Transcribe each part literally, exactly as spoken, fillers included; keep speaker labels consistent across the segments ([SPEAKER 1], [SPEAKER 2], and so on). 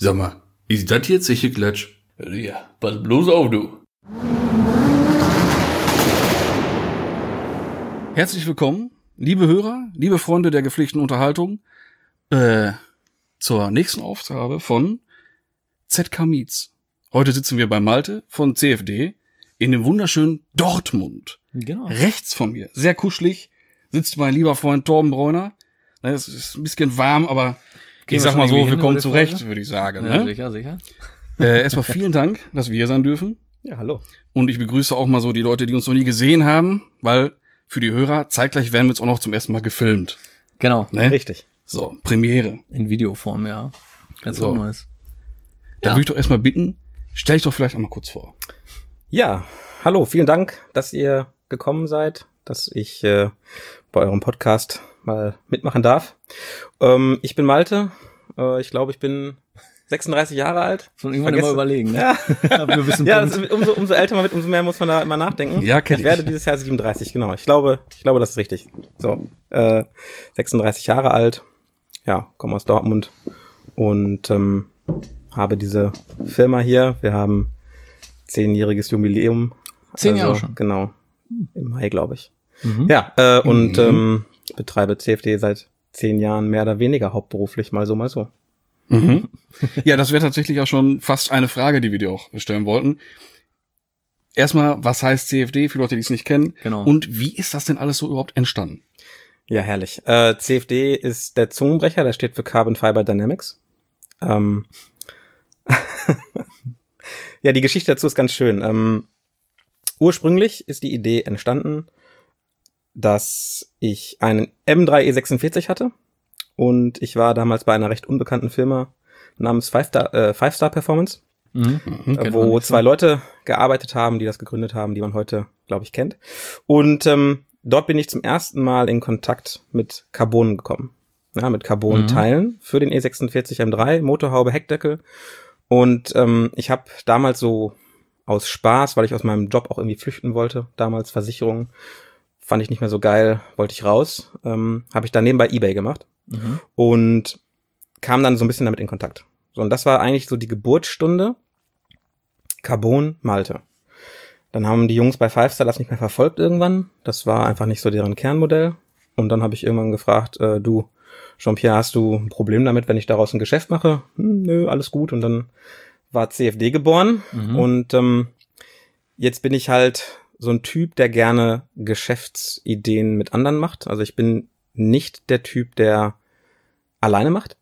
[SPEAKER 1] Sag mal, ist das jetzt sicher Klatsch? Ja, pass bloß auf, du.
[SPEAKER 2] Herzlich willkommen, liebe Hörer, liebe Freunde der gepflegten Unterhaltung, äh, zur nächsten Aufgabe von Z K Meets. Heute sitzen wir bei Malte von C F D in dem wunderschönen Dortmund.
[SPEAKER 3] Genau.
[SPEAKER 2] Rechts von mir, sehr kuschelig, sitzt mein lieber Freund Torben Bräuner. Es ist ein bisschen warm, aber
[SPEAKER 3] Gehen
[SPEAKER 2] ich
[SPEAKER 3] wir
[SPEAKER 2] sag mal
[SPEAKER 3] schon
[SPEAKER 2] so,
[SPEAKER 3] irgendwie
[SPEAKER 2] wir
[SPEAKER 3] hin,
[SPEAKER 2] kommen
[SPEAKER 3] oder
[SPEAKER 2] zurecht,
[SPEAKER 3] Folge?
[SPEAKER 2] würde ich sagen.
[SPEAKER 3] Ja,
[SPEAKER 2] Ne?
[SPEAKER 3] sicher, sicher.
[SPEAKER 2] Äh, erstmal vielen Dank, dass wir hier sein dürfen.
[SPEAKER 3] Ja, hallo.
[SPEAKER 2] Und ich begrüße auch mal so die Leute, die uns noch nie gesehen haben, weil für die Hörer zeitgleich werden wir jetzt auch noch zum ersten Mal gefilmt.
[SPEAKER 3] Genau.
[SPEAKER 2] Ne?
[SPEAKER 4] Richtig.
[SPEAKER 2] So, Premiere.
[SPEAKER 3] In Videoform, ja. Ganz
[SPEAKER 2] So.
[SPEAKER 3] so. Neues.
[SPEAKER 2] Da
[SPEAKER 3] Ja.
[SPEAKER 2] würde ich doch erstmal bitten, stell dich doch vielleicht einmal kurz vor.
[SPEAKER 4] Ja, hallo, vielen Dank, dass ihr gekommen seid, dass ich äh, bei eurem Podcast mal mitmachen darf. Ähm, ich bin Malte, äh, ich glaube, ich bin sechsunddreißig Jahre alt.
[SPEAKER 3] Schon irgendwann
[SPEAKER 4] Vergesse-
[SPEAKER 3] immer überlegen, ne?
[SPEAKER 4] Ja,
[SPEAKER 3] Ab einem gewissen
[SPEAKER 4] ja
[SPEAKER 3] Punkt.
[SPEAKER 4] das ist, umso, umso älter man wird, umso mehr muss man da immer nachdenken.
[SPEAKER 2] Ja, kenn
[SPEAKER 4] ich.
[SPEAKER 2] ich.
[SPEAKER 4] werde dieses Jahr siebenunddreißig, genau. Ich glaube, ich glaube, das ist richtig. So, äh, sechsunddreißig Jahre alt, ja, komme aus Dortmund und ähm, habe diese Firma hier. Wir haben zehnjähriges Jubiläum.
[SPEAKER 3] Zehn Jahre schon.
[SPEAKER 4] Genau, im Mai, glaube ich.
[SPEAKER 3] Mhm.
[SPEAKER 4] Ja, äh, und
[SPEAKER 2] Mhm.
[SPEAKER 4] ähm, betreibe C F D seit zehn Jahren mehr oder weniger hauptberuflich, mal so, mal so.
[SPEAKER 2] Mhm. Ja, das wäre tatsächlich auch schon fast eine Frage, die wir dir auch stellen wollten. Erstmal, was heißt C F D, für Leute, die es nicht kennen?
[SPEAKER 3] Genau.
[SPEAKER 2] Und wie ist das denn alles so überhaupt entstanden?
[SPEAKER 4] Ja, herrlich. Äh, C F D ist der Zungenbrecher, der steht für Carbon Fiber Dynamics. Ähm ja, die Geschichte dazu ist ganz schön. Ähm, ursprünglich ist die Idee entstanden, dass ich einen M drei E sechsundvierzig hatte und ich war damals bei einer recht unbekannten Firma namens Five Star, äh, Five Star Performance,
[SPEAKER 3] Mhm.
[SPEAKER 2] Mhm.
[SPEAKER 3] Kennt man
[SPEAKER 4] wo
[SPEAKER 3] nicht so.
[SPEAKER 4] zwei Leute gearbeitet haben, die das gegründet haben, die man heute, glaube ich, kennt. Und ähm, dort bin ich zum ersten Mal in Kontakt mit Carbon gekommen. Ja, mit Carbon-Teilen für den E sechsundvierzig M drei, Motorhaube, Heckdeckel. Und ähm, ich habe damals so aus Spaß, weil ich aus meinem Job auch irgendwie flüchten wollte, damals Versicherung, fand ich nicht mehr so geil, wollte ich raus, ähm, habe ich dann nebenbei eBay gemacht
[SPEAKER 3] Mhm.
[SPEAKER 4] und kam dann so ein bisschen damit in Kontakt. So, und das war eigentlich so die Geburtsstunde Carbon Malte. Dann haben die Jungs bei Five Star das nicht mehr verfolgt irgendwann. Das war einfach nicht so deren Kernmodell. Und dann habe ich irgendwann gefragt, äh, du, Jean-Pierre, hast du ein Problem damit, wenn ich daraus ein Geschäft mache? Hm, nö, alles gut. Und dann war C F D geboren.
[SPEAKER 3] Mhm.
[SPEAKER 4] Und ähm, jetzt bin ich halt so ein Typ, der gerne Geschäftsideen mit anderen macht. Also ich bin nicht der Typ, der alleine macht.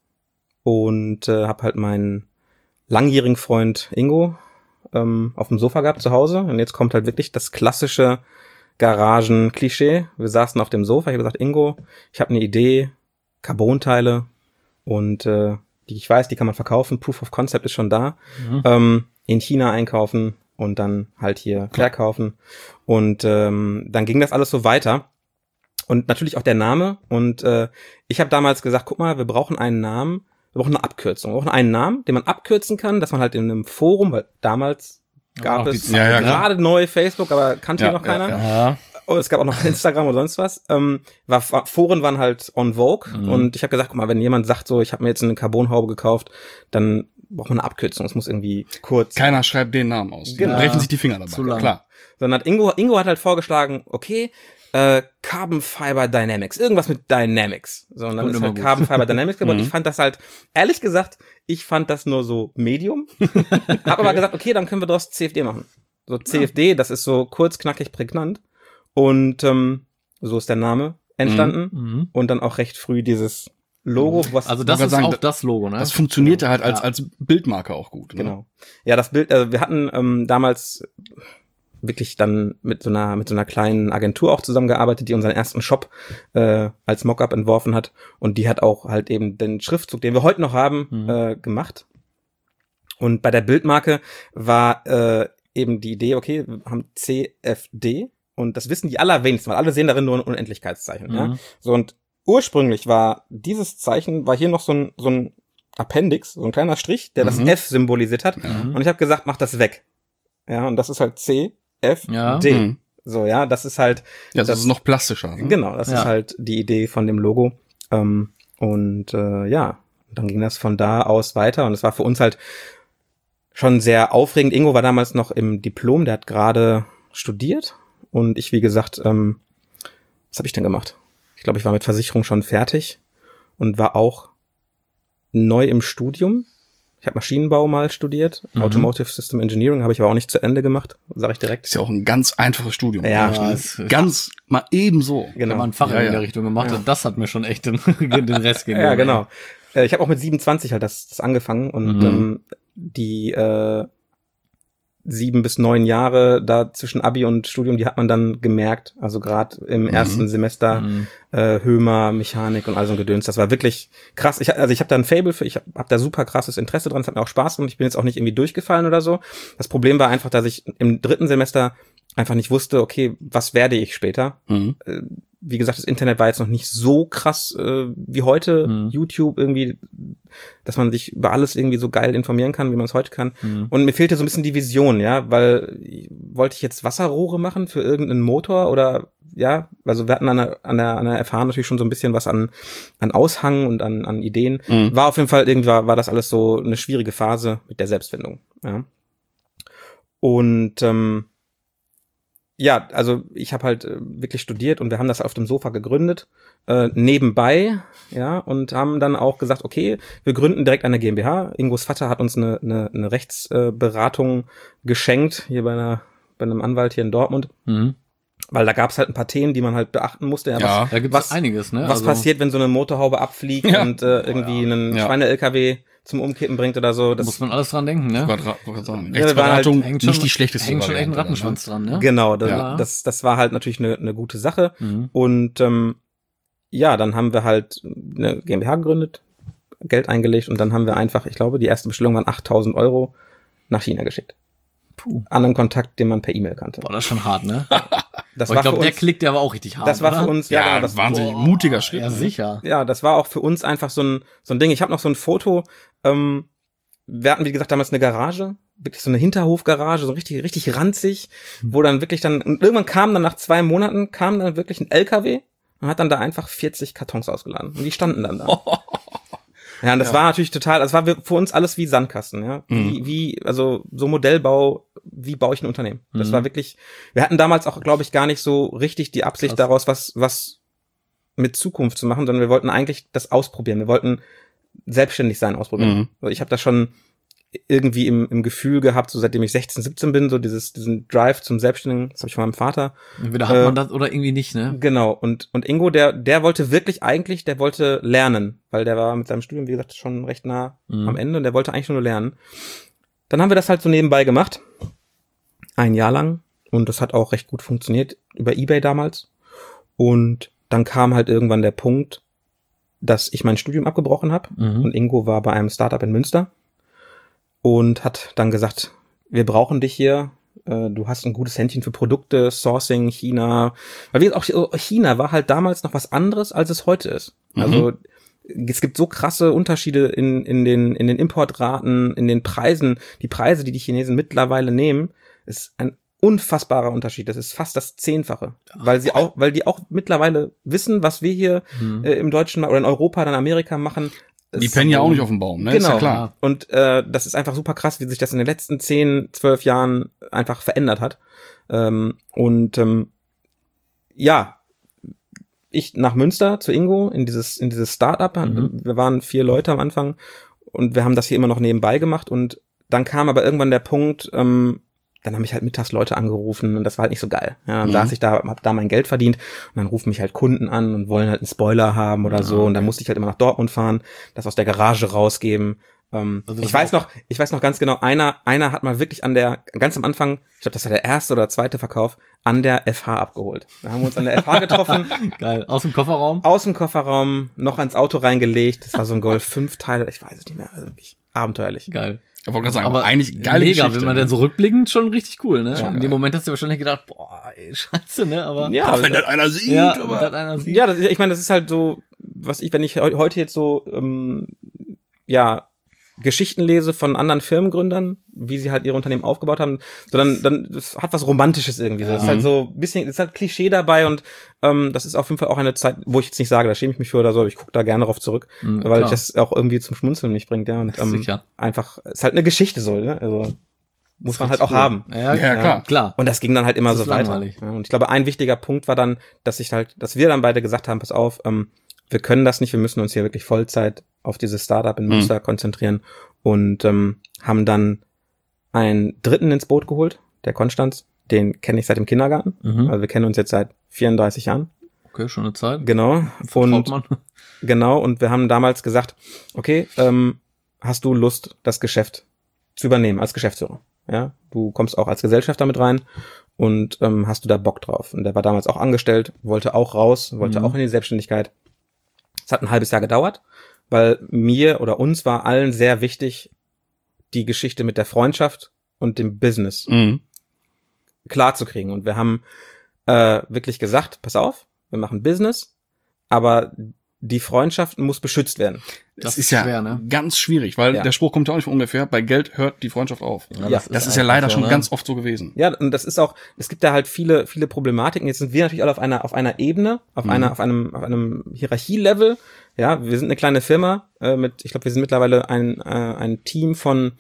[SPEAKER 4] Und äh, habe halt meinen langjährigen Freund Ingo ähm, auf dem Sofa gehabt zu Hause. Und jetzt kommt halt wirklich das klassische Garagen-Klischee. Wir saßen auf dem Sofa. Ich habe gesagt, Ingo, ich habe eine Idee, Carbon-Teile und äh, die ich weiß, die kann man verkaufen. Proof of Concept ist schon da.
[SPEAKER 3] Mhm.
[SPEAKER 4] Ähm, in China einkaufen und dann halt hier verkaufen. Und ähm, dann ging das alles so weiter. Und natürlich auch der Name. Und äh, ich habe damals gesagt, guck mal, wir brauchen einen Namen, wir brauchen eine Abkürzung. Wir brauchen einen Namen, den man abkürzen kann, dass man halt in einem Forum, weil damals gab
[SPEAKER 3] auch die
[SPEAKER 4] es
[SPEAKER 3] Zeit,
[SPEAKER 2] Ja, ja, klar.
[SPEAKER 4] gerade neu Facebook, aber kannte
[SPEAKER 2] Ja,
[SPEAKER 4] hier noch keiner.
[SPEAKER 2] ja,
[SPEAKER 3] Ja.
[SPEAKER 4] Oh, es gab auch noch Instagram oder sonst was. Ähm, war, war, Foren waren halt on vogue.
[SPEAKER 3] Mhm.
[SPEAKER 4] Und ich habe gesagt, guck mal, wenn jemand sagt so, ich habe mir jetzt eine Carbonhaube gekauft, dann braucht man eine Abkürzung. Es muss irgendwie kurz.
[SPEAKER 2] Keiner schreibt den Namen aus. Die
[SPEAKER 4] Genau.
[SPEAKER 2] brechen sich die Finger dabei.
[SPEAKER 3] Zu lang.
[SPEAKER 2] Klar.
[SPEAKER 4] Sondern hat Ingo, Ingo hat halt vorgeschlagen, okay, äh, Carbon Fiber Dynamics, irgendwas mit Dynamics. So, und dann
[SPEAKER 3] Kommt
[SPEAKER 4] ist
[SPEAKER 3] immer
[SPEAKER 4] halt
[SPEAKER 3] gut.
[SPEAKER 4] Carbon Fiber Dynamics geworden.
[SPEAKER 2] Mhm.
[SPEAKER 4] Ich fand das halt, ehrlich gesagt, ich fand das nur so Medium. Hab aber gesagt, okay, dann können wir daraus C F D machen. So C F D, das ist so kurz, knackig, prägnant. Und ähm, so ist der Name entstanden.
[SPEAKER 3] Mhm.
[SPEAKER 4] Und dann auch recht früh dieses Logo, was
[SPEAKER 3] Also das
[SPEAKER 2] wollte
[SPEAKER 3] ist
[SPEAKER 2] sagen,
[SPEAKER 3] auch
[SPEAKER 2] da-
[SPEAKER 3] das Logo, ne?
[SPEAKER 2] Das funktionierte halt als,
[SPEAKER 3] Ja.
[SPEAKER 2] als Bildmarke auch gut. Ne?
[SPEAKER 4] Genau. Ja, das Bild, also wir hatten ähm, damals wirklich dann mit so einer mit so einer kleinen Agentur auch zusammengearbeitet, die unseren ersten Shop äh, als Mockup entworfen hat und die hat auch halt eben den Schriftzug, den wir heute noch haben,
[SPEAKER 3] Mhm.
[SPEAKER 4] äh, gemacht. Und bei der Bildmarke war äh, eben die Idee, okay, wir haben C F D und das wissen die allerwenigsten, weil alle sehen darin nur ein Unendlichkeitszeichen.
[SPEAKER 3] Mhm.
[SPEAKER 4] Ja? So, und ursprünglich war dieses Zeichen, war hier noch so ein so ein Appendix, so ein kleiner Strich, der das
[SPEAKER 2] Mhm.
[SPEAKER 4] F symbolisiert hat.
[SPEAKER 3] Mhm.
[SPEAKER 4] Und ich habe gesagt, mach das weg. Ja, und das ist halt C, F,
[SPEAKER 3] Ja.
[SPEAKER 4] D.
[SPEAKER 2] Mhm.
[SPEAKER 4] So, ja, das ist halt,
[SPEAKER 2] Ja, das,
[SPEAKER 4] Das-
[SPEAKER 2] ist noch plastischer. Ne?
[SPEAKER 4] genau, das
[SPEAKER 3] Ja.
[SPEAKER 4] ist halt die Idee von dem Logo. Ähm, und äh, ja, Und dann ging das von da aus weiter und es war für uns halt schon sehr aufregend. Ingo war damals noch im Diplom, der hat gerade studiert und ich, wie gesagt, ähm, was habe ich denn gemacht? Ich glaube, ich war mit Versicherung schon fertig und war auch neu im Studium. Ich habe Maschinenbau mal studiert, mhm. Automotive System Engineering, habe ich aber auch nicht zu Ende gemacht, sage ich direkt.
[SPEAKER 2] Ist ja auch ein ganz einfaches Studium.
[SPEAKER 4] Ja,
[SPEAKER 3] ja es,
[SPEAKER 2] ganz mal ebenso.
[SPEAKER 3] Genau. Ich
[SPEAKER 4] Genau.
[SPEAKER 3] habe ein Fach
[SPEAKER 2] Ja,
[SPEAKER 3] in
[SPEAKER 2] ja.
[SPEAKER 3] der Richtung gemacht
[SPEAKER 4] Ja.
[SPEAKER 3] und das hat mir schon echt den, den Rest gegeben.
[SPEAKER 4] Ja, genau. Äh, Ich habe auch mit siebenundzwanzig halt das, das angefangen und
[SPEAKER 3] Mhm.
[SPEAKER 4] ähm, die äh, sieben bis neun Jahre da zwischen Abi und Studium, die hat man dann gemerkt. Also gerade im ersten Semester
[SPEAKER 3] Mhm.
[SPEAKER 4] äh, Hömer, Mechanik und all so ein Gedöns. Das war wirklich krass. Ich, also ich habe da ein Faible für, ich habe hab da super krasses Interesse dran. Es hat mir auch Spaß gemacht. Ich bin jetzt auch nicht irgendwie durchgefallen oder so. Das Problem war einfach, dass ich im dritten Semester einfach nicht wusste, okay, was werde ich später?
[SPEAKER 2] Mhm.
[SPEAKER 4] Äh, Wie gesagt, das Internet war jetzt noch nicht so krass äh, wie heute.
[SPEAKER 3] Mhm.
[SPEAKER 4] YouTube irgendwie, dass man sich über alles irgendwie so geil informieren kann, wie man es heute kann.
[SPEAKER 3] Mhm.
[SPEAKER 4] Und mir fehlte so ein bisschen die Vision, ja, weil wollte ich jetzt Wasserrohre machen für irgendeinen Motor oder ja, also wir hatten an der, an der, an der F H natürlich schon so ein bisschen was an, an Aushang und an, an Ideen.
[SPEAKER 2] Mhm.
[SPEAKER 4] War auf jeden Fall irgendwie, war, war das alles so eine schwierige Phase mit der Selbstfindung, ja. Und, ähm, ja, also ich habe halt äh, wirklich studiert und wir haben das auf dem Sofa gegründet, äh, nebenbei, ja, und haben dann auch gesagt, okay, wir gründen direkt eine GmbH. Ingos Vater hat uns eine, eine, eine Rechtsberatung geschenkt, hier bei einer bei einem Anwalt hier in Dortmund,
[SPEAKER 3] Mhm.
[SPEAKER 4] weil da gab es halt ein paar Themen, die man halt beachten musste. Ja,
[SPEAKER 2] Ja.
[SPEAKER 4] was,
[SPEAKER 3] Da gibt es
[SPEAKER 4] was,
[SPEAKER 3] einiges, ne?
[SPEAKER 4] was
[SPEAKER 3] Also,
[SPEAKER 4] passiert, wenn so eine Motorhaube abfliegt
[SPEAKER 2] Ja.
[SPEAKER 4] und äh, irgendwie einen
[SPEAKER 2] Ja.
[SPEAKER 4] Schweine-L K W zum Umkippen bringt oder so. Das
[SPEAKER 3] muss man alles dran denken, ne?
[SPEAKER 2] Wollte grad- wollte grad sagen,
[SPEAKER 4] Ja, wir waren halt-
[SPEAKER 2] Rechtsberatung,
[SPEAKER 3] Hängt schon,
[SPEAKER 2] nicht die schlechteste
[SPEAKER 3] hängt schon echt ein
[SPEAKER 2] Variante,
[SPEAKER 3] Rattenschwanz dran, ne?
[SPEAKER 4] Genau, das,
[SPEAKER 3] Ja.
[SPEAKER 4] das, das war halt natürlich eine, eine gute Sache.
[SPEAKER 3] Mhm.
[SPEAKER 4] Und ähm, ja, dann haben wir halt eine GmbH gegründet, Geld eingelegt und dann haben wir einfach, ich glaube, die erste Bestellung waren achttausend Euro nach China geschickt.
[SPEAKER 3] Puh.
[SPEAKER 4] An einen Kontakt, den man per E-Mail kannte.
[SPEAKER 3] Boah, das ist schon hart, ne?
[SPEAKER 4] Das
[SPEAKER 3] Aber
[SPEAKER 4] war
[SPEAKER 3] ich glaube,
[SPEAKER 4] für
[SPEAKER 3] der
[SPEAKER 4] uns,
[SPEAKER 3] klickt ja aber auch richtig hart.
[SPEAKER 4] das war
[SPEAKER 3] oder?
[SPEAKER 4] für uns,
[SPEAKER 2] Ja,
[SPEAKER 4] ja, genau,
[SPEAKER 2] das
[SPEAKER 4] das,
[SPEAKER 2] wahnsinnig
[SPEAKER 3] Boah,
[SPEAKER 2] mutiger Schritt.
[SPEAKER 3] Ja,
[SPEAKER 2] ne?
[SPEAKER 3] sicher.
[SPEAKER 4] ja, das war auch für uns einfach so ein, so ein Ding. Ich habe noch so ein Foto, ähm, wir hatten, wie gesagt, damals eine Garage, wirklich so eine Hinterhofgarage, so richtig, richtig ranzig, wo dann wirklich dann, und irgendwann kam dann nach zwei Monaten, kam dann wirklich ein L K W und hat dann da einfach vierzig Kartons ausgeladen. Und die standen dann da. Ja, und das
[SPEAKER 2] Ja.
[SPEAKER 4] war natürlich total, das war für uns alles wie Sandkasten, ja.
[SPEAKER 2] Mhm.
[SPEAKER 4] Wie, wie, also so Modellbau, wie baue ich ein Unternehmen? Das
[SPEAKER 3] Mhm.
[SPEAKER 4] war wirklich, wir hatten damals auch, glaube ich, gar nicht so richtig die Absicht
[SPEAKER 3] Krass.
[SPEAKER 4] daraus, was, was mit Zukunft zu machen, sondern wir wollten eigentlich das ausprobieren. Wir wollten selbstständig sein ausprobieren.
[SPEAKER 2] Mhm.
[SPEAKER 4] Also ich habe das schon irgendwie im, im Gefühl gehabt, so seitdem ich sechzehn, siebzehn bin, so dieses, diesen Drive zum Selbstständigen, das habe ich von meinem Vater.
[SPEAKER 3] Entweder hat
[SPEAKER 4] Äh,
[SPEAKER 3] man das oder irgendwie nicht, ne?
[SPEAKER 4] Genau, und, und Ingo, der, der wollte wirklich eigentlich, der wollte lernen, weil der war mit seinem Studium, wie gesagt, schon recht nah
[SPEAKER 3] Mhm.
[SPEAKER 4] am Ende und der wollte eigentlich nur lernen. Dann haben wir das halt so nebenbei gemacht. Ein Jahr lang. Und das hat auch recht gut funktioniert über eBay damals. Und dann kam halt irgendwann der Punkt, dass ich mein Studium abgebrochen habe.
[SPEAKER 3] Mhm.
[SPEAKER 4] Und Ingo war bei einem Startup in Münster und hat dann gesagt, wir brauchen dich hier. Äh, Du hast ein gutes Händchen für Produkte, Sourcing, China. Weil wir auch China war halt damals noch was anderes, als es heute ist.
[SPEAKER 2] Mhm.
[SPEAKER 4] Also es gibt so krasse Unterschiede in, in den, in den Importraten, in den Preisen. Die Preise, die die Chinesen mittlerweile nehmen, ist ein unfassbarer Unterschied. Das ist fast das Zehnfache. Weil sie auch, weil die auch mittlerweile wissen, was wir hier
[SPEAKER 3] Mhm.
[SPEAKER 4] äh, im deutschen Markt oder in Europa, dann Amerika machen.
[SPEAKER 2] Die
[SPEAKER 4] Ist-
[SPEAKER 2] pennen ja auch nicht auf dem Baum, ne? Ist
[SPEAKER 4] Genau.
[SPEAKER 2] ja klar.
[SPEAKER 4] Und äh, das ist einfach super krass, wie sich das in den letzten zehn, zwölf Jahren einfach verändert hat. Ähm, und ähm, ja, ich nach Münster zu Ingo in dieses in dieses Startup.
[SPEAKER 3] Mhm.
[SPEAKER 4] Wir waren vier Leute am Anfang und wir haben das hier immer noch nebenbei gemacht. Und dann kam aber irgendwann der Punkt, ähm, dann haben mich halt mittags Leute angerufen und das war halt nicht so geil. Ja, dann
[SPEAKER 2] Mhm.
[SPEAKER 4] saß ich da, hab da mein Geld verdient und dann rufen mich halt Kunden an und wollen halt einen Spoiler haben oder so.
[SPEAKER 3] Ah,
[SPEAKER 4] Und dann
[SPEAKER 3] okay.
[SPEAKER 4] musste ich halt immer nach Dortmund fahren, das aus der Garage rausgeben. Ähm,
[SPEAKER 3] Also das
[SPEAKER 4] ich weiß
[SPEAKER 3] auch-
[SPEAKER 4] noch, ich weiß noch ganz genau, einer, einer hat mal wirklich an der, ganz am Anfang, ich glaube, das war der erste oder zweite Verkauf, an der F H abgeholt. Da haben wir uns an der F H getroffen,
[SPEAKER 3] Geil. Aus dem Kofferraum?
[SPEAKER 4] aus dem Kofferraum, noch ans Auto reingelegt. Das war so ein Golf fünf Teile, ich weiß es nicht mehr, also wirklich abenteuerlich.
[SPEAKER 3] Geil.
[SPEAKER 2] Ich wollte gerade sagen,
[SPEAKER 3] Aber
[SPEAKER 2] aber eigentlich geile
[SPEAKER 3] mega,
[SPEAKER 2] Geschichte.
[SPEAKER 3] wenn man
[SPEAKER 2] ne?
[SPEAKER 3] dann so rückblickend schon richtig cool, ne?
[SPEAKER 2] Schon
[SPEAKER 3] In
[SPEAKER 2] geil.
[SPEAKER 3] dem Moment hast du wahrscheinlich gedacht, boah, ey, scheiße, ne? Aber
[SPEAKER 4] Ja,
[SPEAKER 2] Ach,
[SPEAKER 4] aber
[SPEAKER 2] wenn das einer sieht,
[SPEAKER 3] ja, wenn
[SPEAKER 2] aber
[SPEAKER 3] das einer sieht.
[SPEAKER 4] Ja, das, ich meine, das ist halt so, was ich, wenn ich heu- heute jetzt so, ähm, ja, Geschichten lese von anderen Firmengründern, wie sie halt ihre Unternehmen aufgebaut haben, sondern dann das hat was Romantisches irgendwie. So. Das ist halt so ein bisschen, das ist halt Klischee dabei und ähm, das ist auf jeden Fall auch eine Zeit, wo ich jetzt nicht sage, da schäme ich mich für oder so, aber ich gucke da gerne drauf zurück,
[SPEAKER 3] Mhm,
[SPEAKER 4] weil
[SPEAKER 3] klar.
[SPEAKER 4] das auch irgendwie zum Schmunzeln mich bringt, ja. Und ähm,
[SPEAKER 3] Sicher.
[SPEAKER 4] einfach, es ist halt eine Geschichte so, ne? Also muss man halt auch
[SPEAKER 3] Cool.
[SPEAKER 4] haben.
[SPEAKER 3] Ja,
[SPEAKER 2] Ja, klar.
[SPEAKER 3] klar.
[SPEAKER 4] Und das ging dann halt immer
[SPEAKER 3] Das
[SPEAKER 4] so
[SPEAKER 3] ist
[SPEAKER 4] weiter.
[SPEAKER 3] langweilig.
[SPEAKER 4] Ja, und ich glaube, ein wichtiger Punkt war dann, dass ich halt, dass wir dann beide gesagt haben, pass auf, ähm, wir können das nicht, wir müssen uns hier wirklich Vollzeit auf dieses Startup in Münster mhm. konzentrieren und ähm, haben dann einen Dritten ins Boot geholt, der Konstanz, den kenne ich seit dem Kindergarten.
[SPEAKER 3] Mhm.
[SPEAKER 4] Also wir kennen uns jetzt seit vierunddreißig Jahren.
[SPEAKER 3] Okay, schon eine Zeit.
[SPEAKER 4] Genau.
[SPEAKER 3] Vertraut
[SPEAKER 4] Und
[SPEAKER 3] man.
[SPEAKER 4] genau, und wir haben damals gesagt, okay, ähm, hast du Lust, das Geschäft zu übernehmen als Geschäftsführer? Ja, du kommst auch als Gesellschafter mit rein und ähm, hast du da Bock drauf? Und der war damals auch angestellt, wollte auch raus, wollte
[SPEAKER 3] Mhm.
[SPEAKER 4] auch in die Selbstständigkeit. Es hat ein halbes Jahr gedauert, weil mir oder uns war allen sehr wichtig, die Geschichte mit der Freundschaft und dem Business
[SPEAKER 2] Mhm.
[SPEAKER 4] klar zu kriegen. Und wir haben äh, wirklich gesagt, pass auf, wir machen Business, aber die Freundschaft muss beschützt werden.
[SPEAKER 2] Das,
[SPEAKER 3] Das
[SPEAKER 2] ist
[SPEAKER 3] ist
[SPEAKER 2] ja
[SPEAKER 3] schwer, ne?
[SPEAKER 2] ganz schwierig, weil
[SPEAKER 4] Ja.
[SPEAKER 2] der Spruch kommt ja auch nicht von ungefähr, bei Geld hört die Freundschaft auf.
[SPEAKER 4] Ja,
[SPEAKER 2] Das ist ja
[SPEAKER 3] einfach
[SPEAKER 2] leider
[SPEAKER 3] so,
[SPEAKER 2] schon
[SPEAKER 3] ne?
[SPEAKER 2] ganz oft so gewesen.
[SPEAKER 4] Ja, und das ist auch, es gibt da halt viele, viele Problematiken. Jetzt sind wir natürlich alle auf einer, auf einer Ebene, auf
[SPEAKER 2] Mhm.
[SPEAKER 4] einer, auf einem, auf einem Hierarchielevel. Ja, wir sind eine kleine Firma äh, mit, ich glaube, wir sind mittlerweile ein, äh, ein Team von,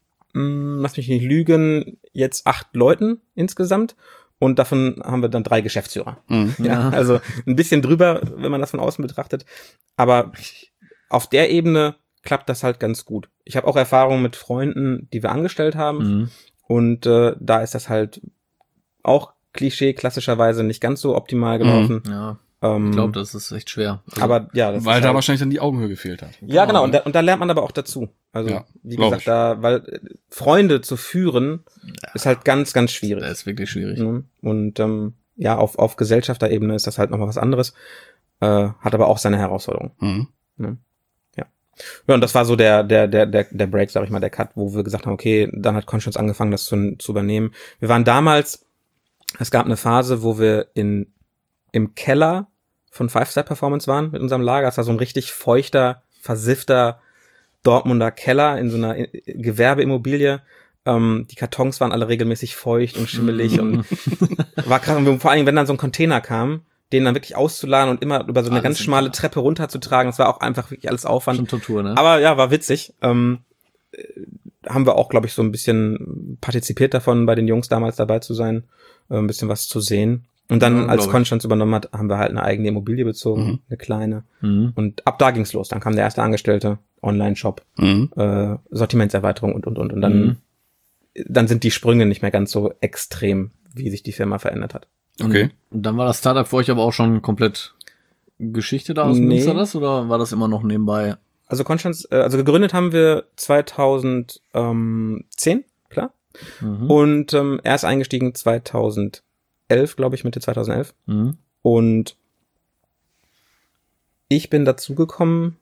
[SPEAKER 4] mh, lass mich nicht lügen, jetzt acht Leuten insgesamt. Und davon haben wir dann drei Geschäftsführer.
[SPEAKER 2] Mhm.
[SPEAKER 4] Ja,
[SPEAKER 3] Ja.
[SPEAKER 4] also ein bisschen drüber, wenn man das von außen betrachtet. Aber auf der Ebene klappt das halt ganz gut. Ich habe auch Erfahrungen mit Freunden, die wir angestellt haben.
[SPEAKER 3] Mhm.
[SPEAKER 4] Und äh, da ist das halt auch Klischee klassischerweise nicht ganz so optimal gelaufen.
[SPEAKER 3] Ja,
[SPEAKER 4] Ähm,
[SPEAKER 3] ich glaube, das ist echt schwer. Also,
[SPEAKER 4] aber ja, das
[SPEAKER 2] Weil
[SPEAKER 4] ist
[SPEAKER 2] da
[SPEAKER 4] halt,
[SPEAKER 2] wahrscheinlich dann die Augenhöhe gefehlt hat.
[SPEAKER 4] ja genau.
[SPEAKER 3] ne?
[SPEAKER 4] Und da, und da lernt man aber auch dazu. Also
[SPEAKER 2] Ja,
[SPEAKER 4] wie
[SPEAKER 2] glaub
[SPEAKER 4] gesagt,
[SPEAKER 2] ich.
[SPEAKER 4] da, weil äh, Freunde zu führen ist halt ganz, ganz schwierig.
[SPEAKER 3] das ist wirklich schwierig.
[SPEAKER 4] Ne? Und ähm, ja, auf auf Gesellschafterebene ist das halt nochmal was anderes. Äh, hat aber auch seine Herausforderungen.
[SPEAKER 2] Mhm.
[SPEAKER 4] Ne? Ja. Ja, und das war so der der der der der Break, sag ich mal, der Cut, wo wir gesagt haben, okay, dann hat Conscience angefangen, das zu, zu übernehmen. Wir waren damals, es gab eine Phase, wo wir in im Keller von Five Star Performance waren mit unserem Lager. Es war so ein richtig feuchter, versiffter Dortmunder Keller in so einer I- Gewerbeimmobilie. Ähm, die Kartons waren alle regelmäßig feucht und schimmelig und war krass. Und vor allem, wenn dann so ein Container kam, den dann wirklich auszuladen und immer über so eine
[SPEAKER 3] Alles
[SPEAKER 4] ganz
[SPEAKER 3] im
[SPEAKER 4] schmale
[SPEAKER 3] Keller.
[SPEAKER 4] Treppe runterzutragen, das war auch einfach wirklich alles Aufwand.
[SPEAKER 3] Schon Tortur, ne?
[SPEAKER 4] Aber ja, war witzig. Ähm, äh, haben wir auch, glaube ich, so ein bisschen partizipiert davon, bei den Jungs damals dabei zu sein, äh, ein bisschen was zu sehen. Und dann,
[SPEAKER 3] Ja,
[SPEAKER 4] als
[SPEAKER 3] glaub ich.
[SPEAKER 4] Konstanz übernommen hat, haben wir halt eine eigene Immobilie bezogen,
[SPEAKER 2] Mhm.
[SPEAKER 4] eine kleine.
[SPEAKER 3] Mhm.
[SPEAKER 4] Und ab da ging's los. Dann kam der erste Angestellte, Online-Shop,
[SPEAKER 2] Mhm.
[SPEAKER 4] äh, Sortimentserweiterung und, und, und. Und dann,
[SPEAKER 3] Mhm.
[SPEAKER 4] dann sind die Sprünge nicht mehr ganz so extrem, wie sich die Firma verändert hat.
[SPEAKER 2] Okay.
[SPEAKER 3] Und dann war das Startup für euch aber auch schon komplett Geschichte da aus
[SPEAKER 4] Nee.
[SPEAKER 3] Münster das oder war das immer noch nebenbei?
[SPEAKER 4] Also Konstanz, äh, also gegründet haben wir zweitausendzehn, klar.
[SPEAKER 3] Mhm.
[SPEAKER 4] Und ähm, erst eingestiegen zweitausendelf, glaube ich, Mitte zweitausendelf.
[SPEAKER 3] Mhm.
[SPEAKER 4] Und ich bin dazugekommen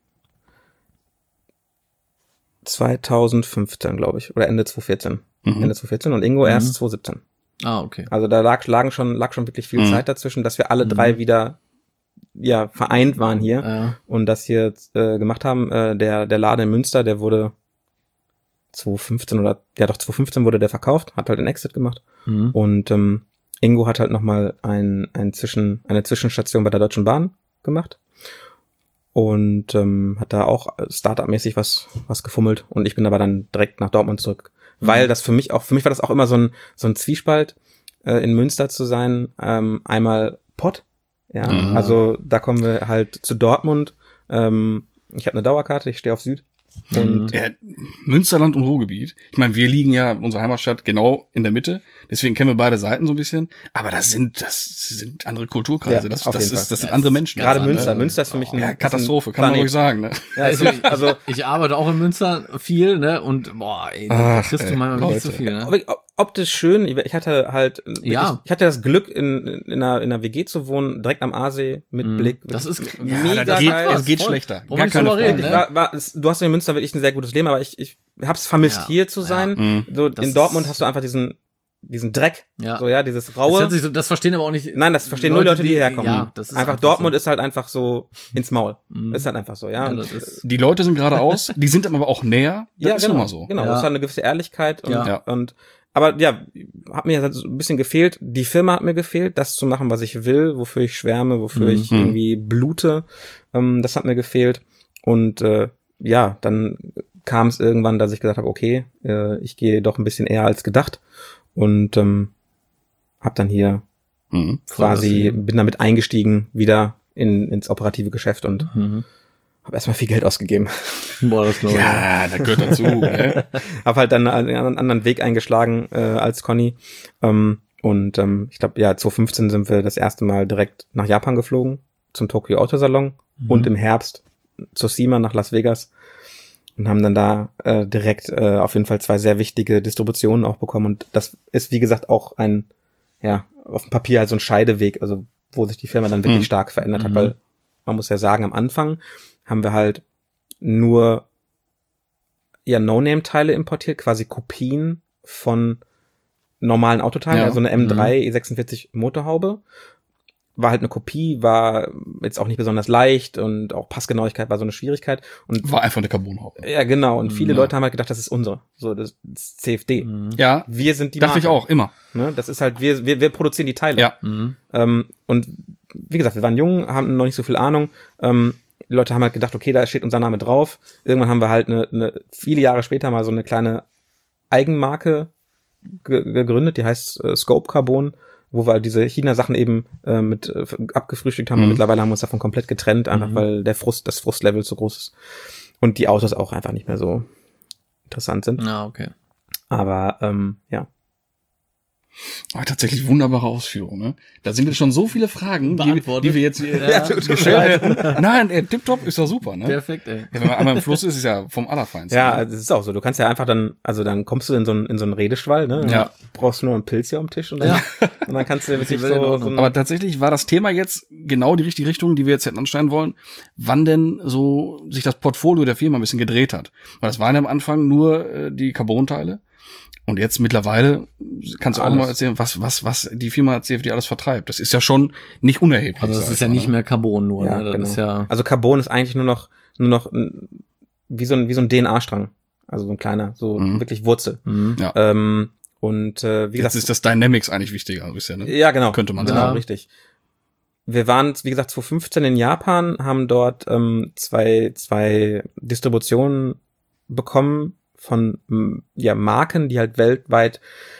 [SPEAKER 4] zweitausendfünfzehn, glaube ich, oder Ende zweitausendvierzehn.
[SPEAKER 2] Mhm.
[SPEAKER 4] Ende zweitausendvierzehn und Ingo
[SPEAKER 3] Mhm.
[SPEAKER 4] erst zweitausendsiebzehn.
[SPEAKER 3] Ah, okay.
[SPEAKER 4] Also da lag, lagen schon, lag schon wirklich viel
[SPEAKER 2] Mhm.
[SPEAKER 4] Zeit dazwischen, dass wir alle
[SPEAKER 3] Mhm.
[SPEAKER 4] drei wieder ja vereint waren hier
[SPEAKER 3] Ja.
[SPEAKER 4] und das hier äh, gemacht haben. Äh, der der Laden in Münster, der wurde zweitausendfünfzehn oder ja doch zweitausendfünfzehn wurde der verkauft, hat halt einen Exit gemacht
[SPEAKER 3] Mhm.
[SPEAKER 4] und ähm, Ingo hat halt nochmal ein, ein Zwischen, eine Zwischenstation bei der Deutschen Bahn gemacht und ähm, hat da auch Startup-mäßig was was gefummelt und ich bin aber dann direkt nach Dortmund zurück,
[SPEAKER 3] Mhm.
[SPEAKER 4] weil das für mich auch, für mich war das auch immer so ein so ein Zwiespalt, äh, in Münster zu sein, ähm, einmal Pott, ja,
[SPEAKER 2] Mhm.
[SPEAKER 4] also da kommen wir halt zu Dortmund, ähm, ich habe eine Dauerkarte, ich stehe auf Süd und
[SPEAKER 3] Mhm.
[SPEAKER 2] Ja, Münsterland und Ruhrgebiet. Ich meine, wir liegen ja, unsere Heimatstadt, genau in der Mitte. Deswegen kennen wir beide Seiten so ein bisschen. Aber das sind, das sind andere Kulturkreise.
[SPEAKER 4] Ja,
[SPEAKER 2] das
[SPEAKER 4] auf
[SPEAKER 2] das,
[SPEAKER 4] jeden
[SPEAKER 2] ist,
[SPEAKER 4] Fall.
[SPEAKER 2] das sind
[SPEAKER 3] Ja,
[SPEAKER 2] andere Menschen.
[SPEAKER 4] gerade
[SPEAKER 2] Also,
[SPEAKER 4] Münster,
[SPEAKER 2] ne?
[SPEAKER 4] Münster ist für mich ein,
[SPEAKER 2] Ja,
[SPEAKER 4] ist
[SPEAKER 2] Katastrophe,
[SPEAKER 4] ein
[SPEAKER 2] kann man
[SPEAKER 4] Planet.
[SPEAKER 2] ruhig sagen. Ne?
[SPEAKER 4] Ja, also,
[SPEAKER 3] Also,
[SPEAKER 4] also
[SPEAKER 3] ich, ich arbeite auch in Münster viel, ne? Und boah, ey, da
[SPEAKER 2] Ach,
[SPEAKER 3] kriegst du
[SPEAKER 2] ey,
[SPEAKER 3] manchmal nicht so
[SPEAKER 2] Leute.
[SPEAKER 3] viel, ne?
[SPEAKER 4] ob- ob- optisch schön. Ich hatte halt,
[SPEAKER 3] Ja.
[SPEAKER 4] ich, ich hatte das Glück, in, in, einer, in einer W G zu wohnen, direkt am Aasee mit
[SPEAKER 3] Mhm.
[SPEAKER 4] Blick.
[SPEAKER 3] Das ist
[SPEAKER 2] Ja,
[SPEAKER 4] mega
[SPEAKER 2] das geht,
[SPEAKER 4] geil.
[SPEAKER 2] es geht
[SPEAKER 3] Voll.
[SPEAKER 2] schlechter.
[SPEAKER 3] Warum
[SPEAKER 2] Gar
[SPEAKER 3] nicht
[SPEAKER 2] keine
[SPEAKER 3] drüber
[SPEAKER 2] Frage.
[SPEAKER 3] reden,
[SPEAKER 4] Ich
[SPEAKER 3] ne?
[SPEAKER 4] war, war, es, du hast in Münster wirklich ein sehr gutes Leben, aber ich, ich hab's vermisst,
[SPEAKER 3] Ja.
[SPEAKER 4] hier zu sein.
[SPEAKER 2] Mhm.
[SPEAKER 4] So,
[SPEAKER 3] Das
[SPEAKER 4] in Dortmund
[SPEAKER 3] ist-
[SPEAKER 4] hast du einfach diesen diesen Dreck,
[SPEAKER 3] Ja.
[SPEAKER 4] so ja, dieses
[SPEAKER 3] Das,
[SPEAKER 4] raue.
[SPEAKER 3] hört sich so, das verstehen aber auch nicht.
[SPEAKER 4] Nein, das verstehen nur Leute, die hierher kommen.
[SPEAKER 3] Ja, das ist
[SPEAKER 4] einfach,
[SPEAKER 3] einfach
[SPEAKER 4] Dortmund
[SPEAKER 3] so.
[SPEAKER 4] ist halt einfach so ins Maul.
[SPEAKER 3] Mhm.
[SPEAKER 4] Ist halt einfach so, ja.
[SPEAKER 3] Ja,
[SPEAKER 4] Und,
[SPEAKER 3] das ist,
[SPEAKER 2] Die Leute sind geradeaus, die sind aber auch näher. Das
[SPEAKER 4] ja,
[SPEAKER 2] ist
[SPEAKER 4] genau,
[SPEAKER 2] nun mal so.
[SPEAKER 4] genau.
[SPEAKER 3] Ja.
[SPEAKER 4] Das ist halt eine gewisse Ehrlichkeit und,
[SPEAKER 3] Ja.
[SPEAKER 4] und aber ja, hat mir halt so ein bisschen gefehlt. Die Firma hat mir gefehlt, das zu machen, was ich will, wofür ich schwärme, wofür
[SPEAKER 3] Mhm.
[SPEAKER 4] ich irgendwie blute. Ähm, das hat mir gefehlt. Und äh, ja, dann kam es irgendwann, dass ich gesagt habe, okay, äh, ich gehe doch ein bisschen eher als gedacht und ähm, habe dann hier
[SPEAKER 2] Mhm.
[SPEAKER 4] quasi, bin damit eingestiegen wieder in ins operative Geschäft und
[SPEAKER 3] Mhm.
[SPEAKER 4] habe erstmal viel Geld ausgegeben.
[SPEAKER 3] Boah, das glaube ich.
[SPEAKER 2] Ja, das gehört dazu. Ne?
[SPEAKER 4] Habe halt dann einen anderen Weg eingeschlagen äh, als Conny. Ähm, und ähm, ich glaube, ja, zwanzig fünfzehn sind wir das erste Mal direkt nach Japan geflogen, zum Tokyo Auto Salon
[SPEAKER 3] Mhm.
[SPEAKER 4] und im Herbst zur SEMA nach Las Vegas und haben dann da äh, direkt äh, auf jeden Fall zwei sehr wichtige Distributionen auch bekommen. Und das ist, wie gesagt, auch ein, ja, auf dem Papier halt so ein Scheideweg, also wo sich die Firma dann wirklich
[SPEAKER 2] Mhm.
[SPEAKER 4] stark verändert hat,
[SPEAKER 3] Mhm.
[SPEAKER 4] weil man muss ja sagen, am Anfang haben wir halt nur ja No-Name-Teile importiert, quasi Kopien von normalen Autoteilen,
[SPEAKER 2] Ja.
[SPEAKER 4] also eine M drei E sechsundvierzig Motorhaube. War halt eine Kopie, war jetzt auch nicht besonders leicht und auch Passgenauigkeit war so eine Schwierigkeit. Und
[SPEAKER 2] War einfach eine Carbonhaube.
[SPEAKER 4] ja, genau. Und viele
[SPEAKER 2] Ja.
[SPEAKER 4] Leute haben halt gedacht, das ist unsere. So, das ist C F D.
[SPEAKER 3] Mhm.
[SPEAKER 2] Ja,
[SPEAKER 4] Wir sind die
[SPEAKER 2] dachte ich
[SPEAKER 4] Marke,
[SPEAKER 2] auch, immer.
[SPEAKER 4] Ne? Das ist halt, wir, wir, wir produzieren die Teile.
[SPEAKER 2] Ja.
[SPEAKER 3] Mhm.
[SPEAKER 4] Ähm, und wie gesagt, wir waren jung, haben noch nicht so viel Ahnung. Ähm, die Leute haben halt gedacht, okay, da steht unser Name drauf. Irgendwann haben wir halt eine, eine viele Jahre später mal so eine kleine Eigenmarke ge gegründet, die heißt äh, Scope Carbon, wo wir halt diese China-Sachen eben äh, mit äh, abgefrühstückt haben.
[SPEAKER 2] Mhm.
[SPEAKER 4] Und mittlerweile haben wir uns davon komplett getrennt, einfach
[SPEAKER 3] Mhm.
[SPEAKER 4] weil der Frust, das Frustlevel so groß ist. Und die Autos auch einfach nicht mehr so interessant sind.
[SPEAKER 3] Ja, okay.
[SPEAKER 4] Aber ähm, ja.
[SPEAKER 2] Aber tatsächlich wunderbare Ausführung, ne? Da sind jetzt schon so viele Fragen, die,
[SPEAKER 3] Beantwortet.
[SPEAKER 2] die wir jetzt äh,
[SPEAKER 3] Ja,
[SPEAKER 2] gestellt hätten. Nein, äh, tipptopp ist doch super, ne?
[SPEAKER 3] Perfekt, ey.
[SPEAKER 2] Ja, wenn man einmal im Fluss ist, ist ja vom Allerfeinsten.
[SPEAKER 4] Ja,
[SPEAKER 2] ne?
[SPEAKER 4] also es ist auch so. Du kannst ja einfach dann, also dann kommst du in so einen, in so einen Redeschwall, ne?
[SPEAKER 2] Ja.
[SPEAKER 4] Brauchst du nur einen Pilz hier am Tisch und dann, und dann kannst du wirklich
[SPEAKER 3] Die Welt in
[SPEAKER 4] so, so
[SPEAKER 3] Ordnung.
[SPEAKER 4] ein,
[SPEAKER 2] Aber tatsächlich war das Thema jetzt genau die richtige Richtung, die wir jetzt hätten ansteuern wollen, wann denn so sich das Portfolio der Firma ein bisschen gedreht hat. Weil das waren ja am Anfang nur äh, die Carbon-Teile. Und jetzt mittlerweile kannst du auch
[SPEAKER 4] Alles.
[SPEAKER 2] mal erzählen, was, was, was die Firma C F D alles vertreibt. Das ist ja schon nicht unerheblich.
[SPEAKER 3] Also das
[SPEAKER 2] sag
[SPEAKER 3] ist
[SPEAKER 2] ich
[SPEAKER 3] ja
[SPEAKER 2] mal,
[SPEAKER 3] nicht
[SPEAKER 2] ne?
[SPEAKER 3] mehr Carbon nur,
[SPEAKER 4] ja,
[SPEAKER 3] ne? Das
[SPEAKER 4] genau.
[SPEAKER 3] ist ja.
[SPEAKER 4] Also Carbon ist eigentlich nur noch, nur noch ein- wie so ein, wie so ein D N A-Strang. Also so ein kleiner, so
[SPEAKER 2] Mhm.
[SPEAKER 4] wirklich Wurzel.
[SPEAKER 3] Mhm.
[SPEAKER 2] Ja.
[SPEAKER 4] Ähm, und äh, wie
[SPEAKER 2] Jetzt
[SPEAKER 4] gesagt,
[SPEAKER 2] ist das Dynamics eigentlich wichtiger, ist ja, ne?
[SPEAKER 4] ja, genau.
[SPEAKER 2] Könnte man
[SPEAKER 4] genau,
[SPEAKER 3] sagen.
[SPEAKER 4] richtig. Wir waren, wie gesagt, zwanzig fünfzehn in Japan, haben dort ähm, zwei, zwei Distributionen bekommen von m, ja, Marken, die halt weltweit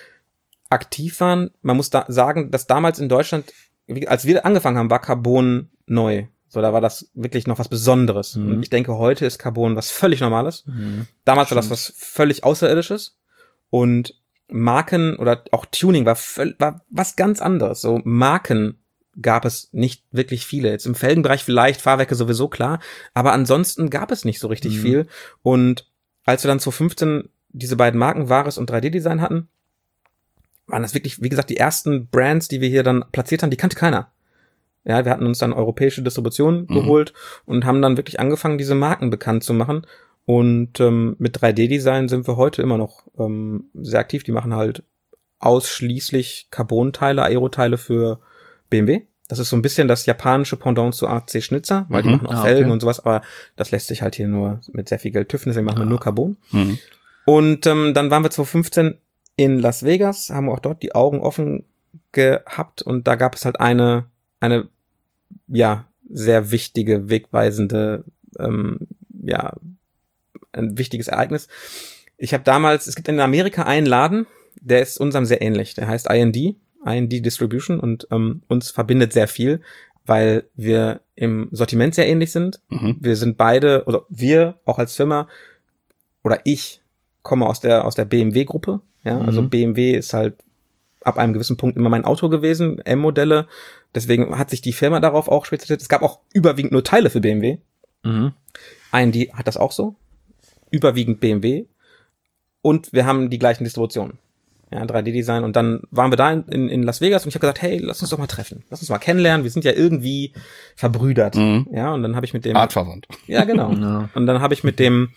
[SPEAKER 4] aktiv waren. Man muss da sagen, dass damals in Deutschland, wie- als wir angefangen haben, war Carbon neu. So, da war das wirklich noch was Besonderes.
[SPEAKER 3] Mhm.
[SPEAKER 4] Und ich denke, heute ist Carbon was völlig Normales.
[SPEAKER 3] Mhm.
[SPEAKER 4] Damals war das was völlig Außerirdisches. Und Marken oder auch Tuning war, völ- war was ganz anderes. So Marken gab es nicht wirklich viele. Jetzt im Felgenbereich vielleicht, Fahrwerke sowieso, klar. Aber ansonsten gab es nicht so richtig
[SPEAKER 3] Mhm.
[SPEAKER 4] viel. Und als wir dann zwanzig fünfzehn diese beiden Marken, Varis und drei D Design hatten, waren das wirklich, wie gesagt, die ersten Brands, die wir hier dann platziert haben, die kannte keiner. Ja, wir hatten uns dann europäische Distribution
[SPEAKER 2] Mhm.
[SPEAKER 4] geholt und haben dann wirklich angefangen, diese Marken bekannt zu machen. Und ähm, mit drei D Design sind wir heute immer noch ähm, sehr aktiv. Die machen halt ausschließlich Carbon-Teile, Aeroteile für B M W. Das ist so ein bisschen das japanische Pendant zu A C Schnitzer, weil die
[SPEAKER 2] Mhm.
[SPEAKER 4] machen auch
[SPEAKER 3] Ah,
[SPEAKER 4] Felgen
[SPEAKER 3] okay.
[SPEAKER 4] und sowas, aber das lässt sich halt hier nur mit sehr viel Geld tüften, deswegen machen wir
[SPEAKER 3] Ah.
[SPEAKER 4] nur Carbon.
[SPEAKER 2] Mhm.
[SPEAKER 4] Und ähm, dann waren wir zwanzig fünfzehn in Las Vegas, haben auch dort die Augen offen gehabt und da gab es halt eine, eine, ja, sehr wichtige, wegweisende, ähm, ja, ein wichtiges Ereignis. Ich habe damals, es gibt in Amerika einen Laden, der ist unserem sehr ähnlich, der heißt I N D, I N D Distribution und ähm, uns verbindet sehr viel, weil wir im Sortiment sehr ähnlich sind.
[SPEAKER 2] Mhm.
[SPEAKER 4] Wir sind beide, oder wir auch als Firma, oder ich komme aus der aus der B M W-Gruppe. Ja,
[SPEAKER 3] Mhm.
[SPEAKER 4] also B M W ist halt ab einem gewissen Punkt immer mein Auto gewesen, M-Modelle. Deswegen hat sich die Firma darauf auch spezialisiert. Es gab auch überwiegend nur Teile für B M W.
[SPEAKER 3] Mhm.
[SPEAKER 4] I N D hat das auch so. Überwiegend B M W. Und wir haben die gleichen Distributionen. Ja, drei D Design. Und dann waren wir da in, in Las Vegas und ich habe gesagt, hey, lass uns doch mal treffen. Lass uns mal kennenlernen. Wir sind ja irgendwie verbrüdert.
[SPEAKER 2] Mhm.
[SPEAKER 4] Ja, und dann habe ich mit dem...
[SPEAKER 2] Artverwandt.
[SPEAKER 4] Ja, genau.
[SPEAKER 3] Ja.
[SPEAKER 4] Und dann habe ich mit dem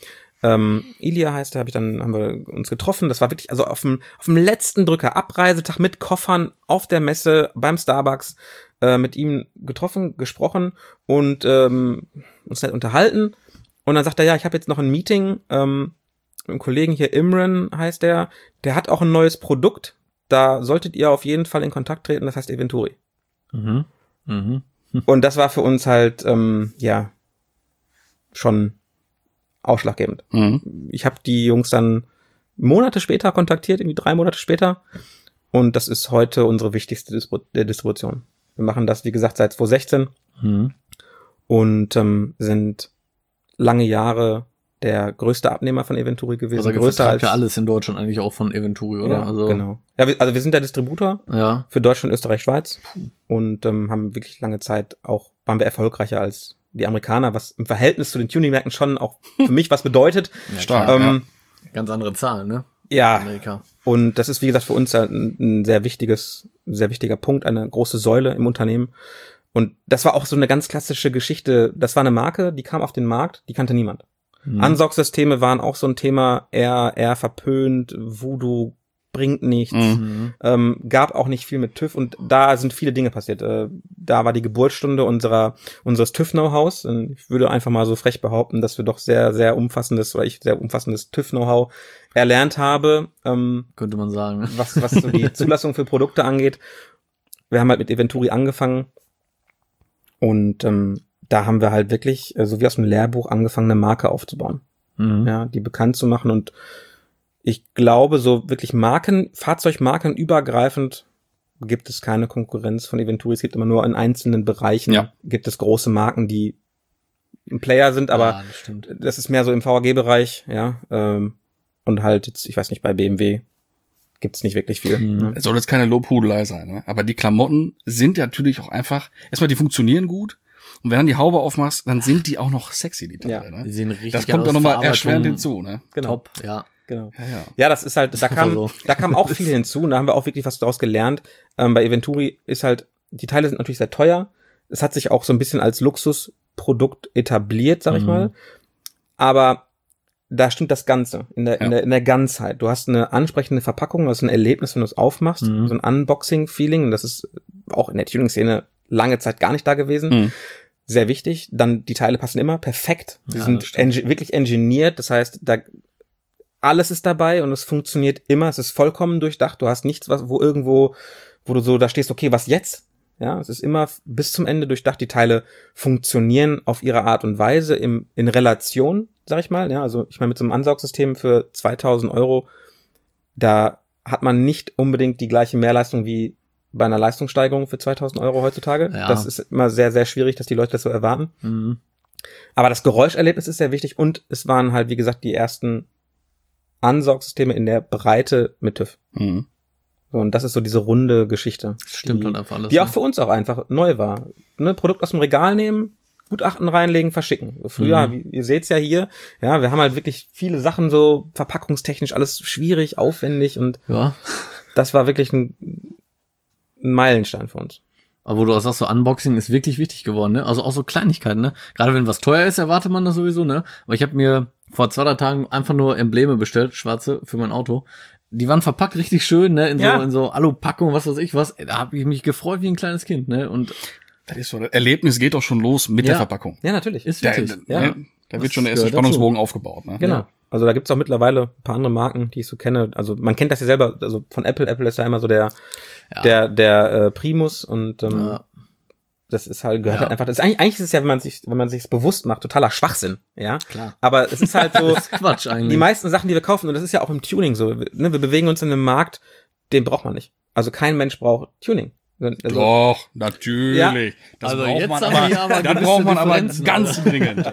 [SPEAKER 4] Ähm, Ilya heißt er, habe ich dann, haben wir uns getroffen. Das war wirklich, also auf dem, auf dem letzten Drücker, Abreisetag mit Koffern auf der Messe beim Starbucks, äh, mit ihm getroffen, gesprochen und ähm, uns nett unterhalten. Und dann sagt er, ja, ich habe jetzt noch ein Meeting, ähm, mit einem Kollegen hier, Imran heißt der, der hat auch ein neues Produkt. Da solltet ihr auf jeden Fall in Kontakt treten, das heißt Eventuri.
[SPEAKER 3] Mhm. Mhm.
[SPEAKER 4] Und das war für uns halt, ähm, ja, schon ausschlaggebend.
[SPEAKER 2] Mhm.
[SPEAKER 4] Ich habe die Jungs dann Monate später kontaktiert, irgendwie drei Monate später. Und das ist heute unsere wichtigste Distribu- äh, Distribution. Wir machen das, wie gesagt, seit zwanzig sechzehn
[SPEAKER 3] Mhm.
[SPEAKER 4] und ähm, sind lange Jahre der größte Abnehmer von Eventuri gewesen.
[SPEAKER 3] Also
[SPEAKER 4] größer
[SPEAKER 3] vertragt
[SPEAKER 4] als
[SPEAKER 3] ja alles in Deutschland eigentlich auch von Eventuri, oder?
[SPEAKER 4] Ja,
[SPEAKER 3] also,
[SPEAKER 4] genau. Ja, wir, also wir sind der Distributor
[SPEAKER 3] Ja.
[SPEAKER 4] für Deutschland, Österreich, Schweiz und ähm, haben wirklich lange Zeit auch, waren wir erfolgreicher als die Amerikaner, was im Verhältnis zu den Tuning-Märkten schon auch für mich was bedeutet.
[SPEAKER 3] Ja,
[SPEAKER 2] Stark.
[SPEAKER 3] klar.
[SPEAKER 4] Ähm,
[SPEAKER 3] Ganz andere Zahlen, ne?
[SPEAKER 4] ja,
[SPEAKER 3] Amerika.
[SPEAKER 4] und das ist, wie gesagt, für uns ein, ein sehr wichtiges, sehr wichtiger Punkt, eine große Säule im Unternehmen. Und das war auch so eine ganz klassische Geschichte. Das war eine Marke, die kam auf den Markt, die kannte niemand.
[SPEAKER 3] Mhm.
[SPEAKER 4] Ansaugsysteme waren auch so ein Thema, eher, eher verpönt, Voodoo bringt nichts,
[SPEAKER 2] Mhm.
[SPEAKER 3] Mhm.
[SPEAKER 4] ähm, gab auch nicht viel mit TÜV und da sind viele Dinge passiert. Äh, da war die Geburtsstunde unserer, unseres TÜV-Know-hows. Und ich würde einfach mal so frech behaupten, dass wir doch sehr, sehr umfassendes, oder ich sehr umfassendes TÜV-Know-how erlernt habe, ähm,
[SPEAKER 3] Könnte man sagen. Ne?
[SPEAKER 4] was, was so die Zulassung für Produkte angeht. Wir haben halt mit Eventuri angefangen und ähm, da haben wir halt wirklich, äh, so wie aus dem Lehrbuch, angefangen, eine Marke aufzubauen.
[SPEAKER 3] Mhm.
[SPEAKER 4] Ja, die bekannt zu machen und ich glaube, so wirklich Marken, Fahrzeugmarken übergreifend gibt es keine Konkurrenz von Eventuri. Es gibt immer nur in einzelnen Bereichen
[SPEAKER 2] Ja.
[SPEAKER 4] gibt es große Marken, die ein Player sind, aber
[SPEAKER 3] Ja, das stimmt.
[SPEAKER 4] das ist mehr so im V A G-Bereich, ja, ähm, und halt jetzt, ich weiß nicht, bei B M W gibt's nicht wirklich viel.
[SPEAKER 3] Mhm.
[SPEAKER 4] Ne?
[SPEAKER 2] Es soll jetzt keine Lobhudelei sein, ne? Aber die Klamotten sind ja natürlich auch einfach, erstmal die funktionieren gut und wenn dann die Haube aufmachst, dann sind die auch noch sexy, die Teile,
[SPEAKER 4] Ja.
[SPEAKER 2] ne?
[SPEAKER 3] Die sehen richtig
[SPEAKER 2] Das kommt
[SPEAKER 3] aus,
[SPEAKER 2] dann nochmal
[SPEAKER 3] Verarbeitung
[SPEAKER 2] erschwerend hinzu, ne?
[SPEAKER 4] Genau.
[SPEAKER 3] Top, ja.
[SPEAKER 4] Genau.
[SPEAKER 2] Ja, ja.
[SPEAKER 4] Ja, das ist halt, da
[SPEAKER 3] einfach
[SPEAKER 4] kam,
[SPEAKER 3] so.
[SPEAKER 4] da kam auch viel hinzu und da haben wir auch wirklich was daraus gelernt. Ähm, bei Eventuri ist halt, die Teile sind natürlich sehr teuer. Es hat sich auch so ein bisschen als Luxusprodukt etabliert, sag ich
[SPEAKER 3] Mhm.
[SPEAKER 4] mal. Aber da stimmt das Ganze in der, in
[SPEAKER 2] Ja.
[SPEAKER 4] der, in der Ganzheit. Du hast eine ansprechende Verpackung, das ist ein Erlebnis, wenn du es aufmachst,
[SPEAKER 3] Mhm.
[SPEAKER 4] so ein Unboxing-Feeling. Und das ist auch in der Tuning-Szene lange Zeit gar nicht da gewesen.
[SPEAKER 2] Mhm.
[SPEAKER 4] Sehr wichtig. Dann die Teile passen immer perfekt. Die
[SPEAKER 3] Ja, das
[SPEAKER 4] sind
[SPEAKER 3] stimmt.
[SPEAKER 4] engi- wirklich engineert. Das heißt, da alles ist dabei und es funktioniert immer. Es ist vollkommen durchdacht. Du hast nichts, was wo irgendwo, wo du so da stehst, okay, was jetzt? Ja, es ist immer bis zum Ende durchdacht. Die Teile funktionieren auf ihre Art und Weise im in Relation, sag ich mal. Ja, also ich meine mit so einem Ansaugsystem für zweitausend Euro, da hat man nicht unbedingt die gleiche Mehrleistung wie bei einer Leistungssteigerung für zweitausend Euro heutzutage.
[SPEAKER 3] Ja.
[SPEAKER 4] Das ist immer sehr, sehr schwierig, dass die Leute das so erwarten.
[SPEAKER 3] Mhm.
[SPEAKER 4] Aber das Geräuscherlebnis ist sehr wichtig und es waren halt, wie gesagt, die ersten Ansaugsysteme in der Breite mit TÜV.
[SPEAKER 2] Mhm.
[SPEAKER 4] So, und das ist so diese runde Geschichte.
[SPEAKER 3] Das stimmt
[SPEAKER 4] die,
[SPEAKER 3] halt einfach alles.
[SPEAKER 4] Die auch
[SPEAKER 3] ne?
[SPEAKER 4] für uns auch einfach neu war. Ne, Produkt aus dem Regal nehmen, Gutachten reinlegen, verschicken. So früher,
[SPEAKER 3] Mhm.
[SPEAKER 4] wie, ihr seht's ja hier, ja, wir haben halt wirklich viele Sachen so verpackungstechnisch, alles schwierig, aufwendig und
[SPEAKER 3] Ja.
[SPEAKER 4] das war wirklich ein, ein Meilenstein für uns.
[SPEAKER 3] Aber wo du auch sagst, so Unboxing ist wirklich wichtig geworden, ne? Also auch so Kleinigkeiten, ne? Gerade wenn was teuer ist, erwartet man das sowieso, ne? Aber ich habe mir vor zwei, drei Tagen einfach nur Embleme bestellt, schwarze, für mein Auto. Die waren verpackt richtig schön, ne? In so,
[SPEAKER 4] Ja.
[SPEAKER 3] in so Alupackung, was weiß ich was. Da habe ich mich gefreut wie ein kleines Kind, ne? Und
[SPEAKER 2] Das ist so, das Erlebnis geht doch schon los mit
[SPEAKER 3] Ja.
[SPEAKER 2] der Verpackung.
[SPEAKER 4] Ja, natürlich.
[SPEAKER 3] ist
[SPEAKER 2] Da,
[SPEAKER 3] wirklich.
[SPEAKER 2] da,
[SPEAKER 4] ja.
[SPEAKER 2] da
[SPEAKER 3] Das
[SPEAKER 2] wird schon der erste
[SPEAKER 3] gehört dazu.
[SPEAKER 2] Spannungsbogen aufgebaut, ne?
[SPEAKER 4] Genau.
[SPEAKER 3] Ja.
[SPEAKER 4] Also da gibt's auch mittlerweile ein paar andere Marken, die ich so kenne. Also man kennt das ja selber, also von Apple. Apple ist ja immer so der,
[SPEAKER 3] Ja.
[SPEAKER 4] der, der äh, Primus und ähm,
[SPEAKER 3] Ja.
[SPEAKER 4] das ist halt, gehört
[SPEAKER 3] Ja.
[SPEAKER 4] halt einfach, das ist eigentlich, eigentlich ist es ja, wenn man sich, wenn man sich's bewusst macht, totaler Schwachsinn, ja.
[SPEAKER 3] Klar.
[SPEAKER 4] Aber es ist halt so,
[SPEAKER 3] Das ist Quatsch eigentlich.
[SPEAKER 4] die meisten Sachen, die wir kaufen, und das ist ja auch im Tuning so, ne, wir bewegen uns in einem Markt, den braucht man nicht. Also kein Mensch braucht Tuning. Also,
[SPEAKER 2] Doch, natürlich.
[SPEAKER 4] Ja.
[SPEAKER 2] Das
[SPEAKER 3] Also
[SPEAKER 2] braucht
[SPEAKER 3] jetzt
[SPEAKER 2] man
[SPEAKER 3] haben
[SPEAKER 2] aber,
[SPEAKER 3] wir aber
[SPEAKER 2] das
[SPEAKER 3] gewisse
[SPEAKER 2] braucht man aber
[SPEAKER 3] Differenzen,
[SPEAKER 2] ganz dringend.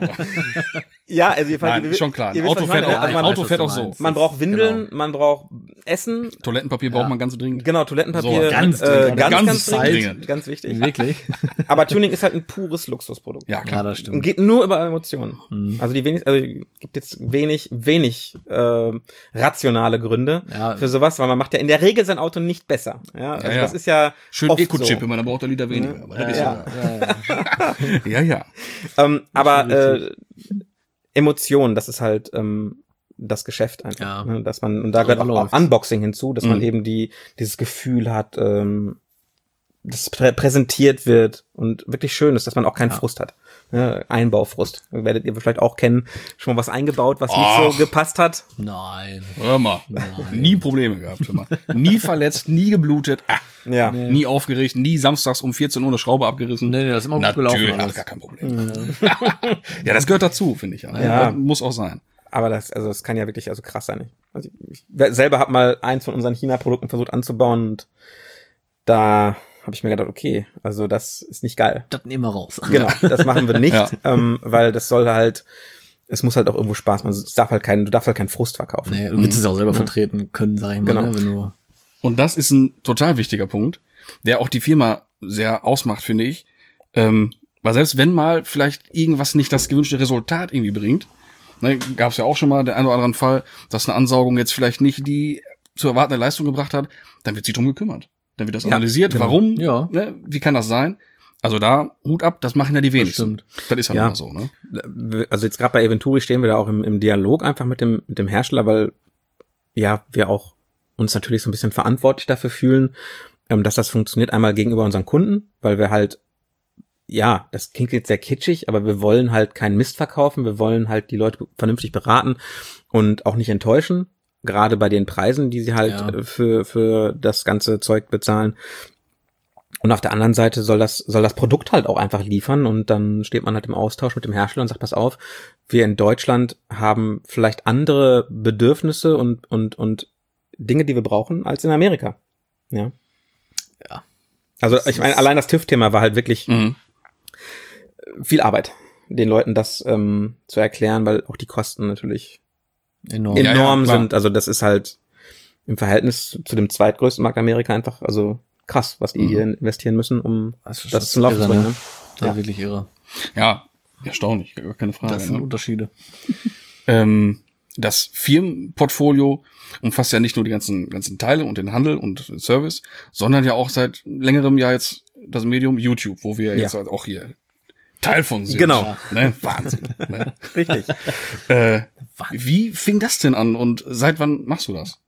[SPEAKER 4] ja, also ihr
[SPEAKER 2] Nein,
[SPEAKER 4] ihr-
[SPEAKER 2] ist schon klar.
[SPEAKER 4] ihr
[SPEAKER 2] Ein
[SPEAKER 4] wisst,
[SPEAKER 2] Auto
[SPEAKER 4] was ich
[SPEAKER 2] fährt
[SPEAKER 4] meine.
[SPEAKER 2] auch,
[SPEAKER 4] Also
[SPEAKER 2] ein
[SPEAKER 4] man,
[SPEAKER 2] Auto
[SPEAKER 3] weiß,
[SPEAKER 2] fährt
[SPEAKER 3] was
[SPEAKER 2] auch
[SPEAKER 3] du
[SPEAKER 2] so.
[SPEAKER 3] meinst.
[SPEAKER 4] man braucht Windeln, man braucht Essen,
[SPEAKER 2] Toilettenpapier braucht
[SPEAKER 3] Ja.
[SPEAKER 2] man ganz dringend.
[SPEAKER 4] genau, Toilettenpapier,
[SPEAKER 2] So,
[SPEAKER 3] ganz
[SPEAKER 4] äh,
[SPEAKER 3] dringend.
[SPEAKER 4] ganz, ganz,
[SPEAKER 2] Ganz
[SPEAKER 4] dringend,
[SPEAKER 2] dringend.
[SPEAKER 4] ganz wichtig.
[SPEAKER 3] Wirklich?
[SPEAKER 4] Aber Tuning ist halt ein pures Luxusprodukt.
[SPEAKER 2] Ja,
[SPEAKER 3] Ja,
[SPEAKER 2] klar.
[SPEAKER 3] das
[SPEAKER 4] Und
[SPEAKER 3] stimmt.
[SPEAKER 4] geht nur über Emotionen.
[SPEAKER 3] Mhm.
[SPEAKER 4] Also die wenig, also gibt jetzt wenig, wenig äh, rationale Gründe
[SPEAKER 3] Ja.
[SPEAKER 4] für sowas, weil man macht ja in der Regel sein Auto nicht besser. Ja, also
[SPEAKER 2] Ja, ja.
[SPEAKER 4] das ist ja
[SPEAKER 2] Schön
[SPEAKER 4] oft
[SPEAKER 2] Eco-Chip,
[SPEAKER 4] so.
[SPEAKER 2] man, dann braucht er Liter weniger. Aber das ist
[SPEAKER 4] Ja.
[SPEAKER 3] Ja, ja.
[SPEAKER 2] ja. Ja, ja.
[SPEAKER 4] Ähm, aber
[SPEAKER 3] schon
[SPEAKER 4] äh, Emotionen, das ist halt ähm, das Geschäft einfach.
[SPEAKER 3] Ja.
[SPEAKER 4] Ne? Dass man, und da gehört auch, auch Unboxing hinzu, dass
[SPEAKER 2] Mhm.
[SPEAKER 4] man eben die dieses Gefühl hat, ähm, das prä präsentiert wird und wirklich schön ist, dass man auch keinen
[SPEAKER 3] Ja.
[SPEAKER 4] Frust hat. Ne? Einbaufrust. Werdet ihr vielleicht auch kennen, schon mal was eingebaut, was
[SPEAKER 2] Ach.
[SPEAKER 4] nicht so gepasst hat.
[SPEAKER 3] Nein.
[SPEAKER 2] Hör mal. Nie Probleme gehabt. Hör mal. Nie verletzt, nie geblutet, ah,
[SPEAKER 4] Ja.
[SPEAKER 3] Nee.
[SPEAKER 2] nie aufgeregt, nie samstags um vierzehn Uhr eine Schraube abgerissen.
[SPEAKER 3] Nee, nee, das ist immer gut gelaufen.
[SPEAKER 2] Natürlich, ach,
[SPEAKER 3] Alles.
[SPEAKER 2] gar kein Problem. Ja, das gehört dazu, finde ich. Ja.
[SPEAKER 4] Ja.
[SPEAKER 2] Das muss auch sein.
[SPEAKER 4] Aber das, also das kann ja wirklich also krass sein. Also ich, ich selber habe mal eins von unseren China-Produkten versucht anzubauen und da habe ich mir gedacht, okay, also das ist nicht geil.
[SPEAKER 3] Das nehmen wir raus.
[SPEAKER 4] Genau, das machen wir nicht,
[SPEAKER 2] Ja.
[SPEAKER 4] ähm, weil das soll halt, es muss halt auch irgendwo Spaß machen. Es darf halt keinen, du darfst halt keinen Frust verkaufen.
[SPEAKER 3] Nee, du willst es auch selber vertreten können, sag ich mal,
[SPEAKER 4] Genau.
[SPEAKER 3] ne, wenn du
[SPEAKER 2] Und das ist ein total wichtiger Punkt, der auch die Firma sehr ausmacht, finde ich. Ähm, weil selbst wenn mal vielleicht irgendwas nicht das gewünschte Resultat irgendwie bringt, ne, gab es ja auch schon mal den einen oder anderen Fall, dass eine Ansaugung jetzt vielleicht nicht die zu erwartende Leistung gebracht hat, dann wird sich drum gekümmert. Dann wird das
[SPEAKER 4] Ja,
[SPEAKER 2] analysiert,
[SPEAKER 4] genau.
[SPEAKER 2] warum,
[SPEAKER 3] Ja.
[SPEAKER 2] ne, wie kann das sein? Also da, Hut ab, das machen ja die wenigsten.
[SPEAKER 3] stimmt.
[SPEAKER 2] Das ist halt
[SPEAKER 4] Ja.
[SPEAKER 2] immer so, ne?
[SPEAKER 4] Also jetzt gerade bei Eventuri stehen wir da auch im, im Dialog einfach mit dem, mit dem Hersteller, weil ja wir auch uns natürlich so ein bisschen verantwortlich dafür fühlen, ähm, dass das funktioniert, einmal gegenüber unseren Kunden, weil wir halt, ja, das klingt jetzt sehr kitschig, aber wir wollen halt keinen Mist verkaufen, wir wollen halt die Leute vernünftig beraten und auch nicht enttäuschen, gerade bei den Preisen, die sie halt
[SPEAKER 3] Ja.
[SPEAKER 4] äh, für für das ganze Zeug bezahlen. Und auf der anderen Seite soll das soll das Produkt halt auch einfach liefern und dann steht man halt im Austausch mit dem Hersteller und sagt, pass auf, wir in Deutschland haben vielleicht andere Bedürfnisse und und und Dinge, die wir brauchen, als in Amerika. Ja.
[SPEAKER 3] Ja.
[SPEAKER 4] Also
[SPEAKER 3] Das
[SPEAKER 4] ich meine,
[SPEAKER 3] ist-
[SPEAKER 4] allein das TÜV-Thema war halt wirklich
[SPEAKER 2] Mhm.
[SPEAKER 4] viel Arbeit, den Leuten das ähm, zu erklären, weil auch die Kosten natürlich
[SPEAKER 3] enorm.
[SPEAKER 2] Ja,
[SPEAKER 4] enorm
[SPEAKER 2] klar.
[SPEAKER 4] sind. Also das ist halt im Verhältnis zu dem zweitgrößten Markt Amerika einfach also krass, was die
[SPEAKER 2] Mhm.
[SPEAKER 4] hier investieren müssen, um
[SPEAKER 3] Das ist
[SPEAKER 4] das zum Laufen zu
[SPEAKER 3] irre,
[SPEAKER 4] bringen.
[SPEAKER 3] ne?
[SPEAKER 4] Ne?
[SPEAKER 3] Ja,
[SPEAKER 4] Ja.
[SPEAKER 3] wirklich irre.
[SPEAKER 2] Ja, erstaunlich, gar keine Frage.
[SPEAKER 3] Das sind
[SPEAKER 2] ne?
[SPEAKER 3] Unterschiede.
[SPEAKER 2] Ähm, das Firmenportfolio umfasst ja nicht nur die ganzen ganzen Teile und den Handel und Service, sondern ja auch seit längerem Jahr jetzt das Medium YouTube, wo wir
[SPEAKER 4] Ja.
[SPEAKER 2] jetzt halt auch hier Teil von sind.
[SPEAKER 4] Genau.
[SPEAKER 2] Ne? Wahnsinn. ne?
[SPEAKER 4] Richtig.
[SPEAKER 2] äh, wie fing das denn an und seit wann machst du das?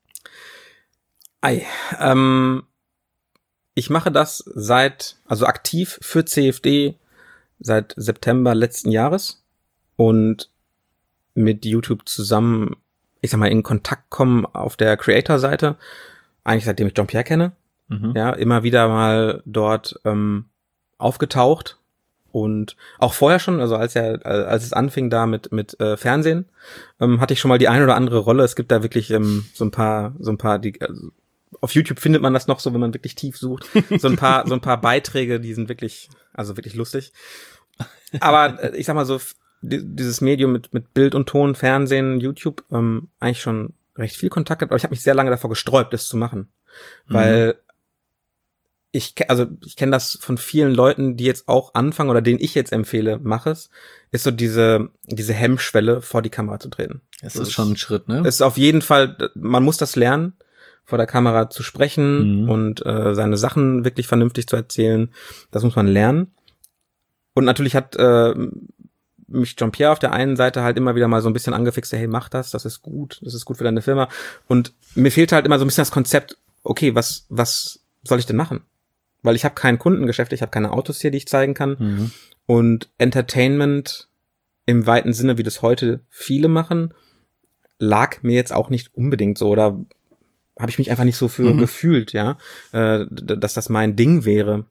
[SPEAKER 4] Ei, ähm, ich mache das seit, also aktiv für C F D seit September letzten Jahres und mit YouTube zusammen, ich sag mal, in Kontakt kommen auf der Creator-Seite, eigentlich seitdem ich Jean-Pierre kenne,
[SPEAKER 3] Mhm.
[SPEAKER 4] ja, immer wieder mal dort ähm, aufgetaucht und auch vorher schon, also als er, als es anfing da mit mit äh, Fernsehen, ähm, hatte ich schon mal die eine oder andere Rolle. Es gibt da wirklich ähm, so ein paar, so ein paar, die also, auf YouTube findet man das noch so, wenn man wirklich tief sucht, so ein paar, so ein paar Beiträge, die sind wirklich, also wirklich lustig. Aber äh, ich sag mal so, f- di- dieses Medium mit mit Bild und Ton, Fernsehen, YouTube, ähm, eigentlich schon recht viel Kontakt gehabt, aber ich habe mich sehr lange davor gesträubt, das zu machen, weil ich, ke- also ich kenne das von vielen Leuten, die jetzt auch anfangen oder denen ich jetzt empfehle, mach es, ist so diese diese Hemmschwelle, vor die Kamera zu treten.
[SPEAKER 3] Es ist schon ein Schritt, ne?
[SPEAKER 4] Es ist auf jeden Fall, man muss das lernen, vor der Kamera zu sprechen
[SPEAKER 3] Mhm.
[SPEAKER 4] und äh, seine Sachen wirklich vernünftig zu erzählen. Das muss man lernen. Und natürlich hat äh, mich Jean-Pierre auf der einen Seite halt immer wieder mal so ein bisschen angefixt, hey, mach das, das ist gut, das ist gut für deine Firma. Und mir fehlt halt immer so ein bisschen das Konzept, okay, was was soll ich denn machen? Weil ich habe kein Kundengeschäft, ich habe keine Autos hier, die ich zeigen kann.
[SPEAKER 3] Mhm.
[SPEAKER 4] Und Entertainment im weiten Sinne, wie das heute viele machen, lag mir jetzt auch nicht unbedingt so oder habe ich mich einfach nicht so für
[SPEAKER 2] Mhm.
[SPEAKER 4] gefühlt, ja, äh, d- dass das mein Ding wäre.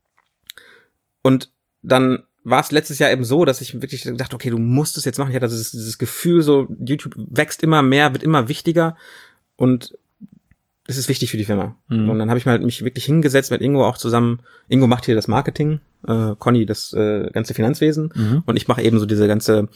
[SPEAKER 4] Und dann war es letztes Jahr eben so, dass ich wirklich dachte, okay, du musst es jetzt machen. Ich hatte dieses, dieses Gefühl, so YouTube wächst immer mehr, wird immer wichtiger und es ist wichtig für die Firma.
[SPEAKER 3] Mhm.
[SPEAKER 4] Und dann habe ich mal mich wirklich hingesetzt mit Ingo auch zusammen. Ingo macht hier das Marketing, äh, Conny das äh, ganze Finanzwesen
[SPEAKER 3] Mhm.
[SPEAKER 4] und ich mache eben so diese ganze,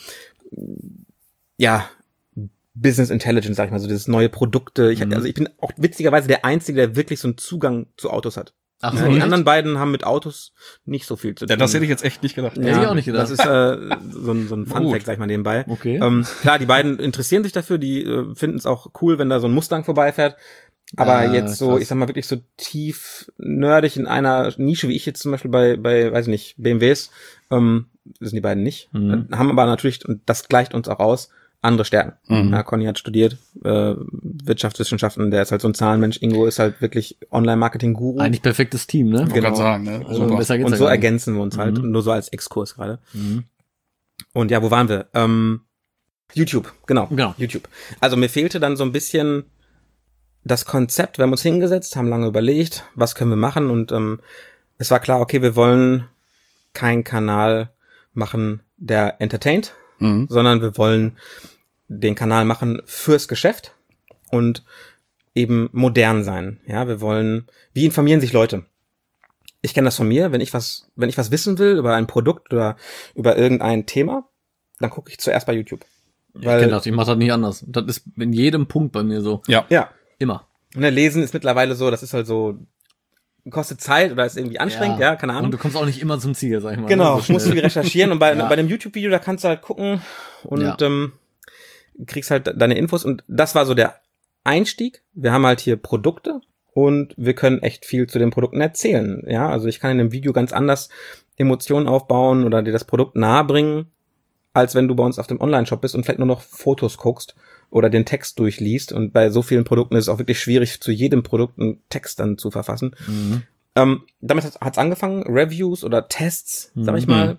[SPEAKER 4] ja, Business Intelligence, sag ich mal, so dieses neue Produkte. Ich,
[SPEAKER 3] Mhm.
[SPEAKER 4] Also ich bin auch witzigerweise der Einzige, der wirklich so einen Zugang zu Autos hat.
[SPEAKER 3] Ach
[SPEAKER 4] Ja,
[SPEAKER 3] so,
[SPEAKER 4] die
[SPEAKER 3] echt?
[SPEAKER 4] anderen beiden haben mit Autos nicht so viel zu tun.
[SPEAKER 2] Ja, das hätte ich jetzt echt nicht gedacht.
[SPEAKER 3] Hätte ich auch nicht gedacht.
[SPEAKER 4] Das ist äh, so ein, so ein Fun-Fact,
[SPEAKER 2] Gut.
[SPEAKER 4] sag ich mal, nebenbei.
[SPEAKER 3] Okay.
[SPEAKER 4] Ähm, klar, die beiden interessieren sich dafür, die äh, finden es auch cool, wenn da so ein Mustang vorbeifährt. Aber
[SPEAKER 3] Ah,
[SPEAKER 4] jetzt so,
[SPEAKER 3] krass.
[SPEAKER 4] ich sag mal, wirklich so tief nerdig in einer Nische, wie ich jetzt zum Beispiel bei, bei weiß ich nicht, B M Ws, ähm, das sind die beiden nicht.
[SPEAKER 3] Mhm.
[SPEAKER 4] Äh, Haben aber natürlich, und das gleicht uns auch aus, andere Stärken.
[SPEAKER 2] Mhm.
[SPEAKER 4] Ja, Conny hat studiert, äh, Wirtschaftswissenschaften, der ist halt so ein Zahlenmensch. Ingo ist halt wirklich Online-Marketing-Guru.
[SPEAKER 3] Eigentlich perfektes Team, ne?
[SPEAKER 2] Ich wollte gerade sagen, ne?
[SPEAKER 3] Also
[SPEAKER 2] Super.
[SPEAKER 3] besser geht's
[SPEAKER 4] Und
[SPEAKER 3] ja
[SPEAKER 4] so
[SPEAKER 3] gar nicht.
[SPEAKER 4] ergänzen wir uns halt,
[SPEAKER 3] Mhm.
[SPEAKER 4] nur so als Exkurs gerade.
[SPEAKER 3] Mhm.
[SPEAKER 4] Und ja, wo waren wir? Ähm, YouTube, genau.
[SPEAKER 3] Genau.
[SPEAKER 4] YouTube. Also mir fehlte dann so ein bisschen das Konzept. Wir haben uns hingesetzt, haben lange überlegt, was können wir machen. Und ähm, es war klar, okay, wir wollen keinen Kanal machen, der entertaint,
[SPEAKER 2] Mhm.
[SPEAKER 4] sondern wir wollen den Kanal machen fürs Geschäft und eben modern sein. Ja, wir wollen, wie informieren sich Leute? Ich kenne das von mir, wenn ich was, wenn ich was wissen will über ein Produkt oder über irgendein Thema, dann gucke ich zuerst bei YouTube.
[SPEAKER 3] Ich kenn
[SPEAKER 4] Weil,
[SPEAKER 3] das, ich mach das nicht anders. Das ist in jedem Punkt bei mir so.
[SPEAKER 2] Ja.
[SPEAKER 4] ja,
[SPEAKER 3] Immer.
[SPEAKER 4] und der Lesen ist mittlerweile so, das ist halt so, kostet Zeit oder ist irgendwie anstrengend, ja, keine
[SPEAKER 3] Und
[SPEAKER 4] Ahnung.
[SPEAKER 3] du kommst auch nicht immer zum Ziel, sag ich mal.
[SPEAKER 4] Genau,
[SPEAKER 3] ne? So
[SPEAKER 4] musst du
[SPEAKER 3] schnell.
[SPEAKER 4] recherchieren und bei,
[SPEAKER 3] Ja.
[SPEAKER 4] bei dem YouTube-Video, da kannst du halt gucken und
[SPEAKER 3] Ja.
[SPEAKER 4] ähm, kriegst halt deine Infos und das war so der Einstieg. Wir haben halt hier Produkte und wir können echt viel zu den Produkten erzählen. Ja, also ich kann in einem Video ganz anders Emotionen aufbauen oder dir das Produkt nahebringen, als wenn du bei uns auf dem Online-Shop bist und vielleicht nur noch Fotos guckst oder den Text durchliest. Und bei so vielen Produkten ist es auch wirklich schwierig, zu jedem Produkt einen Text dann zu verfassen.
[SPEAKER 3] Mhm.
[SPEAKER 4] Ähm, damit hat es angefangen, Reviews oder Tests, sag ich
[SPEAKER 2] Mhm.
[SPEAKER 4] mal,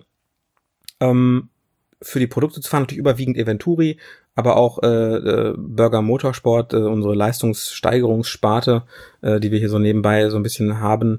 [SPEAKER 4] ähm, für die Produkte zu fahren, natürlich überwiegend Eventuri, aber auch äh, äh, Burger Motorsport, äh, unsere Leistungssteigerungssparte, äh, die wir hier so nebenbei so ein bisschen haben.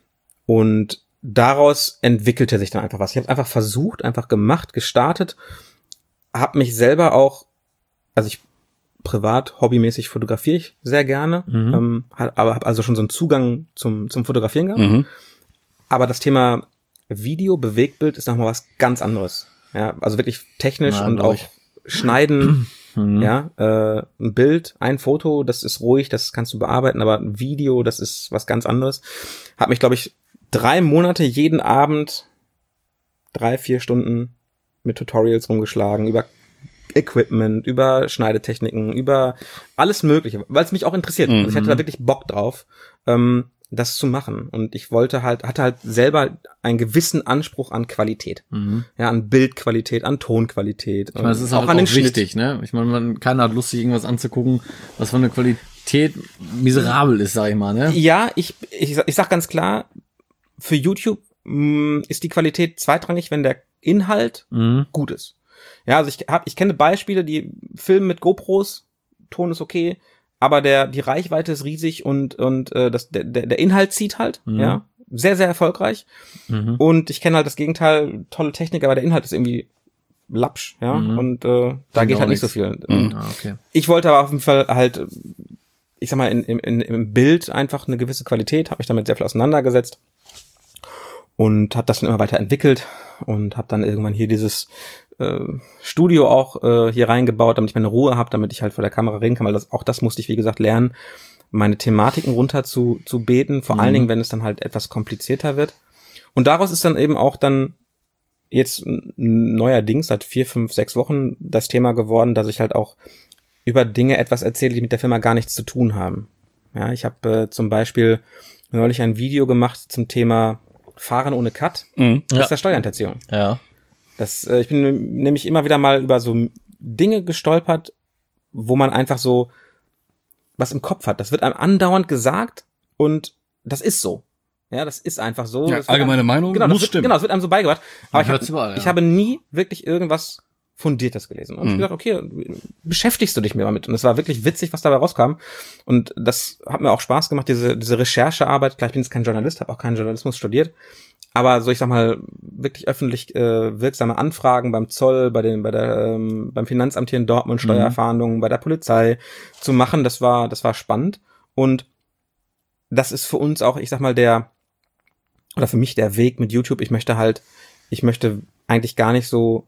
[SPEAKER 4] Und daraus entwickelte sich dann einfach was. Ich habe einfach versucht, einfach gemacht, gestartet, habe mich selber auch, also ich privat, hobbymäßig fotografiere ich sehr gerne,
[SPEAKER 3] Mhm.
[SPEAKER 4] ähm, hab, aber habe also schon so einen Zugang zum zum Fotografieren gehabt.
[SPEAKER 2] Mhm.
[SPEAKER 4] Aber das Thema Video, Bewegtbild ist nochmal was ganz anderes. Ja, also wirklich technisch
[SPEAKER 3] Ja,
[SPEAKER 4] und
[SPEAKER 3] glaub
[SPEAKER 4] auch
[SPEAKER 3] ich.
[SPEAKER 4] schneiden,
[SPEAKER 3] Mhm.
[SPEAKER 4] ja, äh, ein Bild, ein Foto, das ist ruhig, das kannst du bearbeiten, aber ein Video, das ist was ganz anderes. Hab mich, glaube ich, drei Monate jeden Abend drei, vier Stunden mit Tutorials rumgeschlagen über Equipment, über Schneidetechniken, über alles Mögliche, weil es mich auch interessiert.
[SPEAKER 2] Mhm.
[SPEAKER 4] Also ich hatte da wirklich Bock drauf, ähm, das zu machen. Und ich wollte halt, hatte halt selber einen gewissen Anspruch an Qualität.
[SPEAKER 3] Mhm.
[SPEAKER 4] Ja, an Bildqualität, an Tonqualität.
[SPEAKER 3] Ich meine, es ist
[SPEAKER 4] auch
[SPEAKER 3] halt
[SPEAKER 4] an den
[SPEAKER 3] auch
[SPEAKER 4] Schnitt.
[SPEAKER 3] wichtig, ne? Ich meine, man, keiner hat Lust, sich irgendwas anzugucken, was von der Qualität miserabel ist, sag ich mal, ne?
[SPEAKER 4] Ja, ich, ich, ich sag ganz klar, für YouTube mh, ist die Qualität zweitrangig, wenn der Inhalt
[SPEAKER 3] Mhm.
[SPEAKER 4] gut ist. Ja, also ich hab, ich kenne Beispiele, die filmen mit GoPros, Ton ist okay, aber der die Reichweite ist riesig und und äh, das der der der Inhalt zieht halt,
[SPEAKER 3] Mhm.
[SPEAKER 4] ja, sehr sehr erfolgreich.
[SPEAKER 3] Mhm.
[SPEAKER 4] Und ich kenne halt das Gegenteil, tolle Technik, aber der Inhalt ist irgendwie lapsch, ja,
[SPEAKER 3] Mhm.
[SPEAKER 4] und äh, da
[SPEAKER 3] Bringt
[SPEAKER 4] geht
[SPEAKER 3] auch
[SPEAKER 4] halt nicht so
[SPEAKER 3] nichts.
[SPEAKER 4] viel.
[SPEAKER 2] Mhm.
[SPEAKER 3] Ah, okay.
[SPEAKER 4] Ich wollte aber auf jeden Fall halt, ich sag mal, in, in, im Bild einfach eine gewisse Qualität, habe mich damit sehr viel auseinandergesetzt und habe das dann immer weiter entwickelt und habe dann irgendwann hier dieses äh, Studio auch äh, hier reingebaut, damit ich meine Ruhe habe, damit ich halt vor der Kamera reden kann, weil das, auch das musste ich, wie gesagt, lernen, meine Thematiken runter zu, zu beten, vor
[SPEAKER 3] Mhm.
[SPEAKER 4] allen Dingen, wenn es dann halt etwas komplizierter wird. Und daraus ist dann eben auch dann jetzt neuerdings seit vier, fünf, sechs Wochen das Thema geworden, dass ich halt auch über Dinge etwas erzähle, die mit der Firma gar nichts zu tun haben. Ja, ich habe äh, zum Beispiel neulich ein Video gemacht zum Thema Fahren ohne Cut.
[SPEAKER 2] Mhm.
[SPEAKER 4] Das
[SPEAKER 3] Ja.
[SPEAKER 4] ist der Steuerhinterziehung.
[SPEAKER 3] Ja.
[SPEAKER 4] Das, äh, ich bin nämlich immer wieder mal über so Dinge gestolpert, wo man einfach so was im Kopf hat. Das wird einem andauernd gesagt und das ist so. Ja, das ist einfach so.
[SPEAKER 2] Ja,
[SPEAKER 4] Das wird
[SPEAKER 2] allgemeine
[SPEAKER 4] einem,
[SPEAKER 2] Meinung
[SPEAKER 4] genau,
[SPEAKER 2] muss
[SPEAKER 4] das wird,
[SPEAKER 2] stimmen.
[SPEAKER 4] Genau, das wird einem so beigebracht. Aber
[SPEAKER 3] Man
[SPEAKER 4] ich, hab,
[SPEAKER 3] hört's überall, ja.
[SPEAKER 4] ich habe nie wirklich irgendwas Fundiertes gelesen. Und ich
[SPEAKER 2] Mhm.
[SPEAKER 4] habe gesagt, okay, beschäftigst du dich mir damit. Und es war wirklich witzig, was dabei rauskam. Und das hat mir auch Spaß gemacht, diese, diese Recherchearbeit. Klar, ich bin jetzt kein Journalist, habe auch keinen Journalismus studiert. Aber so, ich sag mal, wirklich öffentlich äh, wirksame Anfragen beim Zoll, bei den, bei der, ähm, beim Finanzamt hier in Dortmund, Steuerfahndungen, bei der Polizei zu machen, das war, das war spannend. Und das ist für uns auch, ich sag mal, der, oder für mich der Weg mit YouTube. Ich möchte halt, ich möchte eigentlich gar nicht so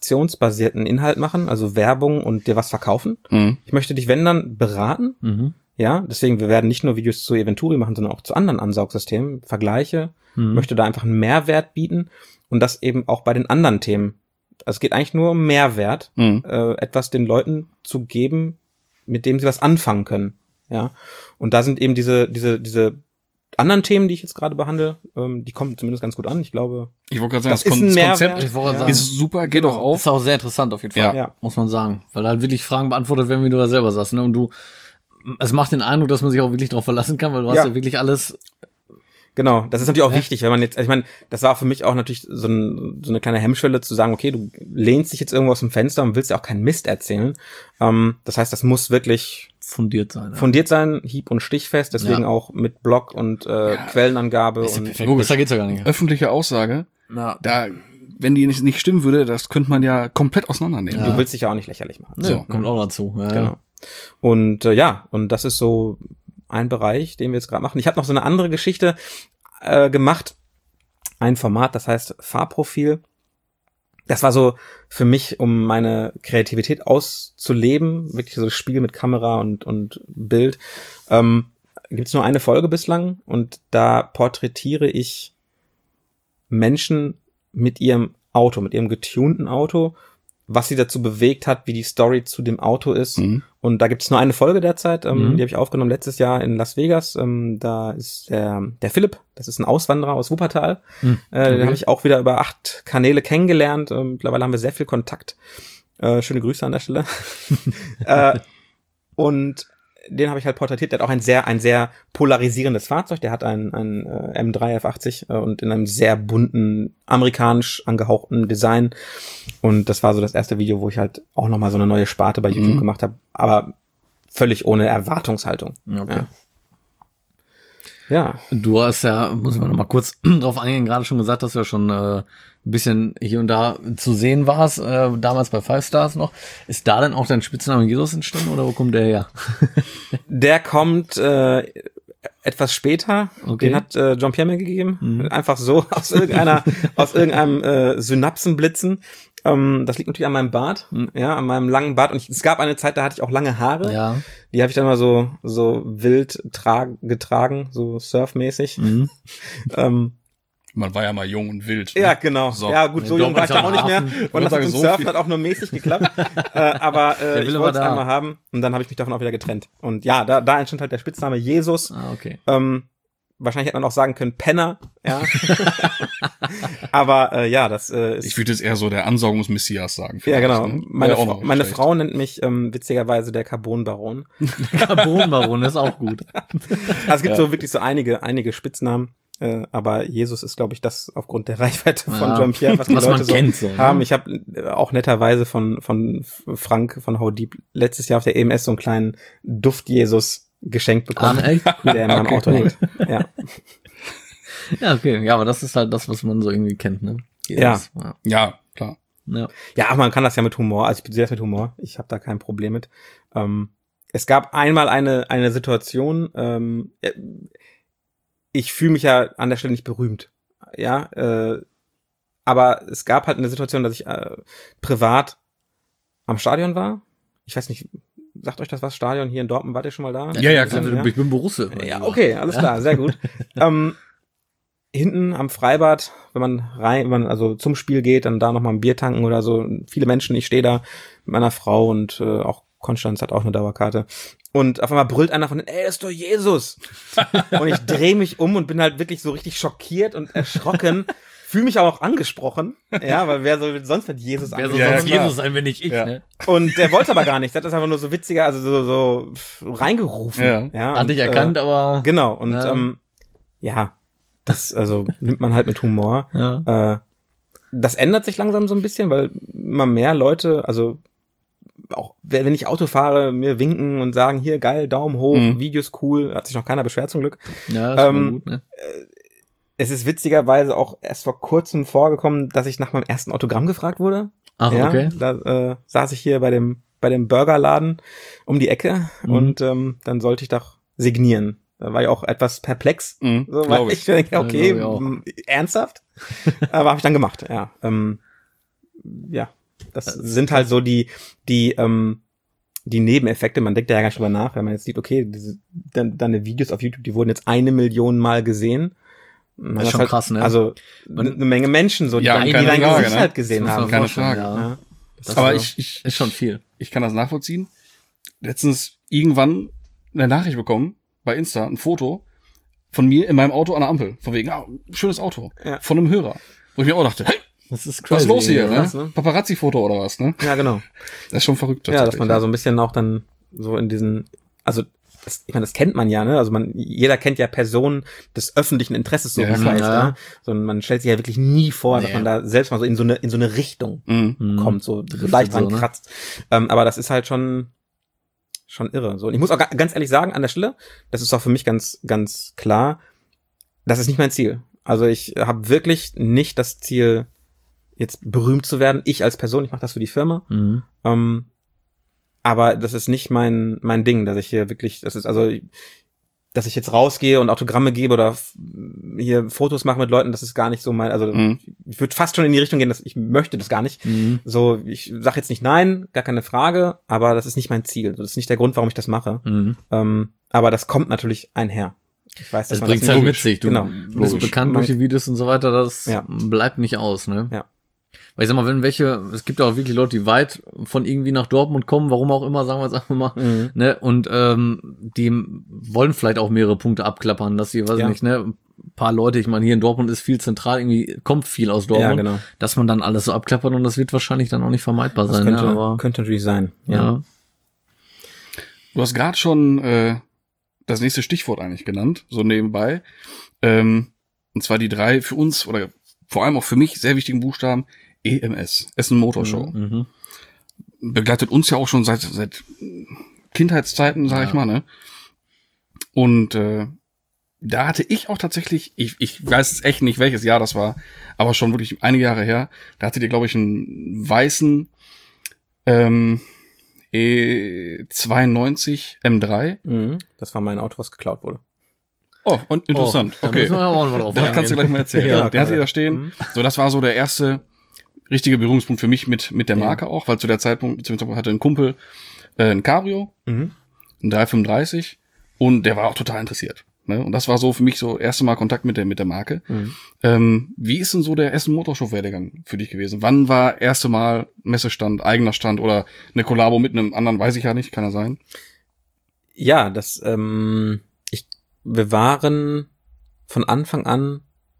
[SPEAKER 4] transaktionsbasierten Inhalt machen, also Werbung und dir was verkaufen.
[SPEAKER 2] Mhm.
[SPEAKER 4] Ich möchte dich, wenn dann, beraten,
[SPEAKER 3] Mhm.
[SPEAKER 4] Ja, deswegen, wir werden nicht nur Videos zu Eventuri machen, sondern auch zu anderen Ansaugsystemen, Vergleiche,
[SPEAKER 3] Mhm.
[SPEAKER 4] möchte da einfach einen Mehrwert bieten und das eben auch bei den anderen Themen. Also es geht eigentlich nur um Mehrwert,
[SPEAKER 2] Mhm.
[SPEAKER 4] äh, etwas den Leuten zu geben, mit dem sie was anfangen können. Ja, und da sind eben diese, diese, diese anderen Themen, die ich jetzt gerade behandle, ähm, die kommen zumindest ganz gut an. Ich glaube,
[SPEAKER 2] Ich wollte gerade sagen,
[SPEAKER 4] das
[SPEAKER 2] das,
[SPEAKER 4] ist
[SPEAKER 2] Kon
[SPEAKER 4] ein
[SPEAKER 2] das
[SPEAKER 4] Mehrwert.
[SPEAKER 2] Konzept
[SPEAKER 3] Ich wollte
[SPEAKER 4] Ja.
[SPEAKER 3] sagen,
[SPEAKER 2] ist super, geht auch auf.
[SPEAKER 3] ist auch sehr interessant auf jeden Fall,
[SPEAKER 2] Ja.
[SPEAKER 4] Ja.
[SPEAKER 3] muss man sagen. Weil da halt wirklich Fragen beantwortet werden, wie du da selber sagst. Ne? Und du, es macht den Eindruck, dass man sich auch wirklich darauf verlassen kann, weil du
[SPEAKER 4] Ja.
[SPEAKER 3] hast ja wirklich alles.
[SPEAKER 4] genau, das ist natürlich auch wichtig, wenn man jetzt, ich meine, das war für mich auch natürlich so, ein, so eine kleine Hemmschwelle zu sagen, okay, du lehnst dich jetzt irgendwo aus dem Fenster und willst ja auch keinen Mist erzählen. Ähm, das heißt, das muss wirklich
[SPEAKER 3] Fundiert sein. Ja.
[SPEAKER 4] fundiert sein, hieb- und stichfest, deswegen
[SPEAKER 3] Ja.
[SPEAKER 4] auch mit Blog und äh, Quellenangabe
[SPEAKER 3] Ist ja
[SPEAKER 4] und
[SPEAKER 3] perfekt.
[SPEAKER 2] logisch.
[SPEAKER 3] Besser geht's ja gar nicht.
[SPEAKER 2] Öffentliche Aussage,
[SPEAKER 3] Ja.
[SPEAKER 2] da, wenn die nicht, nicht stimmen würde, das könnte man ja komplett auseinandernehmen.
[SPEAKER 4] du willst dich ja auch nicht lächerlich machen.
[SPEAKER 3] Ja, kommt auch dazu. Ja,
[SPEAKER 4] Genau.
[SPEAKER 3] ja.
[SPEAKER 4] Und äh, ja, und das ist so ein Bereich, den wir jetzt gerade machen. Ich habe noch so eine andere Geschichte äh, gemacht, ein Format, das heißt Fahrprofil. Das war so für mich, um meine Kreativität auszuleben, wirklich so das Spiel mit Kamera und und Bild. Ähm, Gibt es nur eine Folge bislang und da porträtiere ich Menschen mit ihrem Auto, mit ihrem getunten Auto, was sie dazu bewegt hat, wie die Story zu dem Auto ist.
[SPEAKER 2] Mhm.
[SPEAKER 4] Und da gibt es nur eine Folge derzeit, ähm,
[SPEAKER 3] Mhm.
[SPEAKER 4] die habe ich aufgenommen letztes Jahr in Las Vegas. Ähm, da ist der, der Philipp, das ist ein Auswanderer aus Wuppertal.
[SPEAKER 3] Mhm.
[SPEAKER 4] Äh, Den
[SPEAKER 3] Okay.
[SPEAKER 4] habe ich auch wieder über acht Kanäle kennengelernt. Ähm, mittlerweile haben wir sehr viel Kontakt. Äh, schöne Grüße an der Stelle. äh, und den habe ich halt porträtiert. Der hat auch ein sehr, ein sehr polarisierendes Fahrzeug. Der hat ein, ein äh, M drei F achtzig äh, und in einem sehr bunten, amerikanisch angehauchten Design. Und das war so das erste Video, wo ich halt auch nochmal so eine neue Sparte bei YouTube
[SPEAKER 2] Mhm.
[SPEAKER 4] gemacht habe. Aber völlig ohne Erwartungshaltung.
[SPEAKER 3] Okay.
[SPEAKER 4] Ja.
[SPEAKER 3] Du hast ja, muss man noch mal kurz drauf eingehen, gerade schon gesagt, dass du ja schon äh, ein bisschen hier und da zu sehen warst, äh, damals bei Five Stars noch. Ist da denn auch dein Spitzname Jesus entstanden oder wo kommt der her?
[SPEAKER 4] Der kommt äh, etwas später.
[SPEAKER 3] Okay.
[SPEAKER 4] Den hat äh, John Pierre mir gegeben.
[SPEAKER 3] Mhm.
[SPEAKER 4] Einfach so aus irgendeiner, aus irgendeinem äh, Synapsenblitzen. Ähm, das liegt natürlich an meinem Bart,
[SPEAKER 3] Mhm.
[SPEAKER 4] ja, an meinem langen Bart. Und ich, es gab eine Zeit, da hatte ich auch lange Haare.
[SPEAKER 3] Ja.
[SPEAKER 4] Die habe ich dann mal so so wild tra- getragen, so surfmäßig.
[SPEAKER 3] Mhm.
[SPEAKER 4] Ähm,
[SPEAKER 2] Man war ja mal jung und wild. ne?
[SPEAKER 4] ja, genau.
[SPEAKER 2] So.
[SPEAKER 4] Ja, gut, so
[SPEAKER 3] Ja,
[SPEAKER 4] jung war ich
[SPEAKER 3] doch,
[SPEAKER 4] da auch nicht mehr.
[SPEAKER 3] Hafen.
[SPEAKER 4] Und das
[SPEAKER 2] sagen,
[SPEAKER 4] mit dem
[SPEAKER 2] so
[SPEAKER 4] Surfen
[SPEAKER 2] viel.
[SPEAKER 4] hat auch nur mäßig geklappt. äh, aber
[SPEAKER 3] Der
[SPEAKER 4] äh,
[SPEAKER 3] will
[SPEAKER 4] ich
[SPEAKER 3] aber
[SPEAKER 4] wollte es
[SPEAKER 3] da.
[SPEAKER 4] einmal haben. Und dann habe ich mich davon auch wieder getrennt. Und ja, da, da entstand halt der Spitzname Jesus.
[SPEAKER 3] Ah, okay.
[SPEAKER 4] Ähm, wahrscheinlich hätte man auch sagen können Penner. Ja. aber äh, ja, das äh, ist...
[SPEAKER 2] Ich würde jetzt eher so der Ansaugungsmessias sagen.
[SPEAKER 4] ja, genau.
[SPEAKER 2] vielleicht, ne?
[SPEAKER 4] Meine,
[SPEAKER 2] Wäre auch
[SPEAKER 4] Frau,
[SPEAKER 2] noch
[SPEAKER 4] meine
[SPEAKER 2] schlecht.
[SPEAKER 4] Frau nennt mich ähm, witzigerweise der Carbonbaron.
[SPEAKER 3] Carbonbaron ist auch gut.
[SPEAKER 4] Also es gibt so wirklich so einige, einige Spitznamen. Äh, aber Jesus ist, glaube ich, das aufgrund der Reichweite von
[SPEAKER 3] Ja.
[SPEAKER 4] John Pierre, was die
[SPEAKER 3] Was
[SPEAKER 4] Leute
[SPEAKER 3] man
[SPEAKER 4] so
[SPEAKER 3] kennt, so, ne?
[SPEAKER 4] haben. Ich habe äh, auch netterweise von von Frank von How Deep letztes Jahr auf der E M S so einen kleinen Duft-Jesus geschenkt bekommen,
[SPEAKER 3] Ah, echt?
[SPEAKER 4] der in meinem
[SPEAKER 2] Okay,
[SPEAKER 4] Auto
[SPEAKER 2] cool.
[SPEAKER 4] hängt. Ja.
[SPEAKER 3] Ja, okay. Ja, aber das ist halt das, was man so irgendwie kennt, ne? Jesus. Ja.
[SPEAKER 2] Ja, klar.
[SPEAKER 3] Ja.
[SPEAKER 4] Ja, aber man kann das ja mit Humor. Also ich sehe das mit Humor. Ich habe da kein Problem mit. Ähm, es gab einmal eine eine Situation. Ähm, äh, ich fühle mich ja an der Stelle nicht berühmt. Ja, äh, aber es gab halt eine Situation, dass ich äh, privat am Stadion war. Ich weiß nicht, sagt euch das was? Stadion hier in Dortmund, wart ihr schon mal da?
[SPEAKER 2] Ja, ja,
[SPEAKER 3] Ich
[SPEAKER 2] klar.
[SPEAKER 3] bin- Ich bin Borusse.
[SPEAKER 4] Ja, okay, alles klar, sehr gut. ähm, hinten am Freibad, wenn man rein, wenn man also zum Spiel geht, dann da nochmal ein Bier tanken oder so. Viele Menschen, ich stehe da mit meiner Frau und äh, auch Konstanz hat auch eine Dauerkarte. Und auf einmal brüllt einer von denen, ey, das ist doch Jesus. Und ich drehe mich um und bin halt wirklich so richtig schockiert und erschrocken. Fühle mich aber auch angesprochen. Ja, weil wer soll sonst mit Jesus
[SPEAKER 3] Wer soll
[SPEAKER 2] Ja,
[SPEAKER 3] sonst
[SPEAKER 2] klar.
[SPEAKER 3] Jesus sein, wenn nicht ich,
[SPEAKER 2] Ja.
[SPEAKER 3] ne?
[SPEAKER 4] Und der wollte aber gar nichts. Der hat das einfach nur so witziger, also so, so reingerufen.
[SPEAKER 2] Ja.
[SPEAKER 4] ja
[SPEAKER 3] Hat
[SPEAKER 4] und,
[SPEAKER 3] dich erkannt,
[SPEAKER 4] äh,
[SPEAKER 3] aber.
[SPEAKER 4] Genau. Und
[SPEAKER 3] Ja.
[SPEAKER 4] ähm, ja, das also nimmt man halt mit Humor.
[SPEAKER 3] Ja.
[SPEAKER 4] Äh, das ändert sich langsam so ein bisschen, weil immer mehr Leute, also auch wenn ich Auto fahre, mir winken und sagen, hier geil, Daumen hoch,
[SPEAKER 2] Mhm.
[SPEAKER 4] Videos cool, hat sich noch keiner beschwert zum Glück.
[SPEAKER 3] Ja, ist
[SPEAKER 4] Ähm,
[SPEAKER 3] ähm, gut, ne?
[SPEAKER 4] Es ist witzigerweise auch erst vor kurzem vorgekommen, dass ich nach meinem ersten Autogramm gefragt wurde.
[SPEAKER 3] Ach,
[SPEAKER 4] ja,
[SPEAKER 3] okay.
[SPEAKER 4] Da äh, saß ich hier bei dem bei dem Burgerladen um die Ecke
[SPEAKER 3] Mhm.
[SPEAKER 4] und ähm, dann sollte ich doch signieren. Da war ich auch etwas perplex.
[SPEAKER 2] Mhm,
[SPEAKER 4] So, weil
[SPEAKER 2] glaub
[SPEAKER 4] ich
[SPEAKER 2] ich.
[SPEAKER 4] denke, okay,
[SPEAKER 3] Ja, glaub ich auch.
[SPEAKER 4] m, ernsthaft? Aber habe ich dann gemacht, ja. Ähm, ja, das sind halt so die, die, ähm, die Nebeneffekte, man denkt ja gar nicht drüber nach, wenn man jetzt sieht, okay, diese, dann, deine Videos auf YouTube, die wurden jetzt eine Million Mal gesehen.
[SPEAKER 3] Das ist schon
[SPEAKER 4] halt,
[SPEAKER 3] krass, ne?
[SPEAKER 4] Also eine Menge Menschen, so, die,
[SPEAKER 2] Ja,
[SPEAKER 4] die
[SPEAKER 2] keine
[SPEAKER 4] dein
[SPEAKER 2] Frage,
[SPEAKER 4] Gesicht
[SPEAKER 2] ne?
[SPEAKER 4] halt gesehen
[SPEAKER 3] Das muss man
[SPEAKER 4] haben.
[SPEAKER 2] Keine
[SPEAKER 3] vorstellen,
[SPEAKER 2] Frage.
[SPEAKER 3] Ja.
[SPEAKER 4] Ja.
[SPEAKER 3] Das
[SPEAKER 2] Aber
[SPEAKER 3] ist,
[SPEAKER 2] ich, ich,
[SPEAKER 3] ist schon viel.
[SPEAKER 2] ich kann das nachvollziehen. Letztens irgendwann eine Nachricht bekommen bei Insta, ein Foto von mir in meinem Auto an der Ampel. Von wegen, ah, schönes Auto.
[SPEAKER 4] Ja.
[SPEAKER 2] Von einem Hörer. Wo ich mir auch dachte, hey,
[SPEAKER 3] Das ist
[SPEAKER 2] was ist los hier, ne?
[SPEAKER 4] krass, ne?
[SPEAKER 2] Paparazzi-Foto oder was, ne?
[SPEAKER 4] Ja, genau.
[SPEAKER 2] Das ist schon verrückt.
[SPEAKER 4] Ja, dass man da so ein bisschen auch dann so in diesen, also das, ich meine, das kennt man ja, ne? Also man, jeder kennt ja Personen des öffentlichen Interesses, so
[SPEAKER 2] Ja,
[SPEAKER 4] wie es
[SPEAKER 2] klar.
[SPEAKER 4] heißt,
[SPEAKER 3] Ja.
[SPEAKER 4] ja. Sondern man stellt sich ja wirklich nie vor, dass
[SPEAKER 3] Nee.
[SPEAKER 4] man da selbst mal so in so eine in so eine Richtung
[SPEAKER 2] Mhm.
[SPEAKER 3] Mhm.
[SPEAKER 4] kommt, so, so
[SPEAKER 3] Driftet
[SPEAKER 4] leicht dran
[SPEAKER 3] so, ne?
[SPEAKER 4] kratzt. Ähm, aber das ist halt schon schon irre. So, und ich muss auch ga- ganz ehrlich sagen, an der Stelle, das ist auch für mich ganz ganz klar, das ist nicht mein Ziel. Also ich habe wirklich nicht das Ziel, jetzt berühmt zu werden. Ich als Person, ich mache das für die Firma.
[SPEAKER 3] Mhm.
[SPEAKER 4] Ähm, aber das ist nicht mein mein Ding, dass ich hier wirklich, das ist also, dass ich jetzt rausgehe und Autogramme gebe oder f- hier Fotos mache mit Leuten, das ist gar nicht so mein, also
[SPEAKER 2] Mhm.
[SPEAKER 4] ich würde fast schon in die Richtung gehen, dass ich möchte das gar nicht.
[SPEAKER 3] Mhm.
[SPEAKER 4] So, ich sage jetzt nicht nein, gar keine Frage, aber das ist nicht mein Ziel. Das ist nicht der Grund, warum ich das mache.
[SPEAKER 3] Mhm.
[SPEAKER 4] Ähm, aber das kommt natürlich einher. Ich weiß, dass
[SPEAKER 3] Das
[SPEAKER 4] man
[SPEAKER 3] bringt
[SPEAKER 4] das
[SPEAKER 3] halt
[SPEAKER 4] nicht-
[SPEAKER 3] mit sich. Du
[SPEAKER 4] Genau.
[SPEAKER 3] bist
[SPEAKER 2] Logisch.
[SPEAKER 3] bekannt durch die Videos und so weiter, das
[SPEAKER 4] Ja.
[SPEAKER 3] bleibt nicht aus, ne?
[SPEAKER 4] Ja.
[SPEAKER 3] Weil ich sag mal, wenn welche, es gibt ja auch wirklich Leute, die weit von irgendwie nach Dortmund kommen, warum auch immer, sagen wir jetzt einfach mal,
[SPEAKER 4] Mhm.
[SPEAKER 3] ne? Und ähm, die wollen vielleicht auch mehrere Punkte abklappern, dass sie, weiß
[SPEAKER 4] Ja.
[SPEAKER 3] ich nicht, ne? Ein paar Leute, ich meine, hier in Dortmund ist viel zentral, irgendwie kommt viel aus Dortmund,
[SPEAKER 4] Ja, genau.
[SPEAKER 3] dass man dann alles so abklappert und das wird wahrscheinlich dann auch nicht vermeidbar
[SPEAKER 4] Das
[SPEAKER 3] sein,
[SPEAKER 4] könnte,
[SPEAKER 3] ne? Aber
[SPEAKER 4] könnte natürlich sein.
[SPEAKER 3] ja.
[SPEAKER 2] Du hast gerade schon äh, das nächste Stichwort eigentlich genannt, so nebenbei. Ähm, und zwar die drei für uns oder vor allem auch für mich sehr wichtigen Buchstaben E M S, Essen Motor Show.
[SPEAKER 3] Mhm.
[SPEAKER 2] Begleitet uns ja auch schon seit seit Kindheitszeiten, sag
[SPEAKER 3] Ja.
[SPEAKER 2] ich mal, ne? Und äh, da hatte ich auch tatsächlich, ich, ich weiß jetzt echt nicht, welches Jahr das war, aber schon wirklich einige Jahre her, da hattet ihr, glaube ich, einen weißen ähm, E zweiundneunzig M drei.
[SPEAKER 4] Mhm. Das war mein Auto, was geklaut wurde.
[SPEAKER 2] Oh, und interessant.
[SPEAKER 3] Oh, da
[SPEAKER 2] okay.
[SPEAKER 3] müssen wir aber auch noch mal drauf
[SPEAKER 2] Das kannst du gleich mal erzählen.
[SPEAKER 4] Ja,
[SPEAKER 2] Ja, der hat
[SPEAKER 4] kann
[SPEAKER 2] da
[SPEAKER 4] ich.
[SPEAKER 2] stehen.
[SPEAKER 4] Mhm.
[SPEAKER 2] So, das war so der erste richtige Berührungspunkt für mich mit mit der
[SPEAKER 4] Ja.
[SPEAKER 2] Marke auch, weil zu der Zeitpunkt, beziehungsweise hatte ein Kumpel äh, ein Cabrio,
[SPEAKER 4] Mhm.
[SPEAKER 2] ein drei fünfunddreißig, und der war auch total interessiert. Ne? Und das war so für mich so erste Mal Kontakt mit der mit der Marke.
[SPEAKER 4] Mhm.
[SPEAKER 2] Ähm, wie ist denn so der Essen Motorshow-Werdegang für dich gewesen? Wann war erste Mal Messestand, eigener Stand oder eine Kollabo mit einem anderen, weiß ich ja nicht, kann ja sein.
[SPEAKER 4] Ja, das, ähm, ich, wir waren von Anfang an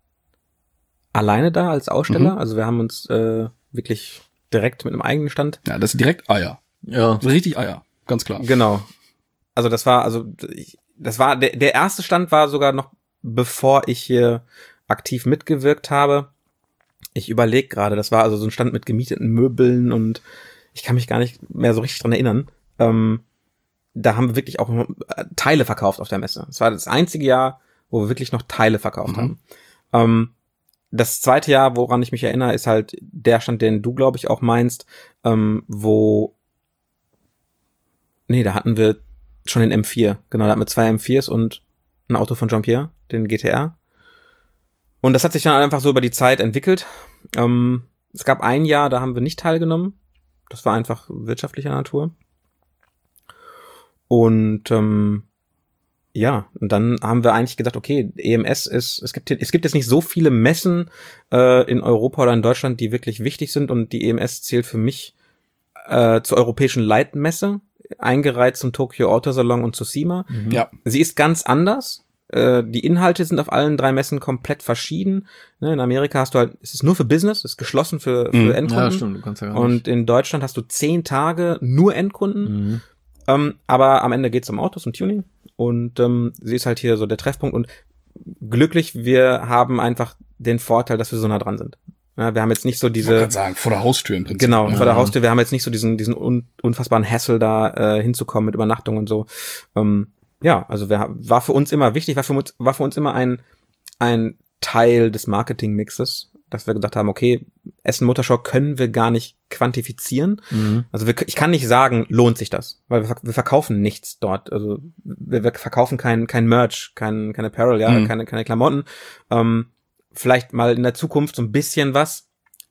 [SPEAKER 4] alleine da als Aussteller.
[SPEAKER 2] Mhm.
[SPEAKER 4] Also wir haben uns äh, wirklich direkt mit einem eigenen Stand.
[SPEAKER 2] Ja, das ist direkt Eier.
[SPEAKER 3] Ja.
[SPEAKER 2] Richtig Eier, ganz klar.
[SPEAKER 4] Genau. Also das war, also ich, das war, der, der erste Stand war sogar noch, bevor ich hier aktiv mitgewirkt habe. Ich überlege gerade, das war also so ein Stand mit gemieteten Möbeln und ich kann mich gar nicht mehr so richtig dran erinnern. Ähm, da haben wir wirklich auch noch Teile verkauft auf der Messe. Das war das einzige Jahr, wo wir wirklich noch Teile verkauft
[SPEAKER 2] Mhm.
[SPEAKER 4] haben. Ähm, das zweite Jahr, woran ich mich erinnere, ist halt der Stand, den du, glaube ich, auch meinst, ähm, wo nee, da hatten wir schon den M vier. Genau, da hatten wir zwei M viers und ein Auto von Jean-Pierre, den G T R. Und das hat sich dann einfach so über die Zeit entwickelt. Ähm, es gab ein Jahr, da haben wir nicht teilgenommen. Das war einfach wirtschaftlicher Natur. Und ähm, ja, und dann haben wir eigentlich gedacht, okay, E M S ist, es gibt es gibt jetzt nicht so viele Messen äh, in Europa oder in Deutschland, die wirklich wichtig sind, und die E M S zählt für mich äh, zur europäischen Leitmesse, eingereiht zum Tokyo Auto Salon und zu SEMA.
[SPEAKER 3] Mhm.
[SPEAKER 2] Ja.
[SPEAKER 4] Sie ist ganz anders. Äh, die Inhalte sind auf allen drei Messen komplett verschieden. Ne, in Amerika hast du halt, es ist nur für Business, es ist geschlossen für, für
[SPEAKER 2] Mhm.
[SPEAKER 4] Endkunden.
[SPEAKER 3] Ja, stimmt, du kannst ja gar nicht.
[SPEAKER 4] Und in Deutschland hast du zehn Tage nur Endkunden.
[SPEAKER 3] Mhm.
[SPEAKER 4] Ähm, aber am Ende geht's um Autos, um Tuning. Und ähm, sie ist halt hier so der Treffpunkt. Und glücklich, wir haben einfach den Vorteil, dass wir so nah dran sind. Ja, wir haben jetzt nicht so
[SPEAKER 2] Ich wollte
[SPEAKER 4] diese...
[SPEAKER 2] gerade sagen, vor der Haustür im Prinzip.
[SPEAKER 4] Genau,
[SPEAKER 2] ne?
[SPEAKER 4] vor der
[SPEAKER 3] Ja.
[SPEAKER 4] Haustür. Wir haben jetzt nicht so diesen diesen un, unfassbaren Hassel da äh, hinzukommen mit Übernachtung und so. Ähm, ja, also wir, war für uns immer wichtig, war für uns war für uns immer ein ein Teil des Marketing-Mixes, dass wir gedacht haben, okay, Essen Motorshow können wir gar nicht quantifizieren.
[SPEAKER 3] Mhm.
[SPEAKER 4] Also wir, ich kann nicht sagen, lohnt sich das, weil wir, verk- wir verkaufen nichts dort. Also wir, wir verkaufen kein kein Merch, kein kein Apparel, ja,
[SPEAKER 2] Mhm.
[SPEAKER 4] keine keine Klamotten. Ähm, vielleicht mal in der Zukunft so ein bisschen was,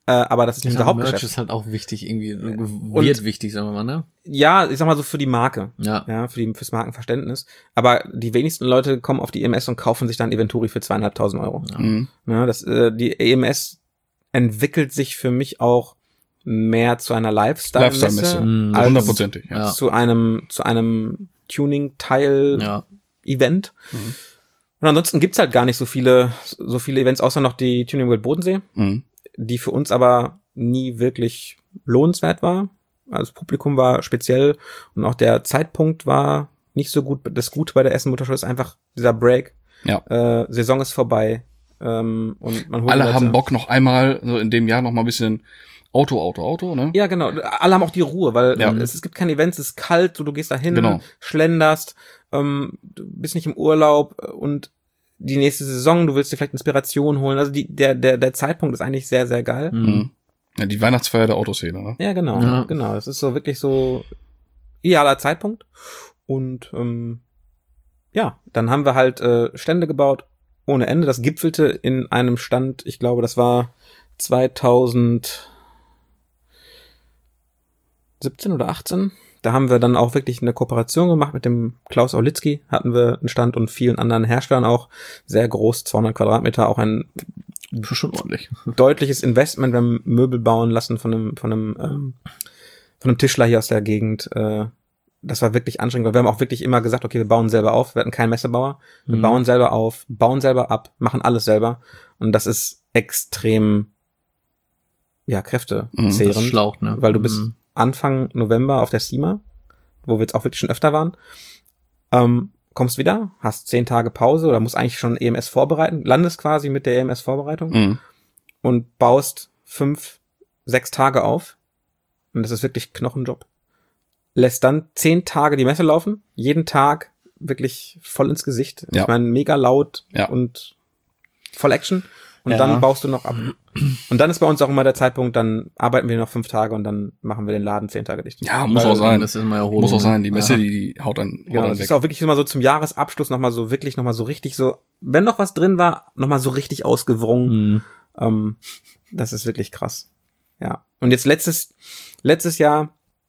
[SPEAKER 4] Äh, aber das ist nicht unser Hauptgeschäft.
[SPEAKER 3] Merch ist halt auch wichtig, irgendwie,
[SPEAKER 4] Und-
[SPEAKER 3] wird wichtig, sagen wir mal, ne?
[SPEAKER 4] Ja, ich sag mal so für die Marke.
[SPEAKER 3] Ja.
[SPEAKER 4] Ja, für die, fürs Markenverständnis. Aber die wenigsten Leute kommen auf die E M S und kaufen sich dann Eventuri für zweieinhalbtausend Euro.
[SPEAKER 2] Mhm.
[SPEAKER 4] Ja, das, äh, die E M S entwickelt sich für mich auch mehr zu einer Lifestyle-Messe,
[SPEAKER 2] Lifestyle-Messe.
[SPEAKER 3] Mhm.
[SPEAKER 4] als
[SPEAKER 2] Hundertprozentig, ja.
[SPEAKER 3] Ja.
[SPEAKER 4] zu einem, zu einem Tuning-Teil-Event.
[SPEAKER 3] Ja.
[SPEAKER 2] Mhm.
[SPEAKER 4] Und ansonsten gibt's halt gar nicht so viele, so viele Events, außer noch die Tuning World Bodensee,
[SPEAKER 2] Mhm.
[SPEAKER 4] die für uns aber nie wirklich lohnenswert war. Also das Publikum war speziell und auch der Zeitpunkt war nicht so gut. Das Gute bei der Essen Motorshow ist einfach dieser Break.
[SPEAKER 2] Ja.
[SPEAKER 4] Äh, Saison ist vorbei. Ähm, und man holt
[SPEAKER 2] Alle
[SPEAKER 4] Leute.
[SPEAKER 2] haben Bock noch einmal, so in dem Jahr noch mal ein bisschen Auto, Auto, Auto, ne?
[SPEAKER 4] Ja, genau. Alle haben auch die Ruhe, weil
[SPEAKER 2] Ja.
[SPEAKER 4] es, es gibt keine Events, es ist kalt, so, du gehst da hin,
[SPEAKER 2] Genau.
[SPEAKER 4] schlenderst, ähm, du bist nicht im Urlaub und die nächste Saison, du willst dir vielleicht Inspiration holen. Also die, der, der, der Zeitpunkt ist eigentlich sehr, sehr geil.
[SPEAKER 2] Mhm. Ja, die Weihnachtsfeier der Autoszene, ne?
[SPEAKER 4] Ja, genau,
[SPEAKER 3] Ja.
[SPEAKER 4] genau. Es ist so wirklich so idealer Zeitpunkt. Und ähm, ja, dann haben wir halt äh, Stände gebaut ohne Ende. Das gipfelte in einem Stand, ich glaube, das war zweitausendsiebzehn oder achtzehn. Da haben wir dann auch wirklich eine Kooperation gemacht mit dem Klaus Aulitzky, hatten wir einen Stand und vielen anderen Herstellern auch. Sehr groß, zweihundert Quadratmeter, auch ein
[SPEAKER 3] Schon ordentlich.
[SPEAKER 4] deutliches Investment. Wir haben Möbel bauen lassen von einem, von einem, ähm, von einem Tischler hier aus der Gegend. Äh, das war wirklich anstrengend, weil wir haben auch wirklich immer gesagt, okay, wir bauen selber auf. Wir hatten keinen Messebauer. Wir
[SPEAKER 3] Mhm.
[SPEAKER 4] bauen selber auf, bauen selber ab, machen alles selber. Und das ist extrem, ja,
[SPEAKER 2] Mhm,
[SPEAKER 4] kräftezehrend.
[SPEAKER 3] Das schlaucht, ne?
[SPEAKER 4] Weil du bist
[SPEAKER 3] Mhm.
[SPEAKER 4] Anfang November auf der SEMA, wo wir jetzt auch wirklich schon öfter waren, ähm, kommst wieder, hast zehn Tage Pause oder musst eigentlich schon E M S vorbereiten, landest quasi mit der E M S-Vorbereitung
[SPEAKER 2] Mhm.
[SPEAKER 4] und baust fünf, sechs Tage auf. Und das ist wirklich Knochenjob. Lässt dann zehn Tage die Messe laufen, jeden Tag wirklich voll ins Gesicht.
[SPEAKER 2] Ja.
[SPEAKER 4] Ich meine, mega laut
[SPEAKER 2] Ja.
[SPEAKER 4] und voll Action. Und
[SPEAKER 3] Ja.
[SPEAKER 4] dann baust du noch ab. Und dann ist bei uns auch immer der Zeitpunkt, dann arbeiten wir noch fünf Tage und dann machen wir den Laden zehn Tage dicht.
[SPEAKER 2] Ja, muss
[SPEAKER 4] Weil-
[SPEAKER 2] auch sein.
[SPEAKER 3] Das ist immer Erholung.
[SPEAKER 2] Muss auch sein. Die Messe,
[SPEAKER 3] Ja.
[SPEAKER 2] die, die haut dann, haut
[SPEAKER 4] Genau,
[SPEAKER 2] dann
[SPEAKER 4] das
[SPEAKER 2] weg.
[SPEAKER 4] ist auch wirklich immer so zum Jahresabschluss nochmal so wirklich nochmal so richtig so, wenn noch was drin war, nochmal so richtig ausgewrungen.
[SPEAKER 3] Mhm.
[SPEAKER 4] Ähm, das ist wirklich krass. Ja. Und jetzt letztes, letztes Jahr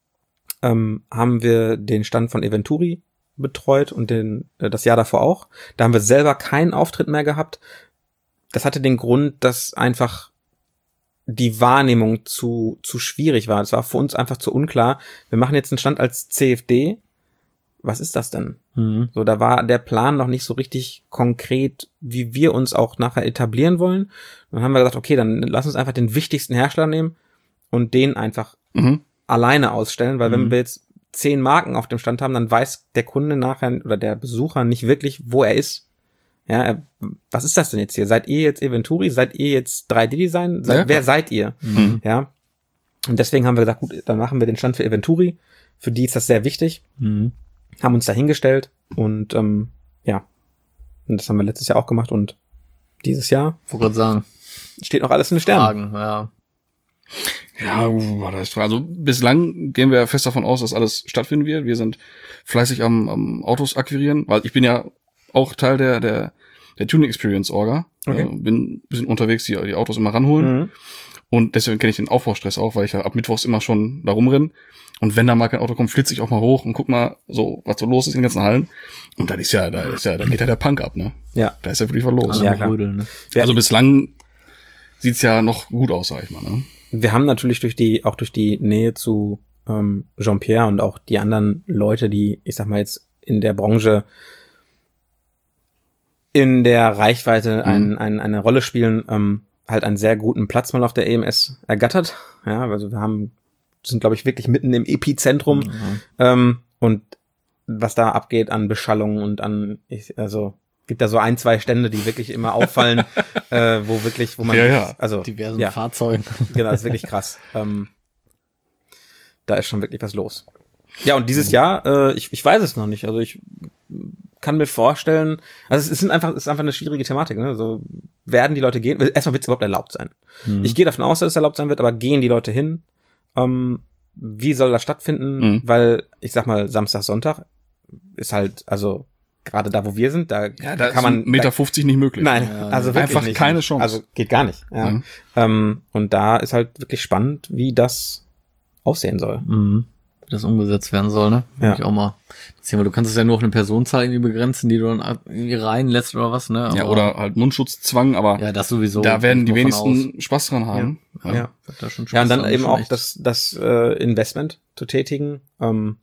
[SPEAKER 4] ähm, haben wir den Stand von Eventuri betreut und den, äh, das Jahr davor auch. Da haben wir selber keinen Auftritt mehr gehabt. Das hatte den Grund, dass einfach die Wahrnehmung zu, zu schwierig war. Es war für uns einfach zu unklar. Wir machen jetzt einen Stand als C F D. Was ist das denn?
[SPEAKER 3] Mhm.
[SPEAKER 4] So, da war der Plan noch nicht so richtig konkret, wie wir uns auch nachher etablieren wollen. Dann haben wir gesagt, okay, dann lass uns einfach den wichtigsten Hersteller nehmen und den einfach
[SPEAKER 2] Mhm.
[SPEAKER 4] alleine ausstellen, weil
[SPEAKER 3] Mhm.
[SPEAKER 4] wenn wir jetzt zehn Marken auf dem Stand haben, dann weiß der Kunde nachher oder der Besucher nicht wirklich, wo er ist. Ja, er, was ist das denn jetzt hier? Seid ihr jetzt Eventuri? Seid ihr jetzt drei D Design? Seid,
[SPEAKER 2] Ja,
[SPEAKER 4] wer seid ihr?
[SPEAKER 2] Mhm.
[SPEAKER 4] Ja. Und deswegen haben wir gesagt, gut, dann machen wir den Stand für Eventuri. Für die ist das sehr wichtig.
[SPEAKER 3] Mhm.
[SPEAKER 4] Haben uns da hingestellt und ähm, ja, und das haben wir letztes Jahr auch gemacht und dieses Jahr
[SPEAKER 3] Wollte gerade sagen.
[SPEAKER 4] steht noch alles in den Sternen.
[SPEAKER 3] Fragen, ja.
[SPEAKER 2] Ja, uh, das war, also bislang gehen wir fest davon aus, dass alles stattfinden wird. Wir sind fleißig am, am Autos akquirieren, weil ich bin ja auch Teil der der der Tuning Experience Orga.
[SPEAKER 4] Okay.
[SPEAKER 2] Äh, bin ein bisschen unterwegs, die, die Autos immer ranholen.
[SPEAKER 4] Mhm.
[SPEAKER 2] Und deswegen kenne ich den Aufbaustress auch, weil ich ja ab Mittwochs immer schon da rumrenne. Und wenn da mal kein Auto kommt, flitze ich auch mal hoch und guck mal, so, was so los ist in den ganzen Hallen. Und dann ist ja, da ist ja, da geht ja der Punk ab, ne?
[SPEAKER 4] Ja.
[SPEAKER 2] Da ist ja wirklich was los.
[SPEAKER 3] Alle
[SPEAKER 4] Ja,
[SPEAKER 3] am
[SPEAKER 4] klar.
[SPEAKER 3] Rödeln, ne?
[SPEAKER 4] Ja,
[SPEAKER 2] Also bislang sieht's ja noch gut aus, sag ich mal, ne?
[SPEAKER 4] wir haben natürlich durch die, auch durch die Nähe zu ähm, Jean-Pierre und auch die anderen Leute, die, ich sag mal jetzt in der Branche in der Reichweite ein,
[SPEAKER 2] Mhm.
[SPEAKER 4] ein, eine Rolle spielen, ähm, halt einen sehr guten Platz mal auf der E M S ergattert. Ja, also wir haben, sind glaube ich wirklich mitten im Epizentrum.
[SPEAKER 3] Mhm.
[SPEAKER 4] Ähm, und was da abgeht an Beschallung und an, ich, also gibt da so ein, zwei Stände, die wirklich immer auffallen, äh, wo wirklich, wo man,
[SPEAKER 2] Ja, ja.
[SPEAKER 4] also
[SPEAKER 3] Diversen
[SPEAKER 4] ja,
[SPEAKER 3] Fahrzeugen.
[SPEAKER 4] genau, das ist wirklich krass. Ähm, da ist schon wirklich was los. Ja, und dieses Jahr, äh, ich, ich weiß es noch nicht. Also ich kann mir vorstellen, also es sind einfach, es ist einfach eine schwierige Thematik. Ne? So werden die Leute gehen. Erstmal wird es überhaupt erlaubt sein.
[SPEAKER 3] Mhm.
[SPEAKER 4] Ich gehe davon aus, dass es erlaubt sein wird, aber gehen die Leute hin? Ähm, wie soll das stattfinden?
[SPEAKER 2] Mhm.
[SPEAKER 4] Weil ich sag mal, Samstag, Sonntag ist halt, also gerade da, wo wir sind, da
[SPEAKER 2] Ja, da
[SPEAKER 4] kann man
[SPEAKER 2] ist Meter fünfzig nicht möglich.
[SPEAKER 4] Nein,
[SPEAKER 3] Ja,
[SPEAKER 4] also wirklich
[SPEAKER 2] einfach
[SPEAKER 4] nicht.
[SPEAKER 2] keine Chance.
[SPEAKER 4] Also geht gar nicht. Ja.
[SPEAKER 2] Mhm.
[SPEAKER 4] Ähm, und da ist halt wirklich spannend, wie das aussehen soll.
[SPEAKER 3] Mhm. Wie das umgesetzt werden soll, ne?
[SPEAKER 4] Ja.
[SPEAKER 3] Ja. Ich auch mal. Weil du kannst es ja nur auf eine Personenzahl irgendwie begrenzen, die du dann irgendwie reinlässt oder was, ne? Aber,
[SPEAKER 2] Ja, oder halt Mundschutzzwang, aber
[SPEAKER 3] ja, das sowieso.
[SPEAKER 2] da werden die
[SPEAKER 3] Geht nur von
[SPEAKER 2] wenigsten Spaß dran haben.
[SPEAKER 4] Ja.
[SPEAKER 3] aus. Ja, hat da schon
[SPEAKER 4] Ja, und
[SPEAKER 3] Spaß
[SPEAKER 4] dann
[SPEAKER 3] dran,
[SPEAKER 4] eben
[SPEAKER 3] schon
[SPEAKER 4] auch
[SPEAKER 3] echt.
[SPEAKER 4] das, das äh, Investment zu tätigen. Ähm,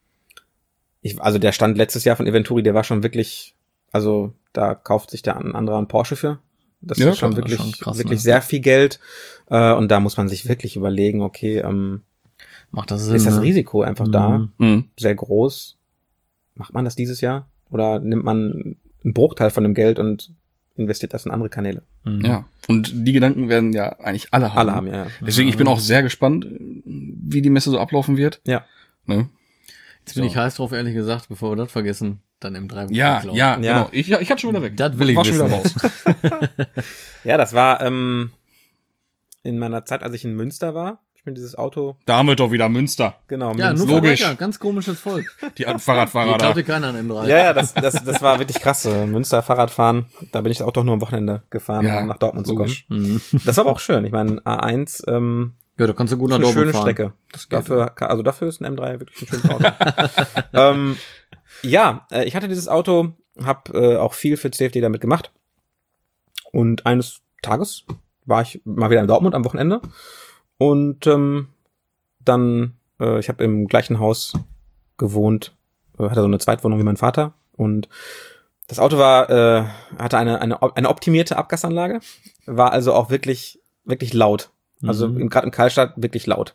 [SPEAKER 4] ich, also der Stand letztes Jahr von Eventuri, der war schon wirklich, also da kauft sich der ein anderer einen Porsche für. Das
[SPEAKER 2] Ja,
[SPEAKER 4] ist schon
[SPEAKER 3] klar, das ist
[SPEAKER 4] wirklich,
[SPEAKER 3] schon krass,
[SPEAKER 4] wirklich
[SPEAKER 3] ne?
[SPEAKER 4] sehr viel Geld. Äh, und da muss man sich wirklich überlegen, okay, ähm,
[SPEAKER 3] Macht das Sinn,
[SPEAKER 4] ist das
[SPEAKER 3] ne?
[SPEAKER 4] Risiko einfach
[SPEAKER 3] Mhm.
[SPEAKER 4] da,
[SPEAKER 2] Mhm.
[SPEAKER 4] sehr groß? Macht man das dieses Jahr? Oder nimmt man einen Bruchteil von dem Geld und investiert das in andere Kanäle?
[SPEAKER 3] Mhm.
[SPEAKER 2] Ja. Und die Gedanken werden ja eigentlich alle haben.
[SPEAKER 4] Alle haben, ja. ja.
[SPEAKER 2] Deswegen, ich bin auch sehr gespannt, wie die Messe so ablaufen wird.
[SPEAKER 4] Ja.
[SPEAKER 2] Ne?
[SPEAKER 3] Jetzt bin ich heiß drauf, ehrlich gesagt, bevor wir das vergessen, dann M drei.
[SPEAKER 2] Ja,
[SPEAKER 3] klauen.
[SPEAKER 2] ja,
[SPEAKER 4] Ja.
[SPEAKER 2] genau. Ich, ich hatte schon wieder weg.
[SPEAKER 3] Das will ich
[SPEAKER 2] War schon wieder
[SPEAKER 3] wissen.
[SPEAKER 2] raus.
[SPEAKER 4] Ja, das war ähm, in meiner Zeit, als ich in Münster war. Ich bin dieses Auto,
[SPEAKER 2] Damit doch wieder Münster.
[SPEAKER 4] genau,
[SPEAKER 3] Ja, nur
[SPEAKER 2] Logisch.
[SPEAKER 3] Verbrecher, ganz komisches Volk.
[SPEAKER 2] Die alten
[SPEAKER 3] Die
[SPEAKER 2] Fahrradfahrer da.
[SPEAKER 3] klaute keiner an M drei.
[SPEAKER 4] Ja, ja, das, das, das war wirklich krass. äh, Münster Fahrradfahren, da bin ich auch doch nur am Wochenende gefahren,
[SPEAKER 2] Ja,
[SPEAKER 4] um nach Dortmund zu kommen.
[SPEAKER 2] logisch.
[SPEAKER 3] Mhm.
[SPEAKER 4] Das war aber auch schön. Ich meine, A eins, ähm,
[SPEAKER 3] Ja, da kannst du gut nach
[SPEAKER 4] eine
[SPEAKER 3] Dortmund
[SPEAKER 4] schöne
[SPEAKER 3] fahren.
[SPEAKER 4] Strecke.
[SPEAKER 3] Das geht.
[SPEAKER 4] Dafür, also dafür ist ein M drei wirklich ein schönes Auto. ähm, ja, äh, ich hatte dieses Auto, habe äh, auch viel für C F D damit gemacht. Und eines Tages war ich mal wieder in Dortmund am Wochenende. Und ähm, dann, äh, ich habe im gleichen Haus gewohnt, äh, hatte so eine Zweitwohnung wie mein Vater. Und das Auto war, äh, hatte eine, eine, eine optimierte Abgasanlage, war also auch wirklich, wirklich laut. Also
[SPEAKER 3] Mhm.
[SPEAKER 4] im- gerade in Karlstadt wirklich laut.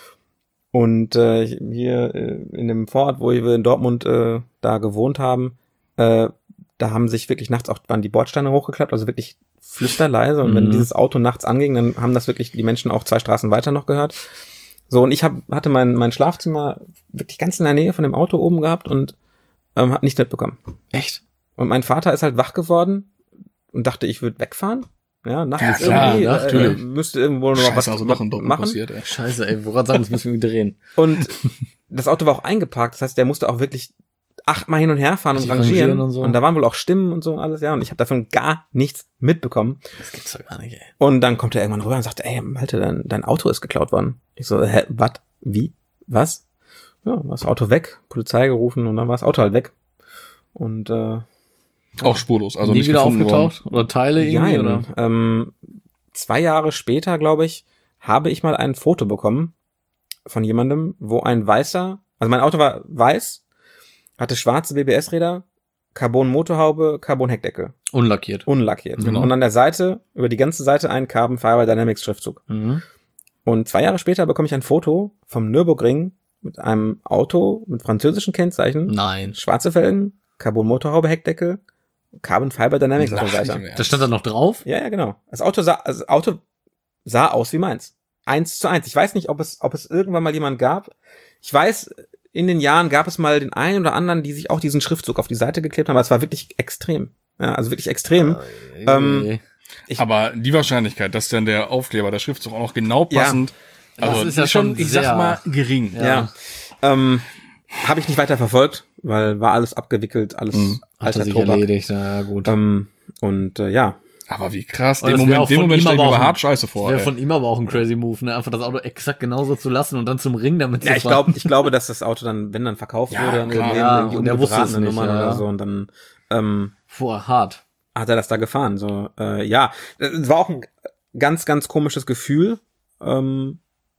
[SPEAKER 4] Und äh, hier äh, in dem Vorort, wo wir in Dortmund äh, da gewohnt haben, äh, da haben sich wirklich nachts auch, waren die Bordsteine hochgeklappt, also wirklich flüsterleise. Und wenn
[SPEAKER 3] Mhm.
[SPEAKER 4] dieses Auto nachts anging, dann haben das wirklich die Menschen auch zwei Straßen weiter noch gehört. So, und ich hab, hatte mein, mein Schlafzimmer wirklich ganz in der Nähe von dem Auto oben gehabt und ähm, hab nichts mitbekommen.
[SPEAKER 2] Echt?
[SPEAKER 4] Und mein Vater ist halt wach geworden und dachte, ich würde wegfahren. Ja, nachts
[SPEAKER 2] Ja, klar,
[SPEAKER 4] irgendwie,
[SPEAKER 3] natürlich.
[SPEAKER 4] äh, müsste irgendwo noch
[SPEAKER 2] Scheiße,
[SPEAKER 4] was
[SPEAKER 2] also noch in Dortmund
[SPEAKER 4] machen.
[SPEAKER 2] passiert, ey.
[SPEAKER 3] Scheiße, ey, woran sagen, das müssen wir drehen.
[SPEAKER 4] Und das Auto war auch eingeparkt, das heißt, der musste auch wirklich achtmal hin und her fahren und
[SPEAKER 3] Sich
[SPEAKER 4] rangieren.
[SPEAKER 3] rangieren und so.
[SPEAKER 4] Und da waren wohl auch Stimmen und so und alles, ja. Und ich habe davon gar nichts mitbekommen.
[SPEAKER 3] Das gibt's doch gar nicht, ey.
[SPEAKER 4] Und dann kommt er irgendwann rüber und sagt, ey, Malte, dein, dein Auto ist geklaut worden. Ich so, hä, was? Wie? Was? Ja, war das Auto weg, Polizei gerufen und dann war das Auto halt weg. Und äh,
[SPEAKER 2] Auch spurlos. Also
[SPEAKER 3] Nie
[SPEAKER 2] nicht
[SPEAKER 3] wieder
[SPEAKER 2] gefunden worden.
[SPEAKER 3] aufgetaucht? Oder Teile irgendwie?
[SPEAKER 4] Nein,
[SPEAKER 3] Oder?
[SPEAKER 4] ähm, zwei Jahre später, glaube ich, habe ich mal ein Foto bekommen von jemandem, wo ein weißer, also mein Auto war weiß, hatte schwarze B B S-Räder, Carbon-Motorhaube, Carbon-Heckdecke,
[SPEAKER 3] Unlackiert.
[SPEAKER 4] unlackiert.
[SPEAKER 2] Genau.
[SPEAKER 4] Und an der Seite, über die ganze Seite ein Carbon Fiber Dynamics Schriftzug.
[SPEAKER 3] Mhm.
[SPEAKER 4] Und zwei Jahre später bekomme ich ein Foto vom Nürburgring mit einem Auto mit französischen Kennzeichen,
[SPEAKER 3] Nein.
[SPEAKER 4] schwarze Felgen, Carbon-Motorhaube, Heckdecke, Carbon Fiber Dynamics auf der
[SPEAKER 2] Ach,
[SPEAKER 4] Seite.
[SPEAKER 2] nicht im Ernst.
[SPEAKER 3] Das stand da noch drauf?
[SPEAKER 4] Ja, ja, genau. Das Auto sah, das Auto sah aus wie meins. Eins zu eins. Ich weiß nicht, ob es, ob es irgendwann mal jemand gab. Ich weiß, in den Jahren gab es mal den einen oder anderen, die sich auch diesen Schriftzug auf die Seite geklebt haben, aber es war wirklich extrem. Ja, also wirklich extrem. Ähm,
[SPEAKER 3] Ey.
[SPEAKER 4] Ich-
[SPEAKER 2] Aber die Wahrscheinlichkeit, dass dann der Aufkleber, der Schriftzug auch noch genau passend,
[SPEAKER 3] Das
[SPEAKER 2] also
[SPEAKER 3] ist ja schon
[SPEAKER 2] ich
[SPEAKER 3] sehr-
[SPEAKER 2] sag mal, gering.
[SPEAKER 3] Ja.
[SPEAKER 4] Ja. Ähm, habe ich nicht weiter verfolgt, weil war alles abgewickelt, alles
[SPEAKER 2] Mhm.
[SPEAKER 3] Hat
[SPEAKER 4] alter
[SPEAKER 3] er sich
[SPEAKER 4] Tobak.
[SPEAKER 3] erledigt, na gut.
[SPEAKER 4] Ähm, und äh, ja,
[SPEAKER 2] Aber wie krass,
[SPEAKER 3] Und
[SPEAKER 2] den
[SPEAKER 3] das wär auch
[SPEAKER 2] Moment, den
[SPEAKER 3] von
[SPEAKER 2] Moment
[SPEAKER 3] ihm
[SPEAKER 2] stelle ich mir
[SPEAKER 3] aber
[SPEAKER 2] aber
[SPEAKER 3] auch ein-
[SPEAKER 2] hart scheiße vor.
[SPEAKER 3] Wäre
[SPEAKER 2] ey.
[SPEAKER 3] von ihm aber auch ein crazy Move, ne? Einfach das Auto exakt genauso zu lassen und dann zum Ring, damit
[SPEAKER 4] ja, ich glaube, ich glaube, dass das Auto dann, wenn dann verkauft
[SPEAKER 2] Ja,
[SPEAKER 4] wurde, an
[SPEAKER 2] klar.
[SPEAKER 4] irgendwen,
[SPEAKER 3] Ja,
[SPEAKER 4] irgendwie
[SPEAKER 3] und er wusste es
[SPEAKER 4] ungebratene
[SPEAKER 3] nicht,
[SPEAKER 4] Nummern
[SPEAKER 3] ja.
[SPEAKER 4] oder so und dann ähm,
[SPEAKER 3] Boah, hart.
[SPEAKER 4] hat er das da gefahren. So, äh, ja, es war auch ein ganz, ganz komisches Gefühl, ähm,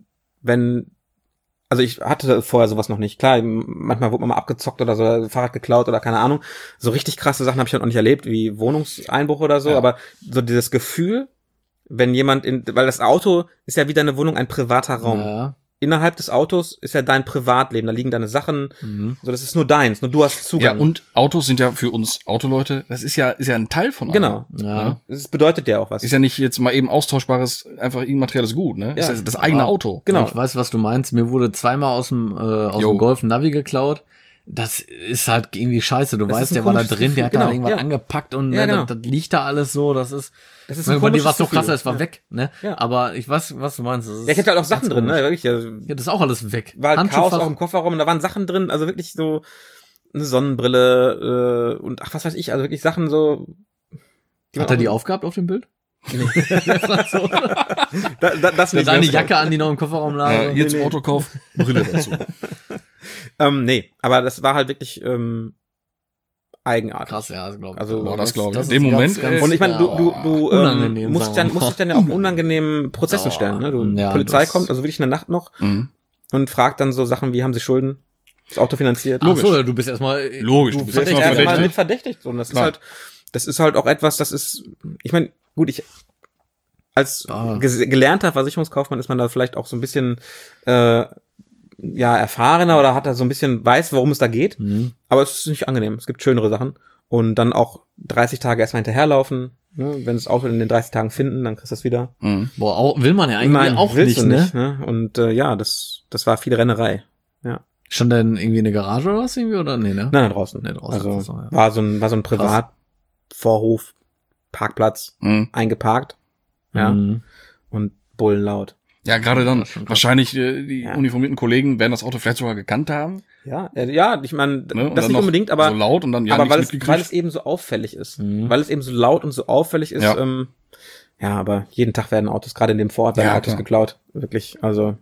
[SPEAKER 4] wenn, also ich hatte vorher sowas noch nicht. Klar, manchmal wurde man mal abgezockt oder so, Fahrrad geklaut oder keine Ahnung. So richtig krasse Sachen habe ich halt noch nicht erlebt, wie Wohnungseinbruch oder so,
[SPEAKER 2] Ja.
[SPEAKER 4] aber so dieses Gefühl, wenn jemand in, weil das Auto ist ja wie deine Wohnung ein privater Raum.
[SPEAKER 3] Ja.
[SPEAKER 4] Innerhalb des Autos ist ja dein Privatleben, da liegen deine Sachen,
[SPEAKER 3] Mhm.
[SPEAKER 4] so das ist nur deins, nur du hast
[SPEAKER 2] Ja,
[SPEAKER 4] Zugang.
[SPEAKER 2] und Autos sind ja für uns Autoleute, das ist ja, ist ja ein Teil von allem.
[SPEAKER 4] genau.
[SPEAKER 3] Ja.
[SPEAKER 4] Das bedeutet ja auch was.
[SPEAKER 2] Ist ja nicht jetzt mal eben austauschbares, einfach immaterielles Gut, ne?
[SPEAKER 4] Ja.
[SPEAKER 2] Ist ja das eigene
[SPEAKER 3] Ja.
[SPEAKER 2] Auto.
[SPEAKER 4] Genau.
[SPEAKER 3] Ich weiß, was du meinst. Mir wurde zweimal aus dem, äh, aus
[SPEAKER 2] Jo.
[SPEAKER 3] dem Golf ein Navi geklaut. Das ist halt irgendwie scheiße. Du
[SPEAKER 4] Das
[SPEAKER 3] weißt,
[SPEAKER 4] ist ein
[SPEAKER 3] der war da
[SPEAKER 4] komisches
[SPEAKER 3] drin, der hat
[SPEAKER 4] Gefühl.
[SPEAKER 3] da
[SPEAKER 4] Genau,
[SPEAKER 3] irgendwas
[SPEAKER 4] ja.
[SPEAKER 3] angepackt und
[SPEAKER 4] Ja,
[SPEAKER 3] ne,
[SPEAKER 4] genau.
[SPEAKER 3] das, das liegt da alles so. Das ist,
[SPEAKER 4] Das ist
[SPEAKER 3] bei
[SPEAKER 4] ein
[SPEAKER 3] dir
[SPEAKER 4] komisches
[SPEAKER 3] war es noch
[SPEAKER 4] Gefühl.
[SPEAKER 3] krasser, es war
[SPEAKER 4] Ja.
[SPEAKER 3] weg, ne?
[SPEAKER 4] Ja.
[SPEAKER 3] Aber ich weiß, was du meinst. Das ist
[SPEAKER 4] Ja, ich hatte halt auch
[SPEAKER 3] ganz
[SPEAKER 4] Sachen drin, ne?
[SPEAKER 3] komisch.
[SPEAKER 4] Wirklich, ja,
[SPEAKER 3] Ja, das ist auch alles weg.
[SPEAKER 4] war halt Chaos
[SPEAKER 3] Handschuhfach-
[SPEAKER 4] auch im Kofferraum und da waren Sachen drin, also wirklich so, eine Sonnenbrille äh, und ach, was weiß ich, also wirklich Sachen so.
[SPEAKER 3] Hat er die aufgehabt auf dem Bild?
[SPEAKER 4] Nee.
[SPEAKER 3] so.
[SPEAKER 4] da, da, das nicht.
[SPEAKER 3] Da eine Jacke an, die noch im Kofferraum lag.
[SPEAKER 2] Ja, ihr zum
[SPEAKER 4] nee.
[SPEAKER 2] Autokauf, Brille dazu.
[SPEAKER 4] ähm, nee, aber das war halt wirklich ähm, eigenartig.
[SPEAKER 3] Krass, ja, das glaube ich.
[SPEAKER 4] Also,
[SPEAKER 2] Boah, das glaube ich.
[SPEAKER 3] das
[SPEAKER 2] In dem
[SPEAKER 3] ist
[SPEAKER 2] Moment,
[SPEAKER 3] ganz, ganz-
[SPEAKER 2] ey.
[SPEAKER 4] Und ich meine, du, du, du ähm,
[SPEAKER 3] Unangenehm,
[SPEAKER 4] musst,
[SPEAKER 3] sagen
[SPEAKER 4] dann,
[SPEAKER 3] wir
[SPEAKER 4] musst
[SPEAKER 3] mal.
[SPEAKER 4] dich dann ja auch unangenehmen Prozessen
[SPEAKER 3] Oh.
[SPEAKER 4] stellen. Ne? Du,
[SPEAKER 3] Ja,
[SPEAKER 4] Polizei
[SPEAKER 3] das-
[SPEAKER 4] kommt, also wirklich in der Nacht noch
[SPEAKER 2] Mhm.
[SPEAKER 4] und fragt dann so Sachen wie, haben sie Schulden? Das Auto finanziert?
[SPEAKER 3] Ach so, du bist erstmal
[SPEAKER 2] Logisch, du
[SPEAKER 4] Du
[SPEAKER 2] bist
[SPEAKER 4] bist
[SPEAKER 2] erstmal
[SPEAKER 4] erstmal
[SPEAKER 2] verdächtig.
[SPEAKER 4] mit verdächtigt. So. Und das ist
[SPEAKER 2] Klar.
[SPEAKER 4] halt, das ist halt auch etwas, das ist, ich meine, gut, ich als
[SPEAKER 3] Ah.
[SPEAKER 4] ges- gelernter Versicherungskaufmann ist man da vielleicht auch so ein bisschen äh, ja erfahrener oder hat da so ein bisschen weiß, worum es da geht.
[SPEAKER 3] Mhm.
[SPEAKER 4] Aber es ist nicht angenehm. Es gibt schönere Sachen. Und dann auch dreißig Tage erstmal hinterherlaufen. Ne? Wenn das Auto in den dreißig Tagen finden, dann kriegst du das wieder.
[SPEAKER 2] Mhm.
[SPEAKER 3] Boah, auch, will man ja eigentlich auch
[SPEAKER 4] willst
[SPEAKER 3] nicht,
[SPEAKER 4] du
[SPEAKER 3] ne?
[SPEAKER 4] nicht, ne? Und äh, ja, das das war viel Rennerei.
[SPEAKER 3] Schon dann irgendwie eine Garage oder was irgendwie, oder? Nee, ne?
[SPEAKER 4] Nein, nein, draußen.
[SPEAKER 3] Nee, draußen
[SPEAKER 4] Also
[SPEAKER 3] ist das so, ja.
[SPEAKER 4] war so ein war so ein Privatvorhof, Parkplatz,
[SPEAKER 2] Mhm.
[SPEAKER 4] eingeparkt. Ja.
[SPEAKER 3] Mhm.
[SPEAKER 4] Und bullenlaut.
[SPEAKER 2] Ja, gerade dann.
[SPEAKER 3] Das ist schon krass.
[SPEAKER 2] Wahrscheinlich äh, die
[SPEAKER 4] Ja.
[SPEAKER 2] uniformierten Kollegen werden das Auto vielleicht sogar gekannt haben.
[SPEAKER 4] Ja, äh, ja, ich meine,
[SPEAKER 2] Ne? Und
[SPEAKER 4] das
[SPEAKER 2] dann
[SPEAKER 4] nicht
[SPEAKER 2] noch
[SPEAKER 4] unbedingt, aber
[SPEAKER 2] so laut und dann ja
[SPEAKER 4] aber
[SPEAKER 2] nichts
[SPEAKER 4] weil es,
[SPEAKER 2] mitgekriegt.
[SPEAKER 4] weil es eben so auffällig ist.
[SPEAKER 3] Mhm.
[SPEAKER 4] Weil es eben so laut und so auffällig ist.
[SPEAKER 2] Ja.
[SPEAKER 4] Ähm, ja, aber jeden Tag werden Autos, gerade in dem Vorort, werden
[SPEAKER 2] Ja,
[SPEAKER 4] Autos
[SPEAKER 2] klar.
[SPEAKER 4] geklaut. Wirklich, also,